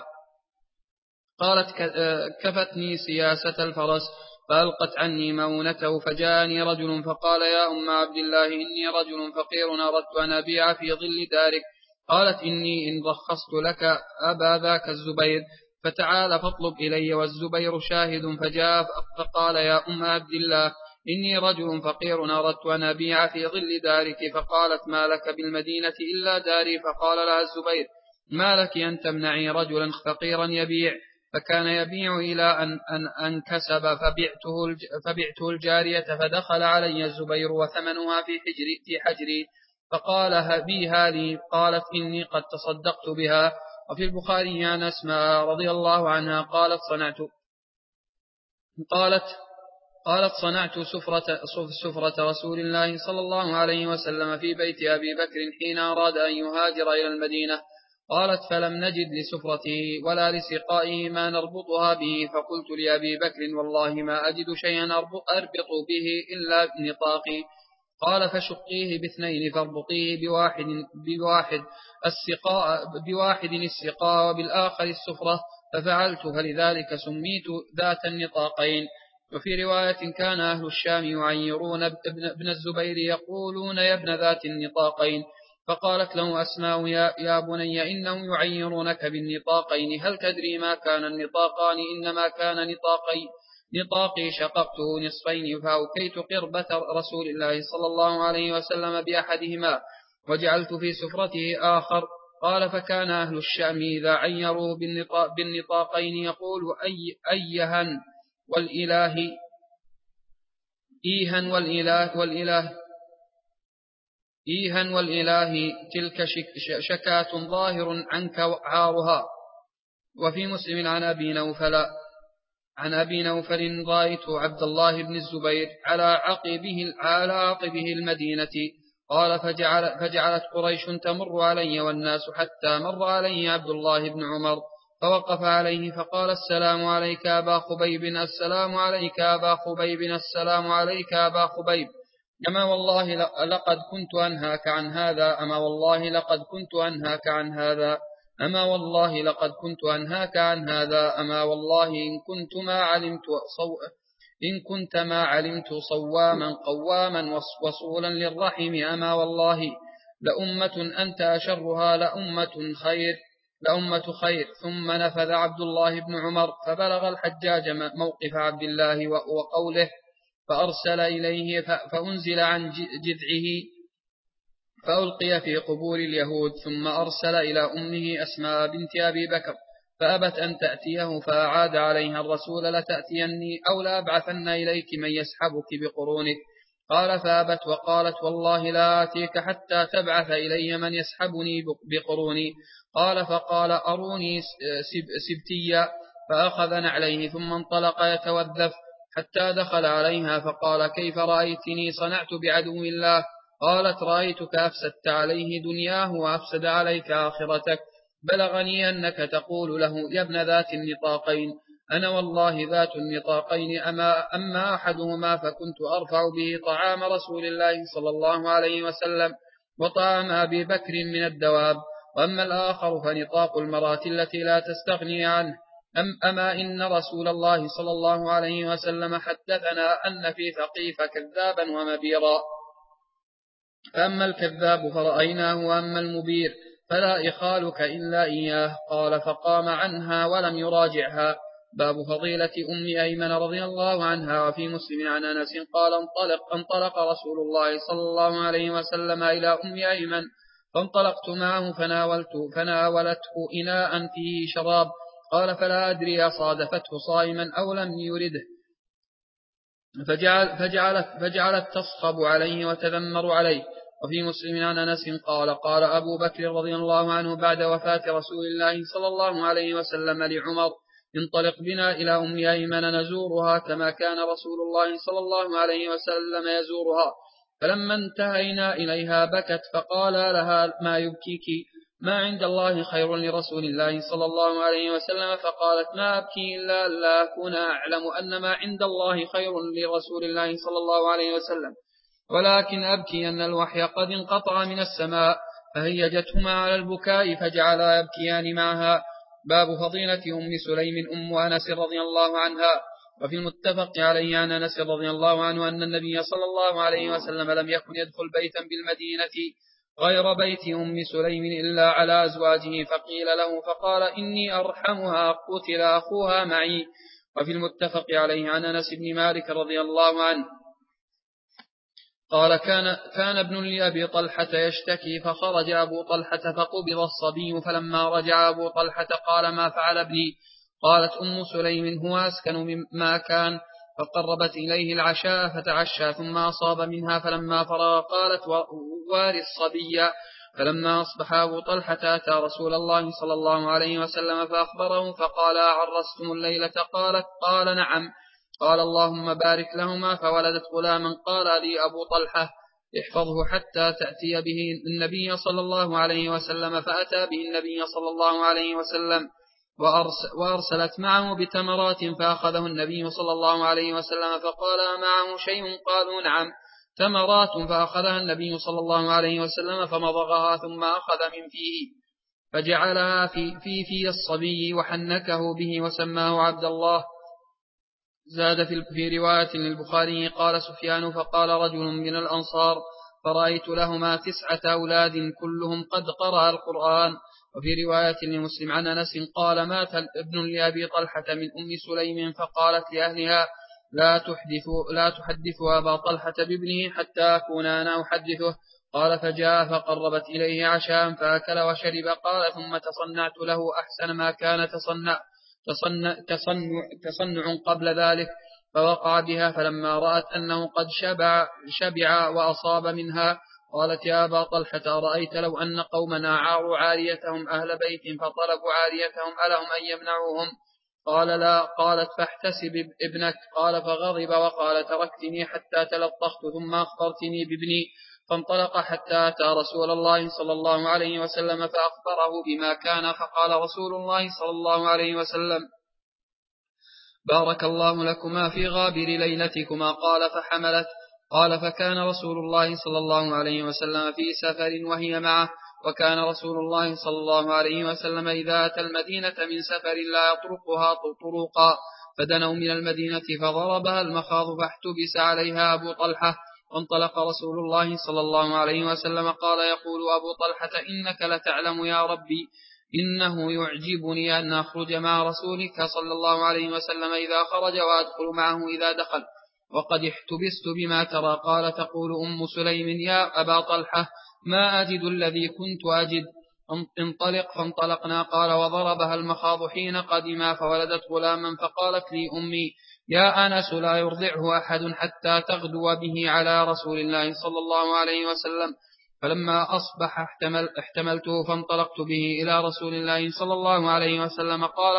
قالت كفتني سياسة الفرس، فألقت عني مؤونته، فجاءني رجل فقال يا أم عبد الله إني رجل فقير أردت أن أبيع في ظل دارك. قالت إني إن رخصت لك أبا ذاك الزبير، فتعال فاطلب إلي والزبير شاهد. فجاء فقال يا أم عبد الله إني رجل فقير أردت أن أبيع في ظل دارك. فقالت ما لك بالمدينة إلا داري. فقال لها الزبير ما لك أن تمنعي رجلا فقيرا يبيع. فكان يبيع إلى أن كسب، فبعته الجارية، فدخل علي الزبير وثمنها في حجري، فقال هبيها لي. قالت إني قد تصدقت بها. وفي البخاري عن أسماء رضي الله عنها قالت قالت صنعت سفرة رسول الله صلى الله عليه وسلم في بيت أبي بكر حين أراد أن يهاجر إلى المدينة. قالت فلم نجد لسفرته ولا لسقائه ما نربطها به، فقلت لأبي بكر والله ما أجد شيئا أربط به إلا نطاقي. قال فشقيه باثنين فاربطيه بواحد السقاء وبالآخر السفرة، ففعلت فلذلك سميت ذات النطاقين. وفي رواية كان أهل الشام يعيرون ابن الزبير يقولون يا ابن ذات النطاقين. فقالت له أسماء يا بني إنهم يعيرونك بالنطاقين، هل تدري ما كان النطاقان؟ إنما كان نطاقي شققته نصفين فأوكيت قربة رسول الله صلى الله عليه وسلم بأحدهما وجعلت في سفرته آخر. قال فكان أهل الشام إذا عيروه بالنطاقين يقول أيها والإله إيها والإله تلك شكاة ظاهر عنك عارها. وفي مسلم عن أبي نوفل رأيت عبد الله بن الزبير على عقبه المدينة. قال فجعلت قريش تمر علي والناس حتى مر علي عبد الله بن عمر فوقف عليه فقال السلام عليك أبا خبيب، السلام عليك أبا خبيب، السلام عليك أبا خبيب. أما والله لقد كنت أنهاك عن هذا، أما والله لقد كنت أنهاك عن هذا، أما والله لقد كنت أنهاك عن هذا، أما والله إن كنت ما علمت صواما قواما وصولا للرحم، أما والله لأمة أنت أشرها لأمة خير. ثم نفذ عبد الله بن عمر فبلغ الحجاج موقف عبد الله وقوله فأرسل إليه فأنزل عن جذعه فألقي في قبور اليهود. ثم أرسل إلى أمه أسماء بنت أبي بكر فأبت أن تأتيه فأعاد عليها الرسول لتأتيني أو لأبعثن إليك من يسحبك بقرونك. قال فأبت وقالت والله لا آتيك حتى تبعث إلي من يسحبني بقروني. قال فقال أروني سبتيا، فأخذ نعليه ثم انطلق يتوذف حتى دخل عليها فقال كيف رأيتني صنعت بعدو الله؟ قالت رأيتك أفسدت عليه دنياه وأفسد عليك آخرتك، بلغني أنك تقول له يا ابن ذات النطاقين، أنا والله ذات النطاقين، أما أحدهما فكنت أرفع به طعام رسول الله صلى الله عليه وسلم وطعام أبي بكر من الدواب، وأما الآخر فنطاق المرأة التي لا تستغني عنه. أما إن رسول الله صلى الله عليه وسلم حدثنا أن في ثقيف كذابا ومبيرا، فأما الكذاب فرأيناه وأما المبير فلا إخالك إلا إياه. قال فقام عنها ولم يراجعها. باب فضيلة أم أيمن رضي الله عنها. وفي مسلم عن أنس قال انطلق رسول الله صلى الله عليه وسلم إلى أم أيمن فانطلقت معه فناولته إناء فيه شراب. قال فلا أدري أصادفته صائما أو لم يرده، فجعلت تصخب عليه وتذمر عليه. وفي مسلم عن أنس قال أبو بكر رضي الله عنه بعد وفاة رسول الله صلى الله عليه وسلم لعمر انطلق بنا إلى أم أيمن نزورها كما كان رسول الله صلى الله عليه وسلم يزورها. فلما انتهينا إليها بكت فقال لها ما يبكيك؟ ما عند الله خير لرسول الله صلى الله عليه وسلم. فقالت ما أبكي إلا ألا أكون أعلم أن ما عند الله خير لرسول الله صلى الله عليه وسلم، ولكن أبكي أن الوحي قد انقطع من السماء. فهيجتهما على البكاء فجعلا يبكيان معها. باب فضيلة أم سليم أم أنس رضي الله عنها. وفي المتفق عليه عن أنس رضي الله عنه أن النبي صلى الله عليه وسلم لم يكن يدخل بيتا بالمدينة غير بيت أم سليم إلا على أزواجه، فقيل له فقال إني أرحمها قتل أخوها معي. وفي المتفق عليه عن أنس بن مالك رضي الله عنه قال كان ابن لأبي طلحة يشتكي فخرج أبو طلحة فقبض الصبي، فلما رجع أبو طلحة قال ما فعل ابني؟ قالت أم سليم هو أسكن مما كان، فقربت إليه العشاء فتعشى ثم أصاب منها، فلما فرغ قالت واري الصبي. فلما أصبح أبو طلحة أتى رسول الله صلى الله عليه وسلم فأخبره فقال أعرستم الليلة؟ قال نعم. قال اللهم بارك لهما، فولدت غلاما. قال لي أبو طلحة احفظه حتى تأتي به النبي صلى الله عليه وسلم، فأتى به النبي صلى الله عليه وسلم وأرسلت معه بتمرات، فأخذه النبي صلى الله عليه وسلم فقال معه شيء؟ قالوا نعم، تمرات. فأخذها النبي صلى الله عليه وسلم فمضغها ثم أخذ من فيه فجعلها في الصبي وحنكه به وسماه عبد الله. زاد في رواية للبخاري قال سفيان فقال رجل من الأنصار فرأيت لهما 9 أولاد كلهم قد قرأ القرآن. وفي رواية لمسلم عن أنس قال مات ابن لأبي طلحة من أم سليم فقالت لأهلها لا تحدثوا أبا طلحة بابنه حتى أكون أنا أحدثه. قال فجاء فقربت إليه عشاء فأكل وشرب. قال ثم تصنعت له أحسن ما كان تصنع قبل ذلك، فوقع بها، فلما رأت أنه قد شبع وأصاب منها قالت يا أبا طلحة أرأيت لو أن قومنا عاروا عاريتهم أهل بيت فطلبوا عاريتهم ألهم أن يمنعوهم؟ قال لا. قالت فاحتسب ابنك. قال فغضب وقال تركتني حتى تلطخت ثم أخبرتني بابني. فانطلق حتى أتى رسول الله صلى الله عليه وسلم فأخبره بما كان، فقال رسول الله صلى الله عليه وسلم بارك الله لكما في غابر ليلتكما. قال فحملت. قال فكان رسول الله صلى الله عليه وسلم في سفر وهي معه، وكان رسول الله صلى الله عليه وسلم إذا أتى المدينة من سفر لا يطرقها طرقا، فدنوا من المدينة فضربها المخاض فاحتبس عليها أبو طلحة. وانطلق رسول الله صلى الله عليه وسلم قال يقول أبو طلحة إنك لتعلم يا ربي إنه يعجبني أن أخرج مع رسولك صلى الله عليه وسلم إذا خرج وأدخل معه إذا دخل، وقد احتبست بما ترى. قال تقول أم سليم يا أبا طلحة ما أجد الذي كنت أجد، انطلق. فانطلقنا. قال وضربها المخاض حين قدما فولدت غلاما، فقالت لي أمي يا أنس لا يرضعه أحد حتى تغدو به على رسول الله صلى الله عليه وسلم. فلما أصبح احتملته فانطلقت به إلى رسول الله صلى الله عليه وسلم. قال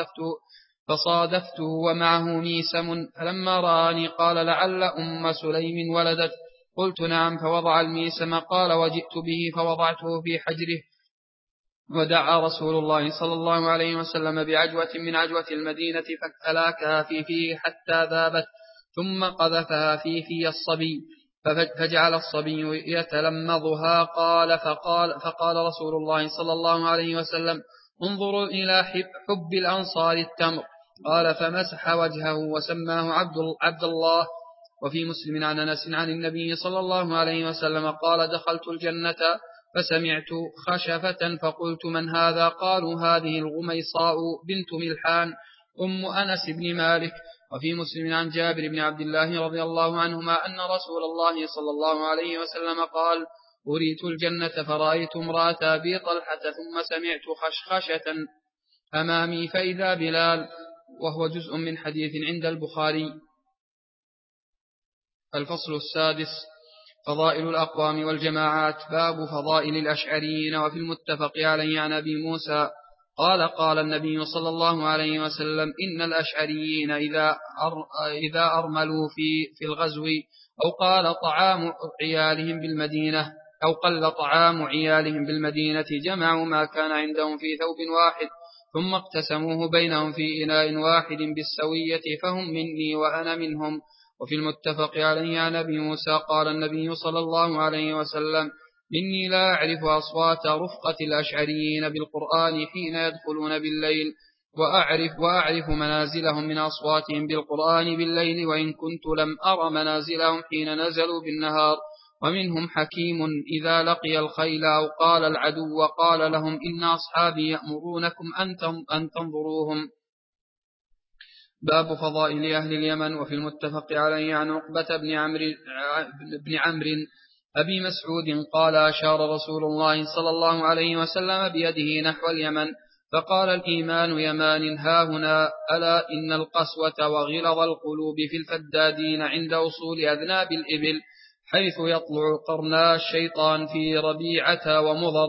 فصادفته ومعه ميسم، فلما رآني قال لعل أم سليم ولدت. قلت نعم. فوضع الميسم. قال وجئت به فوضعته في حجره، ودعا رسول الله صلى الله عليه وسلم بعجوة من عجوة المدينة فاكتلاكها في فيه حتى ذابت، ثم قذفها في الصبي فجعل الصبي يتلمضها. فقال رسول الله صلى الله عليه وسلم انظروا إلى حب الأنصار التمر. قال فمسح وجهه وسماه عبد الله. وفي مسلم عن أنس عن النبي صلى الله عليه وسلم قال دخلت الجنة فسمعت خشفة فقلت من هذا؟ قالوا هذه الغميصاء بنت ملحان أم أنس بن مالك. وفي مسلم عن جابر بن عبد الله رضي الله عنهما أن رسول الله صلى الله عليه وسلم قال أريت الجنة فرأيت امرأة أبي طلحة ثم سمعت خشخشة أمامي فإذا بلال، وهو جزء من حديث عند البخاري. الفصل السادس فضائل الأقوام والجماعات. باب فضائل الأشعريين. وفي المتفق عليه عن أبي موسى قال النبي صلى الله عليه وسلم إن الأشعريين إذا أرملوا في الغزو أو قل طعام عيالهم بالمدينة جمعوا ما كان عندهم في ثوب واحد ثم اقتسموه بينهم في إناء واحد بالسوية، فهم مني وأنا منهم. وفي المتفق عليه عن أبي موسى قال النبي صلى الله عليه وسلم إني لا أعرف أصوات رفقة الأشعريين بالقرآن حين يدخلون بالليل، وأعرف منازلهم من أصواتهم بالقرآن بالليل، وإن كنت لم أر منازلهم حين نزلوا بالنهار. ومنهم حكيم إذا لقي الخيل أو قال العدو وقال لهم إن أصحابي يأمرونكم أن تنظروهم. باب فضائل أهل اليمن. وفي المتفق عليه عن عقبة بن عمرو أبي مسعود قال أشار رسول الله صلى الله عليه وسلم بيده نحو اليمن فقال الإيمان يمان هاهنا، ألا إن القسوة وغلظ القلوب في الفدادين عند وصول أذناب الإبل حيث يطلع قرنا الشيطان في ربيعة ومضر.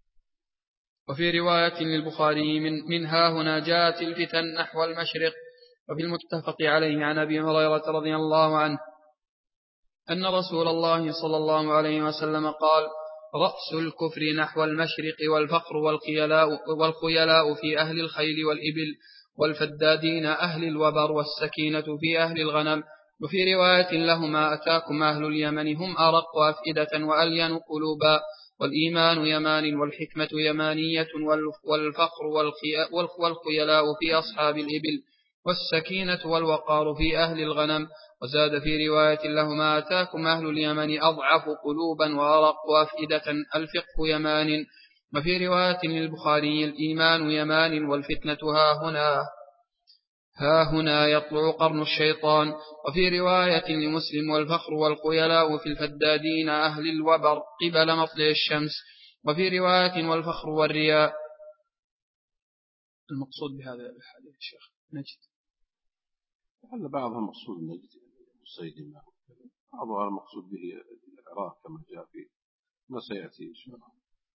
وفي رواية للبخاري من ها هنا جاءت الفتن نحو المشرق وفي المتفق عليه عن أبي هريرة رضي الله عنه أن رسول الله صلى الله عليه وسلم قال: رأس الكفر نحو المشرق والفقر والخيلاء في أهل الخيل والإبل والفدادين أهل الوبر والسكينة في أهل الغنم. وفي رواية لهما: أتاكم أهل اليمن هم أرق أفئدة وألين قلوبا، والإيمان يمان والحكمة يمانية، والفقر والخيلاء في أصحاب الإبل والسكينة والوقار في أهل الغنم. وزاد في رواية لهما: أتاكم أهل اليمن أضعف قلوبا وأرق أفئدة، الفقه يمان. وفي رواية للبخاري: الإيمان يمان والفتنة ها هنا يطلع قرن الشيطان. وفي رواية لمسلم: والفخر والخيلاء في الفدادين أهل الوبر قبل مطلع الشمس. وفي رواية: والفخر والرياء. المقصود بهذا الحديث شيخ نجد؟ هل بعضها مقصود نجد الصيدمة، بعضها المقصود به العراق كما جاء في ما سيأتي إن شاء الله.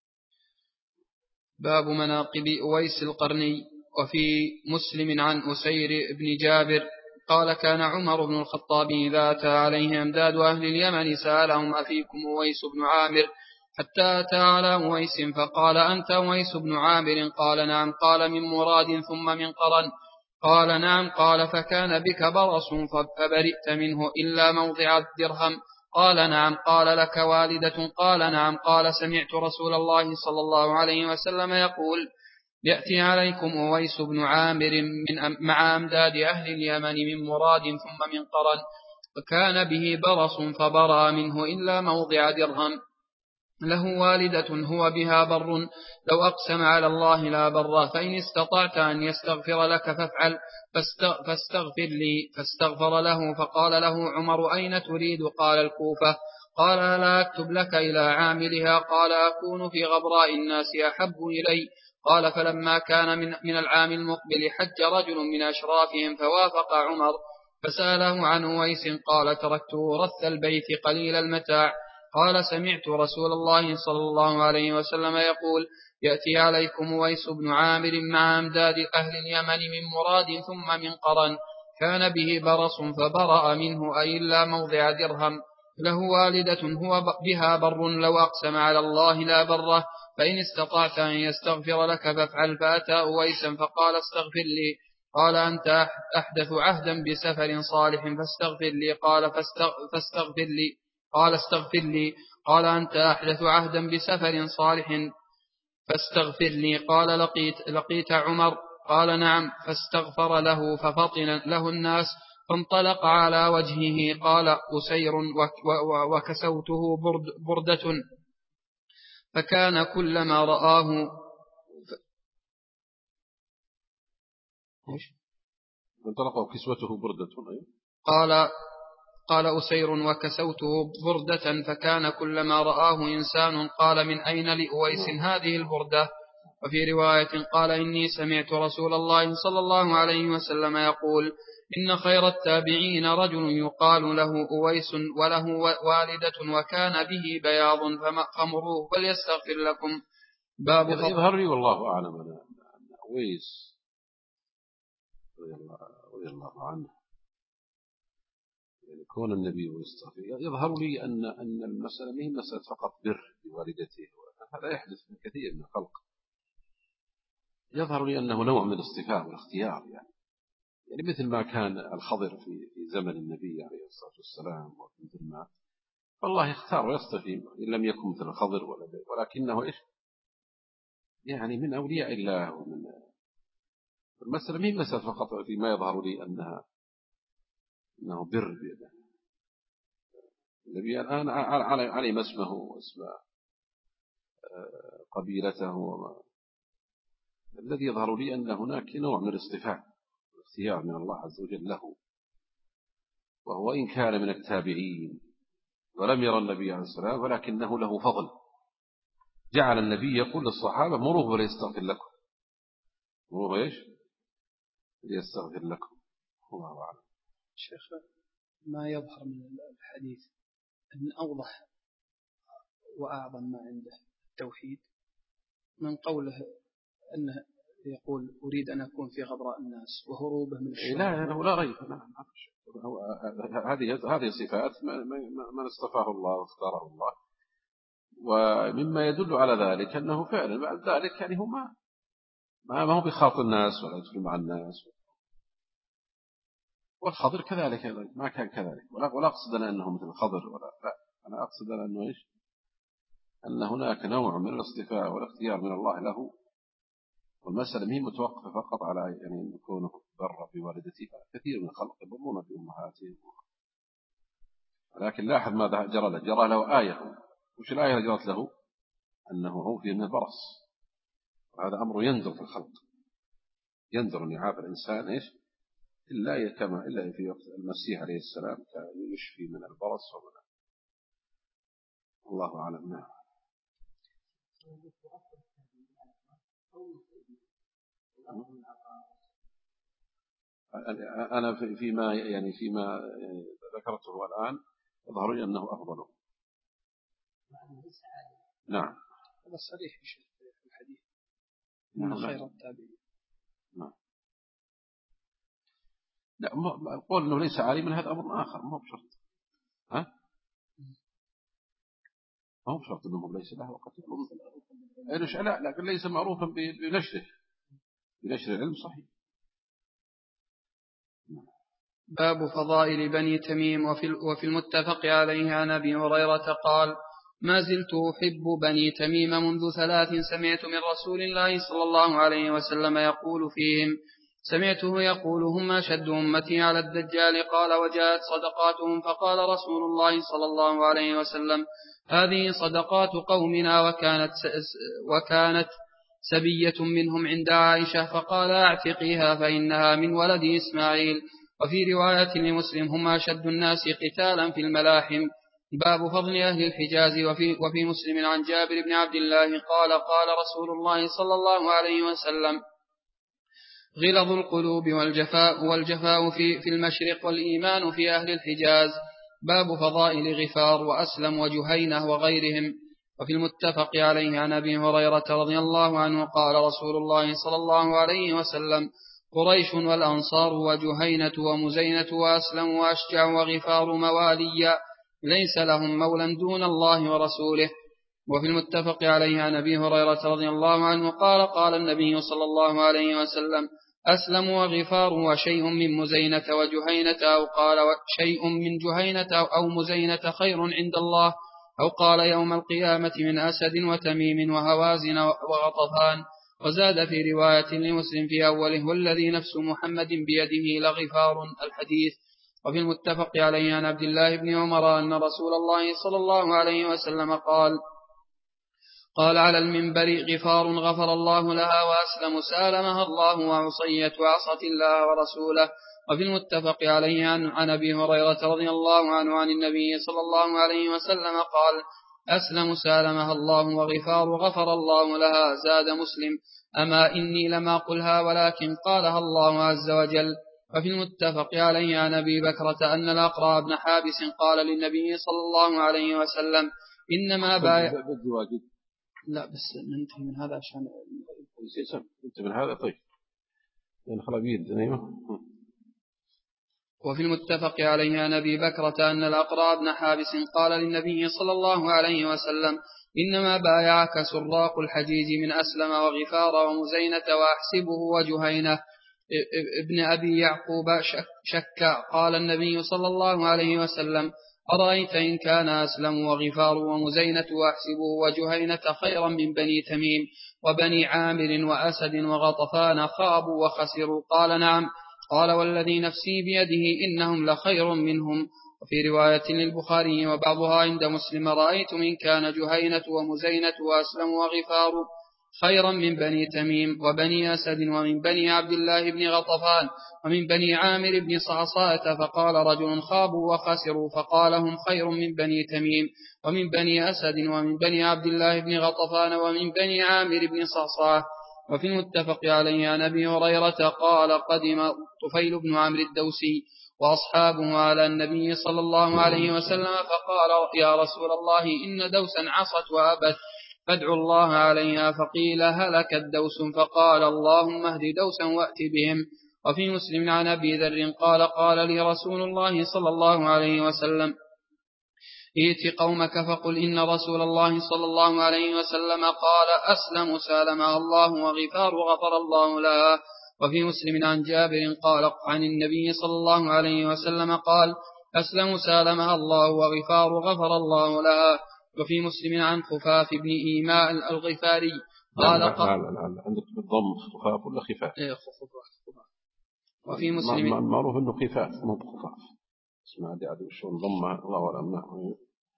باب مناقب أويس القرني. وفي مسلم عن أسير بن جابر قال: كان عمر بن الخطاب إذا أتى عليه أمداد أهل اليمن سألهم: أفيكم أويس بن عامر؟ حتى أتى على أويس فقال: أنت أويس بن عامر؟ قال: نعم. قال: من مراد ثم من قرن؟ قال: نعم. قال: فكان بك برص فبرئت منه إلا موضع الدرهم؟ قال: نعم. قال: لك والدة؟ قال: نعم. قال: سمعت رسول الله صلى الله عليه وسلم يقول: يأتي عليكم أويس بن عامر مع أمداد أهل اليمن من مراد ثم من قرن، فكان به برص فبرى منه إلا موضع درهم. له والدة هو بها بر، لو أقسم على الله لا بره، فإن استطعت أن يستغفر لك فافعل، فاستغفر لي. فاستغفر له. فقال له عمر: أين تريد؟ قال: الكوفة. قال: ألا أكتب لك إلى عاملها؟ قال: أكون في غبراء الناس أحب إلي. قال: فلما كان من العام المقبل حج رجل من أشرافهم فوافق عمر فسأله عن أويس. قال: تركته رث البيت قليل المتاع. قال: سمعت رسول الله صلى الله عليه وسلم يقول: يأتي عليكم أويس بن عامر مع أمداد أهل اليمن من مراد ثم من قرن، كان به برص فبرأ منه أي إلا موضع درهم. له والدة هو بها بر، لو أقسم على الله لا بره، فإن استطعت أن يستغفر لك فافعل. فأتى أويسا فقال: استغفر لي. قال: أنت أحدث عهدا بسفر صالح فاستغفر لي. قال: فاستغفر لي. قال: استغفر لي. قال: أنت أحدث عهدا بسفر صالح فاستغفر لي. قال: لقيت عمر؟ قال: نعم. فاستغفر له ففطن له الناس فانطلق على وجهه. قال أسير: وكسوته بردة، فكان كلما رآه انطلق وكسوته بردة. قال أسير: وكسوته بردة، فكان كلما رآه إنسان قال: من أين لأويس هذه البردة؟ وفي رواية قال: إني سمعت رسول الله صلى الله عليه وسلم يقول: إن خير التابعين رجل يقال له أويس وله والدة وكان به بياض فمروه فليستغفر لكم. باب يظهر لي والله أعلم أن أويس رضي الله عنه يعني كون النبي يستغفر، يظهر لي أن المسألة ما هي مسألة فقط بر بوالدته، هذا يحدث من كثير من الخلق. يظهر لي أنه نوع من الاصطفاء والاختيار، يعني مثل ما كان الخضر في زمن النبي عليه الصلاة والسلام، ومثل ما فالله يختار ويصطفي إن لم يكن مثل الخضر ولكنه إيش يعني من أولياء الله. ومن المسألة ما هي مسألة فقط فيما يظهر لي أنه بر بيده. النبي الآن علم اسمه واسم قبيلته، الذي يظهر لي أن هناك نوع من الاصطفاء والاختيار من الله عز وجل له، وهو إن كان من التابعين ولم يرى النبي عليه السلام ولكنه له فضل، جعل النبي يقول للصحابة: مروه وليستغفر لكم. مروه إيش؟ ليستغفر لكم. الله أعلم. شيخ، ما يظهر من الحديث أن أوضح وأعظم ما عنده التوحيد من قوله أنه يقول أريد أن أكون في غبراء الناس وهروبه من الشر. لا ريب. هذه صفات من اصطفاه الله واختاره الله. ومما يدل على ذلك أنه فعلا بعد ذلك يعني هو ما هو بخاطر الناس ولا يدخل مع الناس. والخضر كذلك ما كان كذلك. ولا أقصد أنا أنه مثل الخضر لا. أنا أقصد أنه إيش؟ أن هناك نوع من الاصطفاء والاختيار من الله له. والمسألة مهي متوقفة فقط على يعني يكونه بر بوالدته. كثير من الخلق يبرون بأمهاتهم. ولكن لاحظ ماذا جرى له آية. وش الآية اللي جرت له؟ أنه عوفي من البرص. وهذا أمر يندر في الخلق. يندر أن يعاف الإنسان إيش؟ إلا في وقت المسيح عليه السلام كان يشفي من البرص ومن الله أعلم. نعم. أنا فيما ذكرته الآن يظهر لي أنه أفضل. نعم. هذا صريح في الحديث. نعم. خير التابعين. نعم. لا قول أنه ليس عالما هذا أمر آخر ما هو بشرط. ها؟ ما هو بشرط أنه ليس له وقت يطلب. لا لكن ليس معروفا بنشر العلم صحيح. باب فضائل بني تميم. وفي المتفق عليه عن أبي هريرة قال: ما زلت أحب بني تميم منذ 3 سمعت من رسول الله صلى الله عليه وسلم يقول فيهم: سمعته يقول: هم أشد أمتي على الدجال. قال: وجاءت صدقاتهم. فقال رسول الله صلى الله عليه وسلم: هذه صدقات قومنا. وكانت سبية منهم عند عائشة، فقال: اعتقيها فإنها من ولد إسماعيل. وفي رواية لمسلم: هم أشد الناس قتالا في الملاحم. باب فضل أهل الحجاز. وفي مسلم عن جابر بن عبد الله قال: قال رسول الله صلى الله عليه وسلم: غلظ القلوب والجفاء في المشرق، والإيمان في أهل الحجاز. باب فضائل غفار وأسلم وجهينة وغيرهم. وفي المتفق عليه عن أبي هريرة رضي الله عنه قال رسول الله صلى الله عليه وسلم: قريش والأنصار وجهينة ومزينة وأسلم وأشجع وغفار موالي ليس لهم مولى دون الله ورسوله. وفي المتفق عليه عن أبي هريرة رضي الله عنه قال: قال النبي صلى الله عليه وسلم: أسلم وغفار وشيء من مزينة وجهينة، أو قال شيء من جهينة أو مزينة خير عند الله، أو قال يوم القيامة من أسد وتميم وهوازن وغطفان. وزاد في رواية لمسلم في أوله: والذي نفس محمد بيده لغفار. الحديث. وفي المتفق عليه عن عبد الله بن عمر أن رسول الله صلى الله عليه وسلم قال على المنبر: غفار غفر الله لها، وأسلم سالمها الله، وعصية وعصت الله ورسوله. وفي المتفق عليه عن أبي هريرة رضي الله عنه عن النبي صلى الله عليه وسلم قال: أسلم سالمها الله، وغفار غفر الله لها. زاد مسلم: أما إني لما قلها ولكن قالها الله عز وجل. وفي المتفق عليه عن أبي بكرة أن الأقرع بن حابس قال للنبي صلى الله عليه وسلم: إنما لا بس ننتهي من هذا عشان ننتهي من هذا. طيب وفي المتفق عليه عن أبي بكرة أن الأقرع بن حابس قال للنبي صلى الله عليه وسلم: إنما بايعك سراق الحجيج من أسلم وغفار ومزينة وأحسبه وجهينة ابن أبي يعقوب شك. قال النبي صلى الله عليه وسلم: أرأيت إن كان أسلم وغفار ومزينة وأحسبه وجهينة خيرا من بني تميم وبني عامر وأسد وغطفان خابوا وخسروا؟ قال: نعم. قال: والذي نفسي بيده إنهم لخير منهم. وفي رواية للبخاري وبعضها عند مسلم: رأيت إن كان جهينة ومزينة وأسلم وغفار خيرا من بني تميم وبني أسد ومن بني عبد الله بن غطفان ومن بني عامر بن صعصاء. فقال رجل: خابوا وخسروا. فقال: هم خير من بني تميم ومن بني أسد ومن بني عبد الله بن غطفان ومن بني عامر بن صعصاء. وفي المتفق عليه عن أبي هريرة قال: قدم طفيل بن عمرو الدوسي وأصحابه على النبي صلى الله عليه وسلم، فقال: يا رسول الله، إن دوسا عصت وأبت، فادعوا الله عليها. فقيل هلكت دوس، فقال اللهم اهد دوسا وأت بهم. وفي مسلم عن أبي ذر قال قال لي رسول الله صلى الله عليه وسلم ائت قومك فقل إن رسول الله صلى الله عليه وسلم قال أسلم سالمها الله وغفار غفر الله لها. وفي مسلم عن جابر قال عن النبي صلى الله عليه وسلم قال أسلم سالمها الله وغفار غفر الله لها. وفي مسلم عن خفاف بن إيماء الغفاري قال عندك بالضم خفاف ولا خفاف؟ خفاف. وفي مسلم المعروف انه خفاف مو بخفاف، اسمع دي عاد وشون ضمه الله اعلم.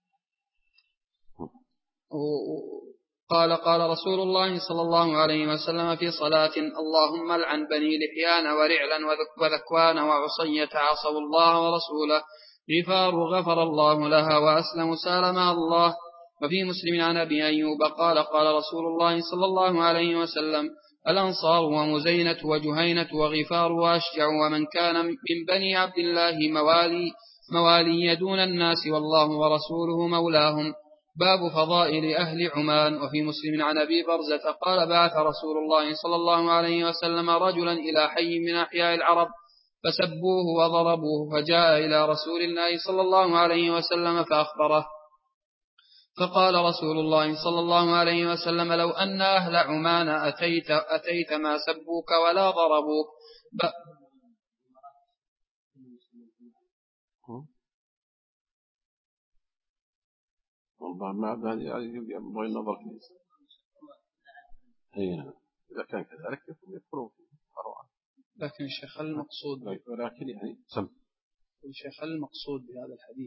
قال رسول الله صلى الله عليه وسلم في صلاة اللهم لعن بني لحيان ورعلا وذكوان وعصية عصوا الله ورسوله غفار غفر الله لها وأسلم سالمها الله. وفي مسلم عن أبي أيوب قال قال رسول الله صلى الله عليه وسلم الأنصار ومزينة وجهينة وغفار وأشجع ومن كان من بني عبد الله موالي دون الناس والله ورسوله مولاهم. باب فضائل أهل عمان. وفي مسلم عن أبي برزة قال بعث رسول الله صلى الله عليه وسلم رجلا إلى حي من أحياء العرب فسبوه وضربوه، فجاء إلى رسول الله صلى الله عليه وسلم فأخبره، فقال رسول الله صلى الله عليه وسلم لو أن أهل عمان أتيت ما سبوك ولا ضربوك. والله ما يبغى النظر فيه. إذا كان كذلك يدخلوا فيه. لكن الشيخ المقصود ولكن يعني سم الشيخ المقصود بهذا الحديث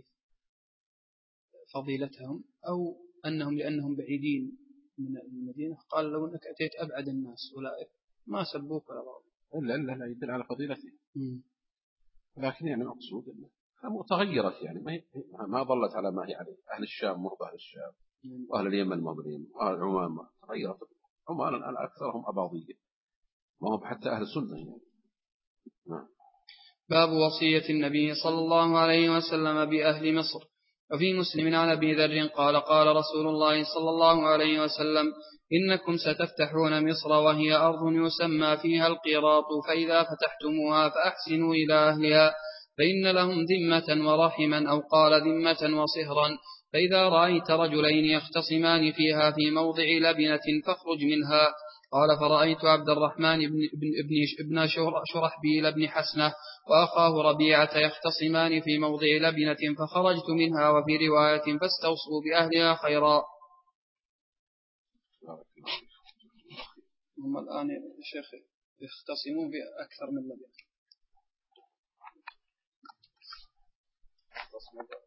فضيلتهم أو أنهم لأنهم بعيدين من المدينة قال لو أنك أتيت أبعد الناس أولئك ما سبوك ولا ضربوك. لا يدل على فضيلته. لكن يعني المقصود أنه متغيرت، يعني ما ظلت على ما هي عليه. أهل الشام مو أهل الشام، وأهل اليمن مو باليمن، وأهل عمان ما تغيرت. عمان الآن أكثرهم أباضية، ما هم حتى أهل سنة يعني. باب وصية النبي صلى الله عليه وسلم بأهل مصر. وفي مسلم عن أبي ذر قال قال رسول الله صلى الله عليه وسلم إنكم ستفتحون مصر وهي أرض يسمى فيها القيراط، فإذا فتحتموها فأحسنوا إلى أهلها فإن لهم ذمة ورحما، أو قال ذمة وصهرا. فإذا رأيت رجلين يختصمان فيها في موضع لبنة فاخرج منها. قال فرأيت عبد الرحمن بن شرحبيل بن حسنة وأخاه ربيعة يختصمان في موضع لبنة فخرجت منها. وفي رواية فاستوصوا بأهلها خيرا. هم الآن الشيخ يختصمون بأكثر من لبنة.